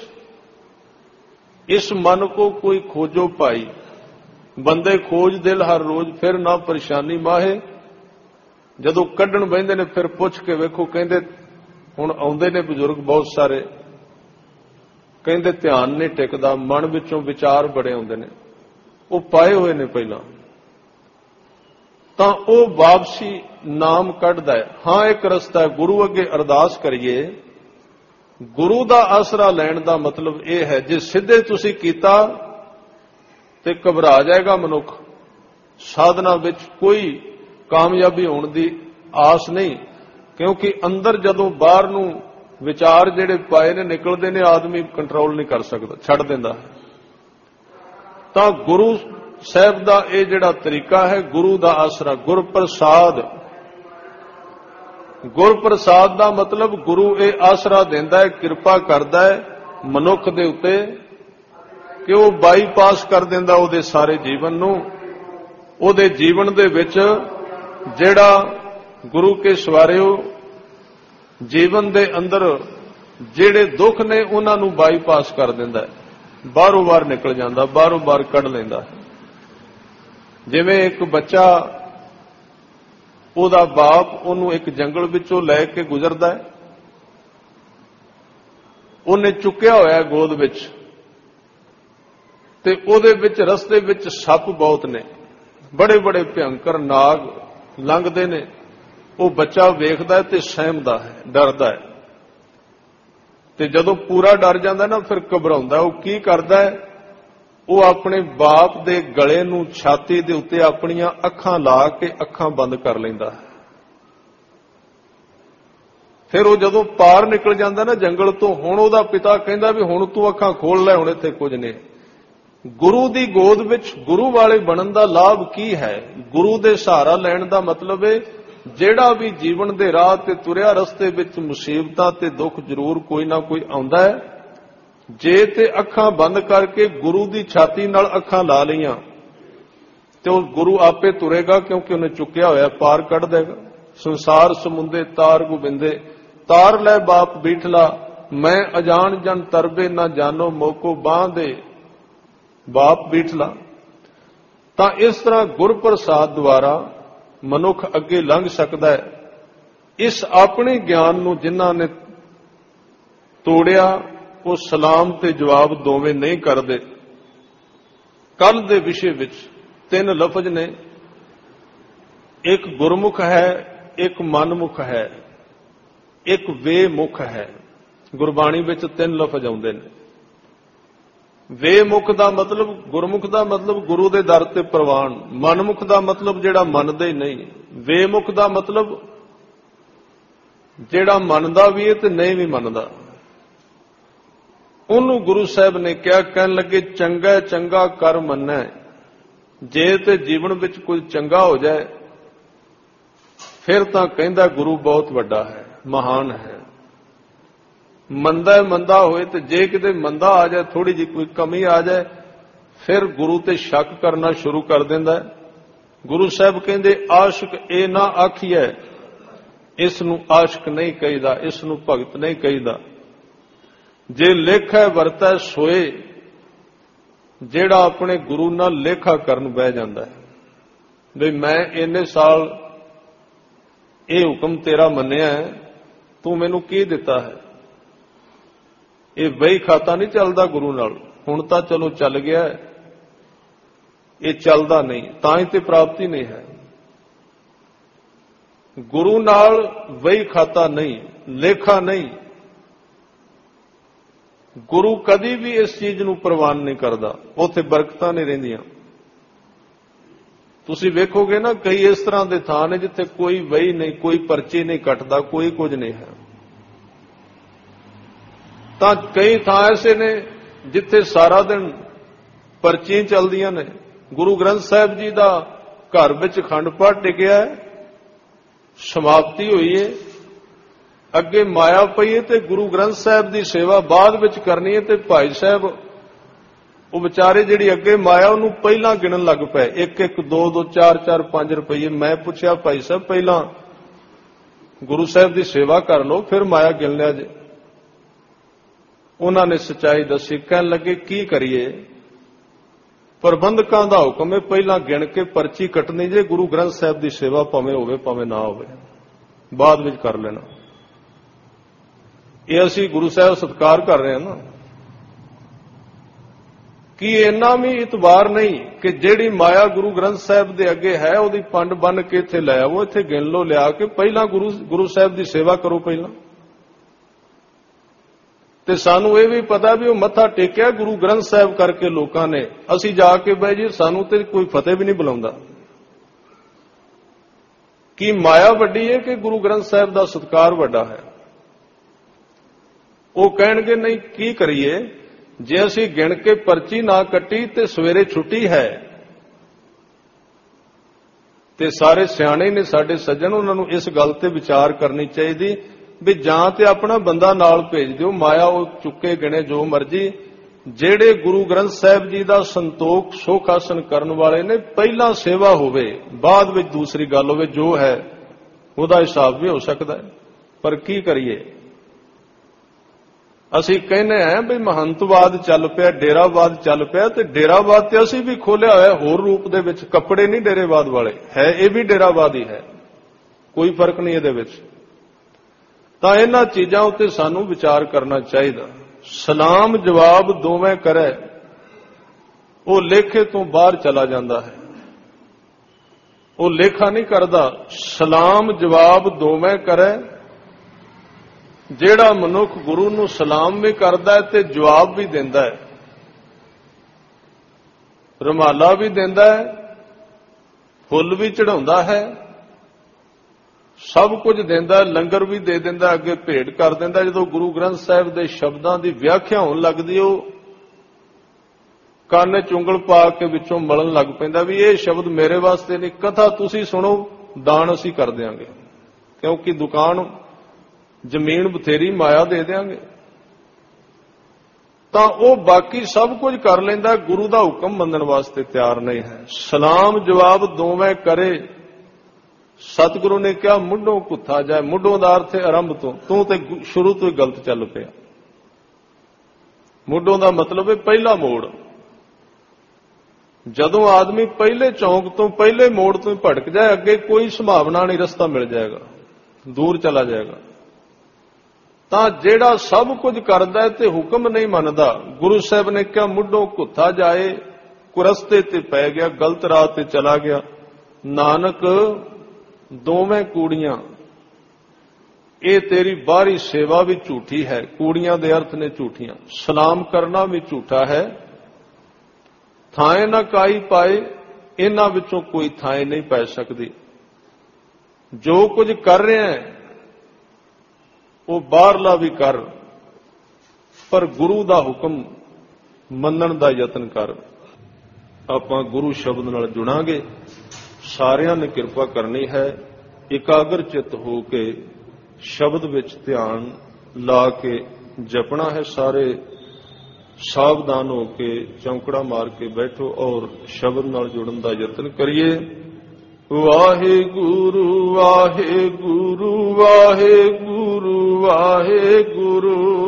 ਇਸ ਮਨ ਕੋ ਕੋਈ ਖੋਜੋ ਭਾਈ, ਬੰਦੇ ਖੋਜ ਦਿਲ ਹਰ ਰੋਜ਼, ਫਿਰ ਨਾ ਪਰੇਸ਼ਾਨੀ ਮਾਹੇ। ਜਦੋਂ ਕੱਢਣ ਬਹਿੰਦੇ ਨੇ ਫਿਰ ਪੁੱਛ ਕੇ ਵੇਖੋ, ਕਹਿੰਦੇ ਹੁਣ ਆਉਂਦੇ ਨੇ ਬਜ਼ੁਰਗ ਬਹੁਤ ਸਾਰੇ, ਕਹਿੰਦੇ ਧਿਆਨ ਨਹੀਂ ਟਿਕਦਾ, ਮਨ ਵਿੱਚੋਂ ਵਿਚਾਰ ਬੜੇ ਆਉਂਦੇ ਨੇ, ਉਹ ਪਾਏ ਹੋਏ ਨੇ ਪਹਿਲਾਂ, ਤਾਂ ਉਹ ਵਾਪਸੀ ਨਾਮ ਕੱਢਦਾ ਹੈ। ਹਾਂ, ਇੱਕ ਰਸਤਾ ਹੈ, ਗੁਰੂ ਅੱਗੇ ਅਰਦਾਸ ਕਰੀਏ। ਗੁਰੂ ਦਾ ਆਸਰਾ ਲੈਣ ਦਾ ਮਤਲਬ ਇਹ ਹੈ, ਜੇ ਸਿੱਧੇ ਤੁਸੀਂ ਕੀਤਾ ਤੇ ਘਬਰਾ ਜਾਏਗਾ ਮਨੁੱਖ, ਸਾਧਨਾ ਵਿੱਚ ਕੋਈ ਕਾਮਯਾਬੀ ਹੋਣ ਦੀ ਆਸ ਨਹੀਂ, ਕਿਉਂਕਿ ਅੰਦਰ ਜਦੋਂ ਬਾਹਰ ਨੂੰ ਵਿਚਾਰ ਜਿਹੜੇ ਪਾਏ ਨੇ ਨਿਕਲਦੇ ਨੇ, ਆਦਮੀ ਕੰਟਰੋਲ ਨਹੀਂ ਕਰ ਸਕਦਾ, ਛੱਡ ਦਿੰਦਾ। ਤਾਂ ਗੁਰੂ ਸਾਹਿਬ ਦਾ ਇਹ ਜਿਹੜਾ ਤਰੀਕਾ ਹੈ, ਗੁਰੂ ਦਾ ਆਸਰਾ, ਗੁਰਪ੍ਰਸਾਦ। ਗੁਰਪ੍ਰਸਾਦ ਦਾ ਮਤਲਬ ਗੁਰੂ ਇਹ ਆਸਰਾ ਦਿੰਦਾ ਹੈ, ਕਿਰਪਾ ਕਰਦਾ ਹੈ ਮਨੁੱਖ ਦੇ ਉੱਤੇ ਕਿ ਉਹ ਬਾਈਪਾਸ ਕਰ ਦਿੰਦਾ ਉਹਦੇ ਸਾਰੇ ਜੀਵਨ ਨੂੰ। ਉਹਦੇ ਜੀਵਨ ਦੇ ਵਿੱਚ ਜਿਹੜਾ ਗੁਰੂ ਕੇ ਸਵਾਰਿਓ ਜੀਵਨ ਦੇ ਅੰਦਰ ਜਿਹੜੇ ਦੁੱਖ ਨੇ ਉਹਨਾਂ ਨੂੰ ਬਾਈਪਾਸ ਕਰ ਦਿੰਦਾ ਹੈ, ਬਾਹਰੋਂ ਬਾਹਰ ਨਿਕਲ ਜਾਂਦਾ, ਬਾਹਰੋਂ ਬਾਹਰ ਕੱਢ ਲੈਂਦਾ। ਜਿਵੇਂ ਇੱਕ ਬੱਚਾ, ਉਹਦਾ ਬਾਪ ਉਹਨੂੰ ਇੱਕ ਜੰਗਲ ਵਿੱਚੋਂ ਲੈ ਕੇ ਗੁਜ਼ਰਦਾ ਹੈ, ਉਹਨੇ ਚੁੱਕਿਆ ਹੋਇਆ ਗੋਦ ਵਿੱਚ, ਤੇ ਉਹਦੇ ਵਿੱਚ ਰਸਤੇ ਵਿੱਚ ਸੱਪ ਬਹੁਤ ਨੇ, ਬੜੇ ਬੜੇ ਭਿਅੰਕਰ ਨਾਗ ਲੰਘਦੇ ਨੇ। ਉਹ ਬੱਚਾ ਵੇਖਦਾ ਤੇ ਸਹਿਮਦਾ ਹੈ, ਡਰਦਾ ਹੈ, ਤੇ ਜਦੋਂ ਪੂਰਾ ਡਰ ਜਾਂਦਾ ਨਾ ਫਿਰ ਘਬਰਾਉਂਦਾ। ਉਹ ਕੀ ਕਰਦਾ ਹੈ, ਉਹ ਆਪਣੇ ਬਾਪ ਦੇ ਗਲੇ ਨੂੰ ਛਾਤੀ ਦੇ ਉੱਤੇ ਆਪਣੀਆਂ ਅੱਖਾਂ ਲਾ ਕੇ ਅੱਖਾਂ ਬੰਦ ਕਰ ਲੈਂਦਾ ਹੈ। ਫਿਰ ਉਹ ਜਦੋਂ ਪਾਰ ਨਿਕਲ ਜਾਂਦਾ ਨਾ ਜੰਗਲ ਤੋਂ, ਹੁਣ ਉਹਦਾ ਪਿਤਾ ਕਹਿੰਦਾ ਵੀ ਹੁਣ ਤੂੰ ਅੱਖਾਂ ਖੋਲ ਲੈ, ਹੁਣ ਇੱਥੇ ਕੁਝ ਨਹੀਂ। ਗੁਰੂ ਦੀ ਗੋਦ ਵਿੱਚ ਗੁਰੂ ਵਾਲੇ ਬਣਨ ਦਾ ਲਾਭ ਕੀ ਹੈ? ਗੁਰੂ ਦੇ ਸਹਾਰਾ ਲੈਣ ਦਾ ਮਤਲਬ ਹੈ ਜਿਹੜਾ ਵੀ ਜੀਵਨ ਦੇ ਰਾਹ ਤੇ ਤੁਰਿਆ, ਰਸਤੇ ਵਿੱਚ ਮੁਸੀਬਤਾਂ ਤੇ ਦੁੱਖ ਜ਼ਰੂਰ ਕੋਈ ਨਾ ਕੋਈ ਆਉਂਦਾ ਹੈ। ਜੇ ਤੇ ਅੱਖਾਂ ਬੰਦ ਕਰਕੇ ਗੁਰੂ ਦੀ ਛਾਤੀ ਨਾਲ ਅੱਖਾਂ ਲਾ ਲਈਆਂ ਤੇ ਉਹ ਗੁਰੂ ਆਪੇ ਤੁਰੇਗਾ, ਕਿਉਂਕਿ ਉਹਨੇ ਚੁੱਕਿਆ ਹੋਇਆ, ਪਾਰ ਕੱਢ ਦੇਗਾ। ਸੰਸਾਰ ਸਮੁੰਦੇ ਤਾਰ ਗੋਬਿੰਦੇ, ਤਾਰ ਲੈ ਬਾਪ ਬੀਠਲਾ, ਮੈਂ ਅਜਾਣ ਜਨ ਤਰਬੇ ਨਾ ਜਾਨੋ, ਮੋਕੋ ਬਾਂਹ ਦੇ ਬਾਪ ਬੀਠਲਾ। ਤਾਂ ਇਸ ਤਰ੍ਹਾਂ ਗੁਰਪ੍ਰਸਾਦ ਦੁਆਰਾ ਮਨੁੱਖ ਅੱਗੇ ਲੰਘ ਸਕਦਾ ਹੈ। ਇਸ ਆਪਣੇ ਗਿਆਨ ਨੂੰ ਜਿਨ੍ਹਾਂ ਨੇ ਤੋੜਿਆ, ਉਹ ਸਲਾਮ ਤੇ ਜਵਾਬ ਦੋਵੇਂ ਨਹੀਂ ਕਰਦੇ। ਕੱਲ ਦੇ ਵਿਸ਼ੇ ਵਿੱਚ 3 ਲਫ਼ਜ਼ ਨੇ, ਇੱਕ ਗੁਰਮੁਖ ਹੈ, ਇੱਕ ਮਨਮੁਖ ਹੈ, ਇੱਕ ਵੇਮੁਖ ਹੈ। ਗੁਰਬਾਣੀ ਵਿੱਚ 3 ਲਫ਼ਜ਼ ਆਉਂਦੇ ਨੇ। ਵੇਮੁਖ ਦਾ ਮਤਲਬ, ਗੁਰਮੁਖ ਦਾ ਮਤਲਬ ਗੁਰੂ ਦੇ ਦਰ ਤੇ ਪ੍ਰਵਾਨ, ਮਨਮੁਖ ਦਾ ਮਤਲਬ ਜਿਹੜਾ ਮੰਨਦਾ ਹੀ ਨਹੀਂ, ਵੇਮੁਖ ਦਾ ਮਤਲਬ ਜਿਹੜਾ ਮੰਨਦਾ ਵੀ ਹੈ ਤੇ ਨਹੀਂ ਵੀ ਮੰਨਦਾ। ਉਹਨੂੰ ਗੁਰੂ ਸਾਹਿਬ ਨੇ ਕਿਹਾ, ਕਹਿਣ ਲੱਗੇ ਚੰਗਾ ਚੰਗਾ ਕਰ ਮੰਨੈ, ਜੇ ਤੇ ਜੀਵਨ ਵਿੱਚ ਕੁਝ ਚੰਗਾ ਹੋ ਜਾਏ ਫਿਰ ਤਾਂ ਕਹਿੰਦਾ ਗੁਰੂ ਬਹੁਤ ਵੱਡਾ ਹੈ, ਮਹਾਨ ਹੈ। ਮੰਦਾ ਹੋਏ ਤੇ ਜੇ ਕਿਤੇ ਮੰਦਾ ਆ ਜਾਏ, ਥੋੜੀ ਜਿਹੀ ਕੋਈ ਕਮੀ ਆ ਜਾਏ, ਫਿਰ ਗੁਰੂ ਤੇ ਸ਼ੱਕ ਕਰਨਾ ਸ਼ੁਰੂ ਕਰ ਦਿੰਦਾ ਹੈ। ਗੁਰੂ ਸਾਹਿਬ ਕਹਿੰਦੇ ਆਸ਼ਿਕ ਇਹ ਨਾ ਆਖੀਐ, ਇਸ ਨੂੰ ਆਸ਼ਿਕ ਨਹੀਂ ਕਹੀਦਾ, ਇਸ ਨੂੰ ਭਗਤ ਨਹੀਂ ਕਹੀਦਾ। ਜੇ ਲੇਖਾ ਵਰਤੈ ਸੋਏ, ਜਿਹੜਾ ਆਪਣੇ ਗੁਰੂ ਨਾਲ ਲੇਖਾ ਕਰਨ ਬਹਿ ਜਾਂਦਾ ਹੈ ਵੀ ਮੈਂ ਇੰਨੇ ਸਾਲ ਇਹ ਹੁਕਮ ਤੇਰਾ ਮੰਨਿਆ ਹੈ, ਤੂੰ ਮੈਨੂੰ ਕੀ ਦਿੱਤਾ ਹੈ। ਇਹ ਬਈ ਖਾਤਾ ਨਹੀਂ ਚੱਲਦਾ ਗੁਰੂ ਨਾਲ। ਹੁਣ ਤਾਂ ਚਲੋ ਚੱਲ ਗਿਆ, ਇਹ ਚੱਲਦਾ ਨਹੀਂ, ਤਾਂ ਹੀ ਤੇ ਪ੍ਰਾਪਤੀ ਨਹੀਂ ਹੈ। ਗੁਰੂ ਨਾਲ ਵਹੀ ਖਾਤਾ ਨਹੀਂ, ਲੇਖਾ ਨਹੀਂ। ਗੁਰੂ ਕਦੀ ਵੀ ਇਸ ਚੀਜ਼ ਨੂੰ ਪ੍ਰਵਾਨ ਨਹੀਂ ਕਰਦਾ, ਉੱਥੇ ਬਰਕਤਾਂ ਨਹੀਂ ਰਹਿੰਦੀਆਂ। ਤੁਸੀਂ ਵੇਖੋਗੇ ਨਾ ਕਈ ਇਸ ਤਰ੍ਹਾਂ ਦੇ ਥਾਂ ਨੇ ਜਿੱਥੇ ਕੋਈ ਵਹੀ ਨਹੀਂ, ਕੋਈ ਪਰਚੀ ਨਹੀਂ ਕੱਟਦਾ, ਕੋਈ ਕੁਝ ਨਹੀਂ ਹੈ। ਤਾਂ ਕਈ ਥਾਂ ਐਸੇ ਨੇ ਜਿੱਥੇ ਸਾਰਾ ਦਿਨ ਪਰਚੀਆਂ ਚੱਲਦੀਆਂ ਨੇ। ਗੁਰੂ ਗ੍ਰੰਥ ਸਾਹਿਬ ਜੀ ਦਾ ਘਰ ਵਿੱਚ ਅਖੰਡ ਪਾਠ ਟਿਕਿਆ ਹੈ, ਸਮਾਪਤੀ ਹੋਈ ਹੈ, ਅੱਗੇ ਮਾਇਆ ਪਈ ਹੈ ਤੇ ਗੁਰੂ ਗ੍ਰੰਥ ਸਾਹਿਬ ਦੀ ਸੇਵਾ ਬਾਅਦ ਵਿੱਚ ਕਰਨੀ ਹੈ। ਤੇ ਭਾਈ ਸਾਹਿਬ ਉਹ ਵਿਚਾਰੇ ਜਿਹੜੀ ਅੱਗੇ ਮਾਇਆ ਉਹਨੂੰ ਪਹਿਲਾਂ ਗਿਣਨ ਲੱਗ ਪਏ, 1-1 2-2 4-4 5 ਰੁਪਏ। ਮੈਂ ਪੁੱਛਿਆ ਭਾਈ ਸਾਹਿਬ ਪਹਿਲਾਂ ਗੁਰੂ ਸਾਹਿਬ ਦੀ ਸੇਵਾ ਕਰ ਲਓ ਫਿਰ ਮਾਇਆ ਗਿਣ ਲਿਆ ਜੇ। ਉਹਨਾਂ ਨੇ ਸੱਚਾਈ ਦੱਸੀ, ਕਹਿਣ ਲੱਗੇ ਕੀ ਕਰੀਏ, ਪ੍ਰਬੰਧਕਾਂ ਦਾ ਹੁਕਮ ਹੈ ਪਹਿਲਾਂ ਗਿਣ ਕੇ ਪਰਚੀ ਕੱਟਣੀ ਜੇ, ਗੁਰੂ ਗ੍ਰੰਥ ਸਾਹਿਬ ਦੀ ਸੇਵਾ ਭਾਵੇਂ ਹੋਵੇ ਭਾਵੇਂ ਨਾ ਹੋਵੇ, ਬਾਅਦ ਵਿੱਚ ਕਰ ਲੈਣਾ। ਇਹ ਅਸੀਂ ਗੁਰੂ ਸਾਹਿਬ ਸਤਿਕਾਰ ਕਰ ਰਹੇ ਹਾਂ ਨਾ, ਕਿ ਇੰਨਾ ਵੀ ਇਤਬਾਰ ਨਹੀਂ ਕਿ ਜਿਹੜੀ ਮਾਇਆ ਗੁਰੂ ਗ੍ਰੰਥ ਸਾਹਿਬ ਦੇ ਅੱਗੇ ਹੈ ਉਹਦੀ ਪੰਡ ਬੰਨ ਕੇ ਇੱਥੇ ਲੈ ਆਵੋ, ਇੱਥੇ ਗਿਣ ਲੋ ਲਿਆ ਕੇ, ਪਹਿਲਾਂ ਗੁਰੂ ਸਾਹਿਬ ਦੀ ਸੇਵਾ ਕਰੋ ਪਹਿਲਾਂ। ਤੇ ਸਾਨੂੰ ਇਹ ਵੀ ਪਤਾ ਵੀ ਉਹ ਮੱਥਾ ਟੇਕਿਆ ਗੁਰੂ ਗ੍ਰੰਥ ਸਾਹਿਬ ਕਰਕੇ ਲੋਕਾਂ ਨੇ, ਅਸੀਂ ਜਾ ਕੇ ਬਹਿ ਜੀ ਸਾਨੂੰ ਤੇ ਕੋਈ ਫਤਿਹ ਵੀ ਨਹੀਂ ਬੁਲਾਉਂਦਾ। ਕੀ ਮਾਇਆ ਵੱਡੀ ਹੈ ਕਿ ਗੁਰੂ ਗ੍ਰੰਥ ਸਾਹਿਬ ਦਾ ਸਤਿਕਾਰ ਵੱਡਾ ਹੈ? ਉਹ ਕਹਿਣਗੇ ਨਹੀਂ ਕੀ ਕਰੀਏ, ਜੇ ਅਸੀਂ ਗਿਣ ਕੇ ਪਰਚੀ ਨਾ ਕੱਟੀ ਤੇ ਸਵੇਰੇ ਛੁੱਟੀ ਹੈ। ਤੇ ਸਾਰੇ ਸਿਆਣੇ ਨੇ ਸਾਡੇ ਸੱਜਣ, ਉਹਨਾਂ ਨੂੰ ਇਸ ਗੱਲ ਤੇ ਵਿਚਾਰ ਕਰਨੀ ਚਾਹੀਦੀ ਵੀ ਜਾਂ ਤੇ ਆਪਣਾ ਬੰਦਾ ਨਾਲ ਭੇਜ ਦਿਓ, ਮਾਇਆ ਉਹ ਚੁੱਕੇ ਗਿਣੇ ਜੋ ਮਰਜੀ। ਜਿਹੜੇ ਗੁਰੂ ਗ੍ਰੰਥ ਸਾਹਿਬ ਜੀ ਦਾ ਸੰਤੋਖ ਸੁਖ ਆਸਨ ਕਰਨ ਵਾਲੇ ਨੇ, ਪਹਿਲਾਂ ਸੇਵਾ ਹੋਵੇ, ਬਾਅਦ ਵਿੱਚ ਦੂਸਰੀ ਗੱਲ ਹੋਵੇ, ਜੋ ਹੈ ਉਹਦਾ ਹਿਸਾਬ ਵੀ ਹੋ ਸਕਦਾ ਹੈ। ਪਰ ਕੀ ਕਰੀਏ, ਅਸੀਂ ਕਹਿੰਦੇ ਹਾਂ ਵੀ ਮਹੰਤਵਾਦ ਚੱਲ ਪਿਆ, ਡੇਰਾਵਾਦ ਚੱਲ ਪਿਆ, ਤੇ ਡੇਰਾਵਾਦ ਤੇ ਅਸੀਂ ਵੀ ਖੋਲਿਆ ਹੋਇਆ ਹੋਰ ਰੂਪ ਦੇ ਵਿੱਚ। ਕੱਪੜੇ ਨਹੀਂ ਡੇਰੇਵਾਦ ਵਾਲੇ ਹੈ, ਇਹ ਵੀ ਡੇਰਾਵਾਦ ਹੀ ਹੈ, ਕੋਈ ਫਰਕ ਨਹੀਂ ਇਹਦੇ ਵਿੱਚ। ਤਾਂ ਇਹਨਾਂ ਚੀਜ਼ਾਂ ਉੱਤੇ ਸਾਨੂੰ ਵਿਚਾਰ ਕਰਨਾ ਚਾਹੀਦਾ। ਸਲਾਮ ਜਵਾਬ ਦੋਵੇਂ ਕਰੇ, ਉਹ ਲੇਖੇ ਤੋਂ ਬਾਹਰ ਚਲਾ ਜਾਂਦਾ ਹੈ, ਉਹ ਲੇਖਾ ਨਹੀਂ ਕਰਦਾ। ਸਲਾਮ ਜਵਾਬ ਦੋਵੇਂ ਕਰੇ, ਜਿਹੜਾ ਮਨੁੱਖ ਗੁਰੂ ਨੂੰ ਸਲਾਮ ਵੀ ਕਰਦਾ ਹੈ ਤੇ ਜਵਾਬ ਵੀ ਦਿੰਦਾ ਹੈ, ਰੁਮਾਲਾ ਵੀ ਦਿੰਦਾ ਹੈ, ਫੁੱਲ ਵੀ ਚੜਾਉਂਦਾ ਹੈ, ਸਭ ਕੁਝ ਦਿੰਦਾ, ਲੰਗਰ ਵੀ ਦੇ ਦਿੰਦਾ, ਅੱਗੇ ਭੇਟ ਕਰ ਦਿੰਦਾ। ਜਦੋਂ ਗੁਰੂ ਗ੍ਰੰਥ ਸਾਹਿਬ ਦੇ ਸ਼ਬਦਾਂ ਦੀ ਵਿਆਖਿਆ ਹੋਣ ਲੱਗਦੀ, ਉਹ ਕੰਨ 'ਚ ਉਂਗਲ ਪਾ ਕੇ ਵਿੱਚੋਂ ਮਲਣ ਲੱਗ ਪੈਂਦਾ ਵੀ ਇਹ ਸ਼ਬਦ ਮੇਰੇ ਵਾਸਤੇ ਨਹੀਂ, ਕਥਾ ਤੁਸੀਂ ਸੁਣੋ, ਦਾਨ ਅਸੀਂ ਕਰ ਦਿਆਂਗੇ, ਕਿਉਂਕਿ ਦੁਕਾਨ ਜ਼ਮੀਨ ਬਥੇਰੀ, ਮਾਇਆ ਦੇ ਦਿਆਂਗੇ। ਤਾਂ ਉਹ ਬਾਕੀ ਸਭ ਕੁਝ ਕਰ ਲੈਂਦਾ, ਗੁਰੂ ਦਾ ਹੁਕਮ ਮੰਨਣ ਵਾਸਤੇ ਤਿਆਰ ਨਹੀਂ ਹੈ। ਸਲਾਮ ਜਵਾਬ ਦੋਵੇਂ ਕਰੇ, ਸਤਿਗੁਰੂ ਨੇ ਕਿਹਾ ਮੁੱਢੋਂ ਕੁੱਥਾ ਜਾਏ। ਮੁੱਢੋਂ ਦਾ ਅਰਥ ਹੈ ਆਰੰਭ ਤੋਂ, ਤੂੰ ਤੇ ਸ਼ੁਰੂ ਤੋਂ ਹੀ ਗਲਤ ਚੱਲ ਪਿਆ। ਮੁੱਢੋਂ ਦਾ ਮਤਲਬ ਹੈ ਪਹਿਲਾ ਮੋੜ। ਜਦੋਂ ਆਦਮੀ ਪਹਿਲੇ ਚੌਂਕ ਤੋਂ, ਪਹਿਲੇ ਮੋੜ ਤੋਂ ਹੀ ਭਟਕ ਜਾਏ, ਅੱਗੇ ਕੋਈ ਸੰਭਾਵਨਾ ਨਹੀਂ, ਰਸਤਾ ਮਿਲ ਜਾਏਗਾ, ਦੂਰ ਚਲਾ ਜਾਏਗਾ। ਤਾਂ ਜਿਹੜਾ ਸਭ ਕੁਝ ਕਰਦਾ ਹੈ ਤੇ ਹੁਕਮ ਨਹੀਂ ਮੰਨਦਾ, ਗੁਰੂ ਸਾਹਿਬ ਨੇ ਕਿਹਾ ਮੁੱਢੋਂ ਕੁੱਥਾ ਜਾਏ, ਕੁਰਸਤੇ ਤੇ ਪੈ ਗਿਆ, ਗਲਤ ਰਾਹ ਤੇ ਚਲਾ ਗਿਆ। ਨਾਨਕ ਦੋਵੇਂ ਕੂੜੀਆਂ, ਇਹ ਤੇਰੀ ਬਾਹਰੀ ਸੇਵਾ ਵੀ ਝੂਠੀ ਹੈ। ਕੂੜੀਆਂ ਦੇ ਅਰਥ ਨੇ ਝੂਠੀਆਂ। ਸਲਾਮ ਕਰਨਾ ਵੀ ਝੂਠਾ ਹੈ। ਥਾਂ ਨਾ ਕਾਈ ਪਾਏ, ਇਹਨਾਂ ਵਿੱਚੋਂ ਕੋਈ ਥਾਂ ਨਹੀਂ ਪੈ ਸਕਦੀ। ਜੋ ਕੁਝ ਕਰ ਰਿਹਾ ਹੈ ਉਹ ਬਾਹਰਲਾ ਵੀ ਕਰ, ਪਰ ਗੁਰੂ ਦਾ ਹੁਕਮ ਮੰਨਣ ਦਾ ਯਤਨ ਕਰ। ਆਪਾਂ ਗੁਰੂ ਸ਼ਬਦ ਨਾਲ ਜੁੜਾਂਗੇ। ਸਾਰਿਆਂ ਨੇ ਕਿਰਪਾ ਕਰਨੀ ਹੈ, ਇਕਾਗਰ ਚਿੱਤ ਹੋ ਕੇ ਸ਼ਬਦ ਵਿੱਚ ਧਿਆਨ ਲਾ ਕੇ ਜਪਣਾ ਹੈ। ਸਾਰੇ ਸਾਵਧਾਨ ਹੋ ਕੇ ਚੌਂਕੜਾ ਮਾਰ ਕੇ ਬੈਠੋ ਔਰ ਸ਼ਬਦ ਨਾਲ ਜੁੜਨ ਦਾ ਯਤਨ ਕਰੀਏ। ਵਾਹਿਗੁਰੂ ਵਾਹਿਗੁਰੂ ਵਾਹਿਗੁਰੂ ਵਾਹਿਗੁਰੂ।